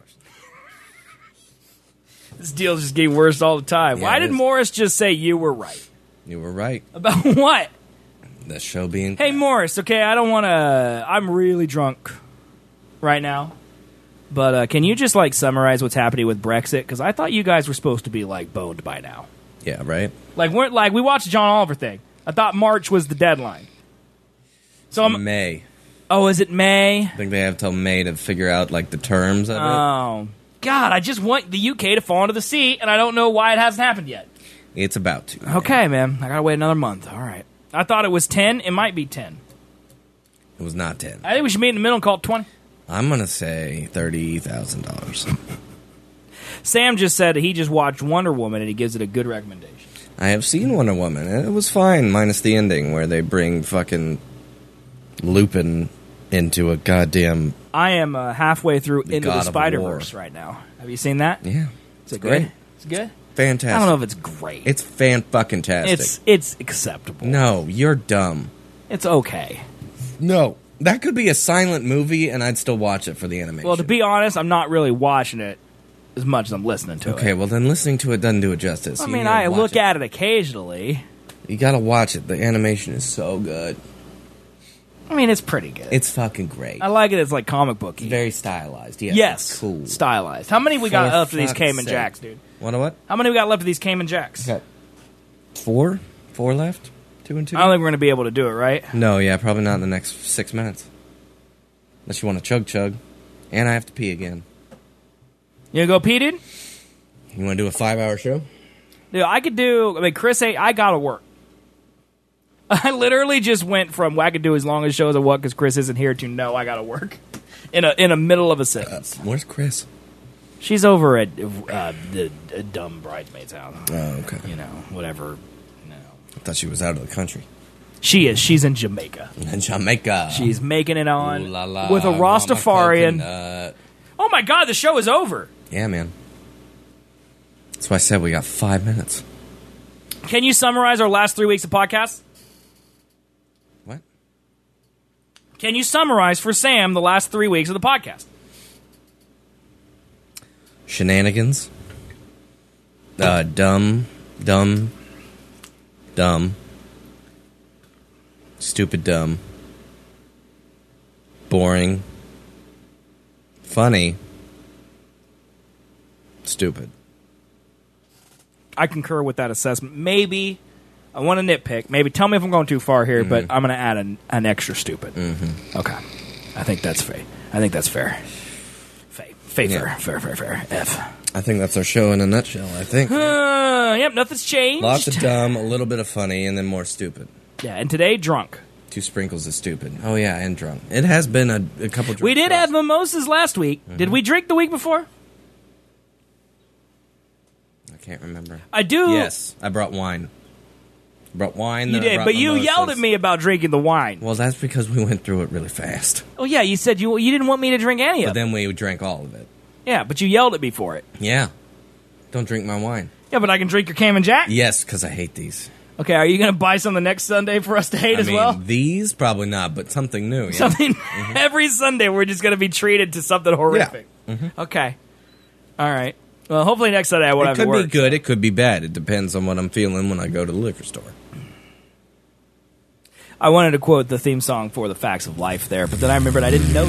This deal's just getting worse all the time. Yeah, Why it did is. Morris just say you were right? You were right. About what? The show being Hey, Morris, okay, I don't want to... I'm really drunk right now. But uh, can you just, like, summarize what's happening with Brexit? Because I thought you guys were supposed to be, like, boned by now. Yeah, right? Like, we're, like we watched the John Oliver thing. I thought March was the deadline. So I'm... May. Oh, is it May? I think they have till May to figure out like the terms of it. Oh, God, I just want the U K to fall into the sea, and I don't know why it hasn't happened yet. It's about to. Okay, man. I gotta wait another month. All right. I thought it was ten. It might be ten. It was not ten. I think we should meet in the middle and call it twenty. I'm gonna say thirty thousand dollars. Sam just said he just watched Wonder Woman, and he gives it a good recommendation. I have seen Wonder Woman, and it was fine, minus the ending where they bring fucking Lupin into a goddamn. I am uh, halfway through The Into God the of Spider-Verse right now. Have you seen that? Yeah. Is it great. good? It's good? Fantastic. I don't know if it's great. It's fan-fucking-tastic. It's it's acceptable. No, you're dumb. It's okay. No. That could be a silent movie, and I'd still watch it for the animation. Well, to be honest, I'm not really watching it as much as I'm listening to it. Okay, well, then listening to it doesn't do it justice. I You mean, gotta I watch look it. at it occasionally. You gotta watch it. The animation is so good. I mean, it's pretty good. It's fucking great. I like it as like comic booky. Very stylized. Yes. Yes. It's cool. Stylized. How many we got For left of these fuck's Cayman sake. Jacks, dude? What? What? How many we got left of these Cayman Jacks? Got four? Four left? Two and two? I don't think we're going to be able to do it, right? No, yeah, probably not in the next six minutes. Unless you want to chug chug. And I have to pee again. You gonna go pee, dude? You want to do a five hour show? Dude, I could do. I mean, Chris ain't. I gotta work. I literally just went from well, I could do as long as shows of what because Chris isn't here to no, I gotta work in a in a middle of a sentence. Uh, where's Chris? She's over at uh, the uh, dumb bridesmaid's house. Oh, okay. You know, whatever. I thought she was out of the country. She is. She's in Jamaica. In Jamaica. She's making it on Ooh la la, with a mama Rastafarian. coconut. Oh my God, the show is over. Yeah, man. That's why I said we got five minutes. Can you summarize our last three weeks of podcasts? What? Can you summarize for Sam the last three weeks of the podcast? Shenanigans. Uh, dumb. Dumb. Dumb. Stupid dumb. Boring. Funny. Stupid. I concur with that assessment. Maybe, I want to nitpick. Maybe tell me if I'm going too far here, but I'm going to add an, an extra stupid. Mm-hmm. Okay. I think that's fair. I think that's fair. Fair. Fair, Yeah. fair, fair, fair, fair. F. I think that's our show in a nutshell, I think. Uh, yep, nothing's changed. Lots of dumb, a little bit of funny, and then more stupid. Yeah, and today, drunk. Two sprinkles of stupid. Oh, yeah, and drunk. It has been a, a couple drinks. We did have mimosas last week. Mm-hmm. Did we drink the week before? I can't remember. I do. Yes, I brought wine. Brought wine. You then I did, brought but you mimosas. yelled at me about drinking the wine. Well, that's because we went through it really fast. Oh, yeah, you said you you didn't want me to drink any But of it. then we drank all of it. Yeah, but you yelled at me for it. Yeah. Don't drink my wine. Yeah, but I can drink your Cayman Jack? Yes, because I hate these. Okay, are you going to buy some the next Sunday for us to hate I as mean, well? these probably not, but something new. Yeah. Something every Sunday we're just going to be treated to something horrific. Mm-hmm. Okay. All right. Well, hopefully next Sunday I won't It have to could work. be good. It could be bad. It depends on what I'm feeling when I go to the liquor store. I wanted to quote the theme song for The Facts of Life there, but then I remembered I didn't know.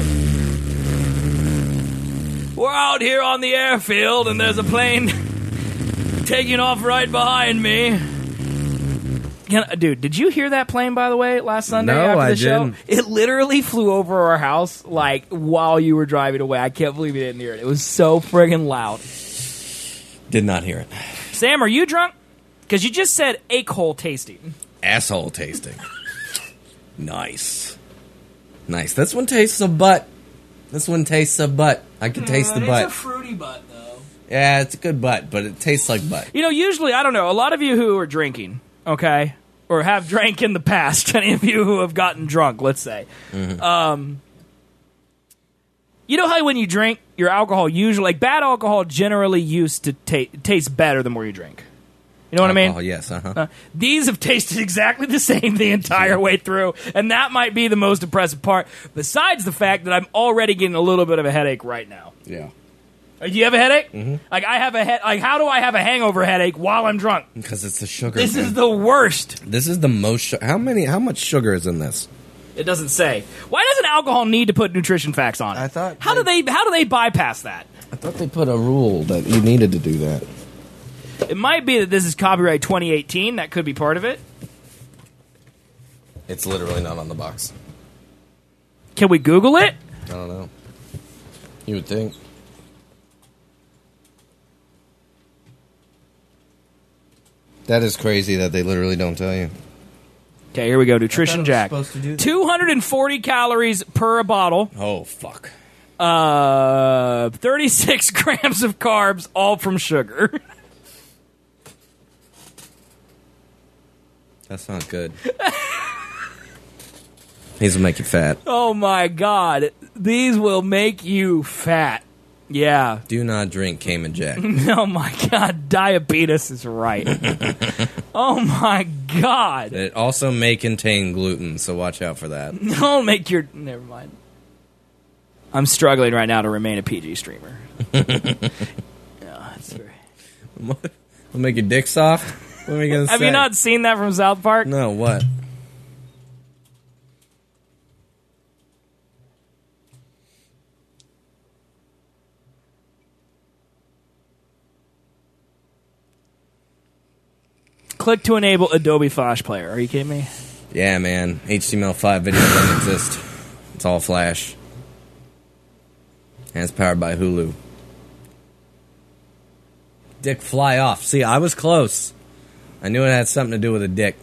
We're out here on the airfield, and there's a plane taking off right behind me. Can, dude, did you hear that plane, by the way, last Sunday No, after the I show? didn't. It literally flew over our house, like, while you were driving away. I can't believe you didn't hear it. It was so friggin' loud. Did not hear it. Sam, are you drunk? Because you just said ache-hole tasting. Asshole tasting. Nice. Nice. This one tastes of butt. This one tastes of butt. I can taste the butt. It's a fruity butt, though. Yeah, it's a good butt, but it tastes like butt. You know, usually, I don't know, a lot of you who are drinking, okay, or have drank in the past, any of you who have gotten drunk, let's say, Mm-hmm. um, you know how when you drink, your alcohol usually, like bad alcohol generally used to ta- taste better the more you drink. You know what Alcohol, I mean? yes, uh-huh. Uh, these have tasted exactly the same the entire way through, and that might be the most impressive part, besides the fact that I'm already getting a little bit of a headache right now. Yeah. Uh, Do you have a headache? Mm-hmm. Like, I have a head. Like, how do I have a hangover headache while I'm drunk? Because it's the sugar. This man. is the worst. This is the most. Su- how many? How much sugar is in this? It doesn't say. Why doesn't alcohol need to put nutrition facts on it? I thought How do they? How do they bypass that? I thought they put a rule that you needed to do that. It might be that this is copyright twenty eighteen. That could be part of it. It's literally not on the box. Can we Google it? I don't know. You would think. That is crazy that they literally don't tell you. Okay, here we go. Nutrition Jack. supposed to do that. two hundred forty calories per bottle. Oh, fuck. Uh, thirty-six grams of carbs, all from sugar. That's not good. These will make you fat. Oh my God. These will make you fat. Yeah. Do not drink Cayman Jack. Oh my God. Diabetes is right. Oh my God. It also may contain gluten, so watch out for that. Don't make your... Never mind. I'm struggling right now to remain a P G streamer. Yeah, that's very... Will make your dick soft? What are we going to say? Have you not seen that from South Park? No, what? Click to enable Adobe Flash Player. Are you kidding me? Yeah, man. H T M L five video doesn't exist. It's all Flash. And it's powered by Hulu. Dick fly off. See, I was close. I knew it had something to do with a dick.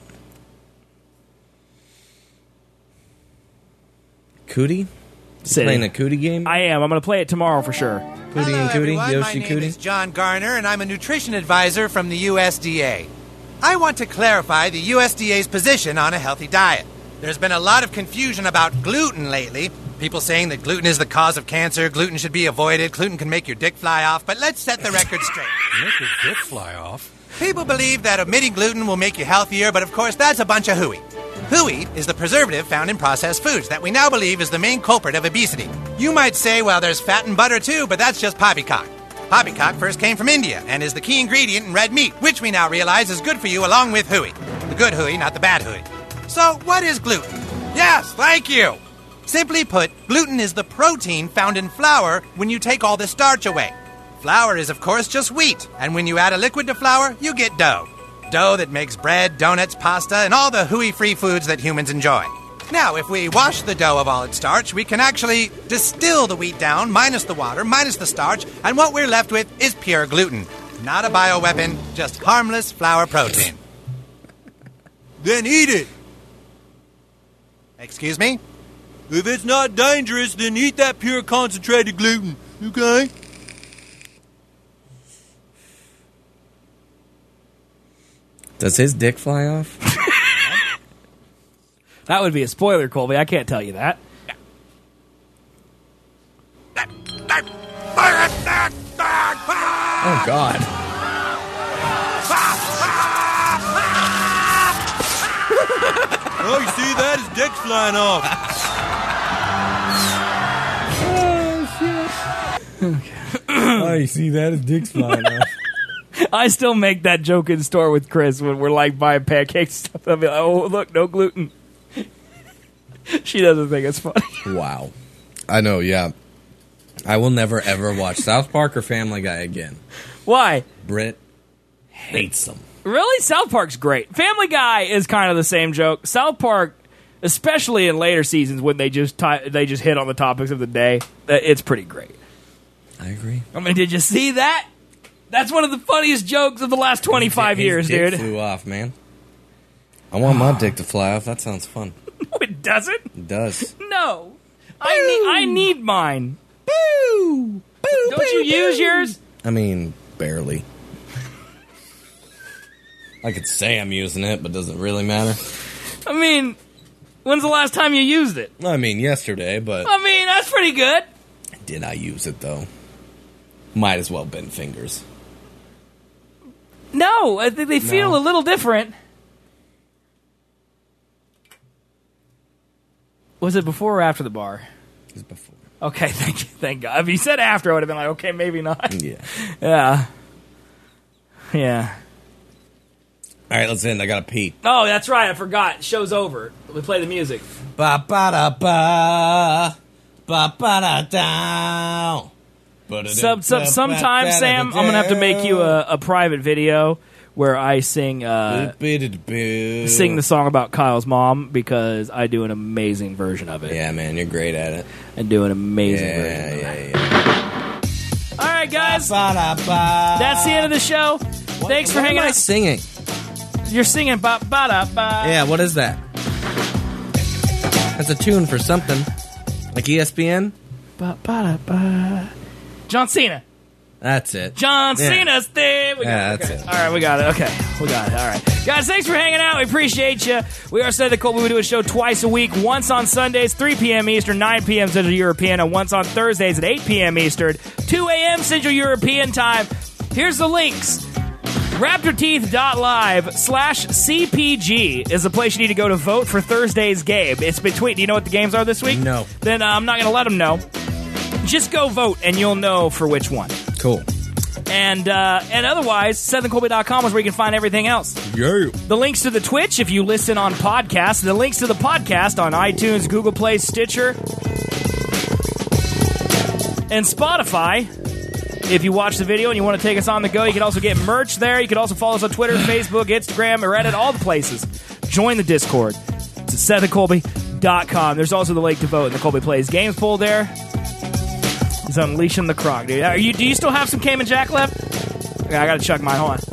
Cootie? City. Playing a Cootie game? I am. I'm going to play it tomorrow for sure. Cootie and Cootie? Everyone. Yoshi My name Cootie? is John Garner, and I'm a nutrition advisor from the U S D A. I want to clarify the U S D A's position on a healthy diet. There's been a lot of confusion about gluten lately. People saying that gluten is the cause of cancer, gluten should be avoided, gluten can make your dick fly off, but let's set the record straight. Make your dick fly off? People believe that omitting gluten will make you healthier, but of course that's a bunch of hooey. Hooey is the preservative found in processed foods that we now believe is the main culprit of obesity. You might say, well, there's fat and butter too, but that's just poppycock. Poppycock first came from India and is the key ingredient in red meat, which we now realize is good for you along with hooey. The good hooey, not the bad hooey. So, what is gluten? Yes, thank you! Simply put, gluten is the protein found in flour when you take all the starch away. Flour is, of course, just wheat, and when you add a liquid to flour, you get dough. Dough that makes bread, donuts, pasta, and all the hooey-free foods that humans enjoy. Now, if we wash the dough of all its starch, we can actually distill the wheat down, minus the water, minus the starch, and what we're left with is pure gluten. Not a bioweapon, just harmless flour protein. Then eat it! Excuse me? If it's not dangerous, then eat that pure concentrated gluten, okay? Does his dick fly off? That would be a spoiler, Colby. I can't tell you that. Oh, God. Oh, you see that? His dick's flying off. Oh, you see that? His dick's flying off. I still make that joke in store with Chris when we're like buying pancakes and stuff. I'll be like, oh, look, no gluten. She doesn't think it's funny. Wow. I know, yeah. I will never, ever watch South Park or Family Guy again. Why? Britt hates them. Really? South Park's great. Family Guy is kind of the same joke. South Park, especially in later seasons when they just ti- they just hit on the topics of the day, it's pretty great. I agree. I mean, did you see that? That's one of the funniest jokes of the last twenty-five His years, dick dude. flew off, man. I want my dick to fly off. That sounds fun. No, it doesn't. It does. No. I need, I need mine. Boo! Boo! Don't you use yours? I mean, barely. I could say I'm using it, but does it really matter? I mean, when's the last time you used it? I mean, yesterday, but... I mean, that's pretty good. Did I use it, though? Might as well bend fingers. No, I think they feel No. a little different. Was it before or after the bar? It was before. Okay, thank you, thank God. If you said after, I would have been like, okay, maybe not. Yeah. Yeah. Yeah. All right, let's end. I gotta pee. Oh, that's right. I forgot. Show's over. We play the music. Ba ba da ba. Ba ba da da. Some, some, sometime, Sam, I'm going to have to make you a, a private video where I sing uh, sing the song about Kyle's mom because I do an amazing version of it. Yeah, man, you're great at it. I do an amazing yeah, version of yeah, it. Yeah. All right, guys. That's the end of the show. What, Thanks for what hanging am I out. singing? You're singing ba ba da ba. Yeah, what is that? That's a tune for something. Like E S P N? Ba ba da ba. John Cena. That's it. John Yeah. Cena's theme. We Yeah, got it. that's Okay. it. All right, we got it. Okay, we got it. All right. Guys, thanks for hanging out. We appreciate you. We are Set the Colby. We do a show twice a week, once on Sundays, three p.m. Eastern, nine p.m. Central European, and once on Thursdays at eight p.m. Eastern, two a.m. Central European time. Here's the links. RaptorTeeth.live slash CPG is the place you need to go to vote for Thursday's game. It's between. Do you know what the games are this week? No. Then uh, I'm not going to let them know. Just go vote, and you'll know for which one. Cool. And uh, and otherwise, Seth Colby dot com is where you can find everything else. Yeah. The links to the Twitch if you listen on podcast. The links to the podcast on iTunes, Google Play, Stitcher, and Spotify. If you watch the video and you want to take us on the go, you can also get merch there. You can also follow us on Twitter, Facebook, Instagram, Reddit, all the places. Join the Discord. It's at Seth Colby dot com. There's also the link to vote in the Colby Plays Games poll there. He's unleashing the croc, dude. Are you, do you still have some Cayman Jack left? Okay, I gotta check mine. Hold on.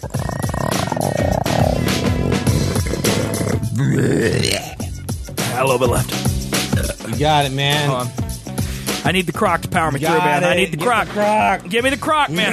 A little bit left. You got it, man. Hold on. I need the croc to power me through, Got man. I it. need the Get croc. the croc. Give me the croc, man.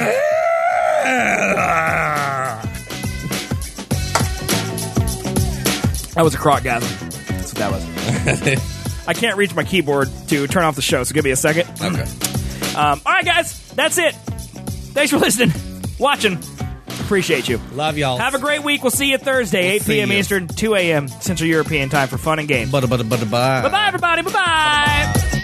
That was a croc gasm. That's what that was. I can't reach my keyboard to turn off the show, so give me a second. Okay. Um, all right, guys. That's it. Thanks for listening, watching. Appreciate you. Love y'all. Have a great week. We'll see you Thursday, eight p.m. See you. Eastern, two a.m. Central European time for fun and games. Bye bye bye bye. Bye-bye, everybody. Bye-bye.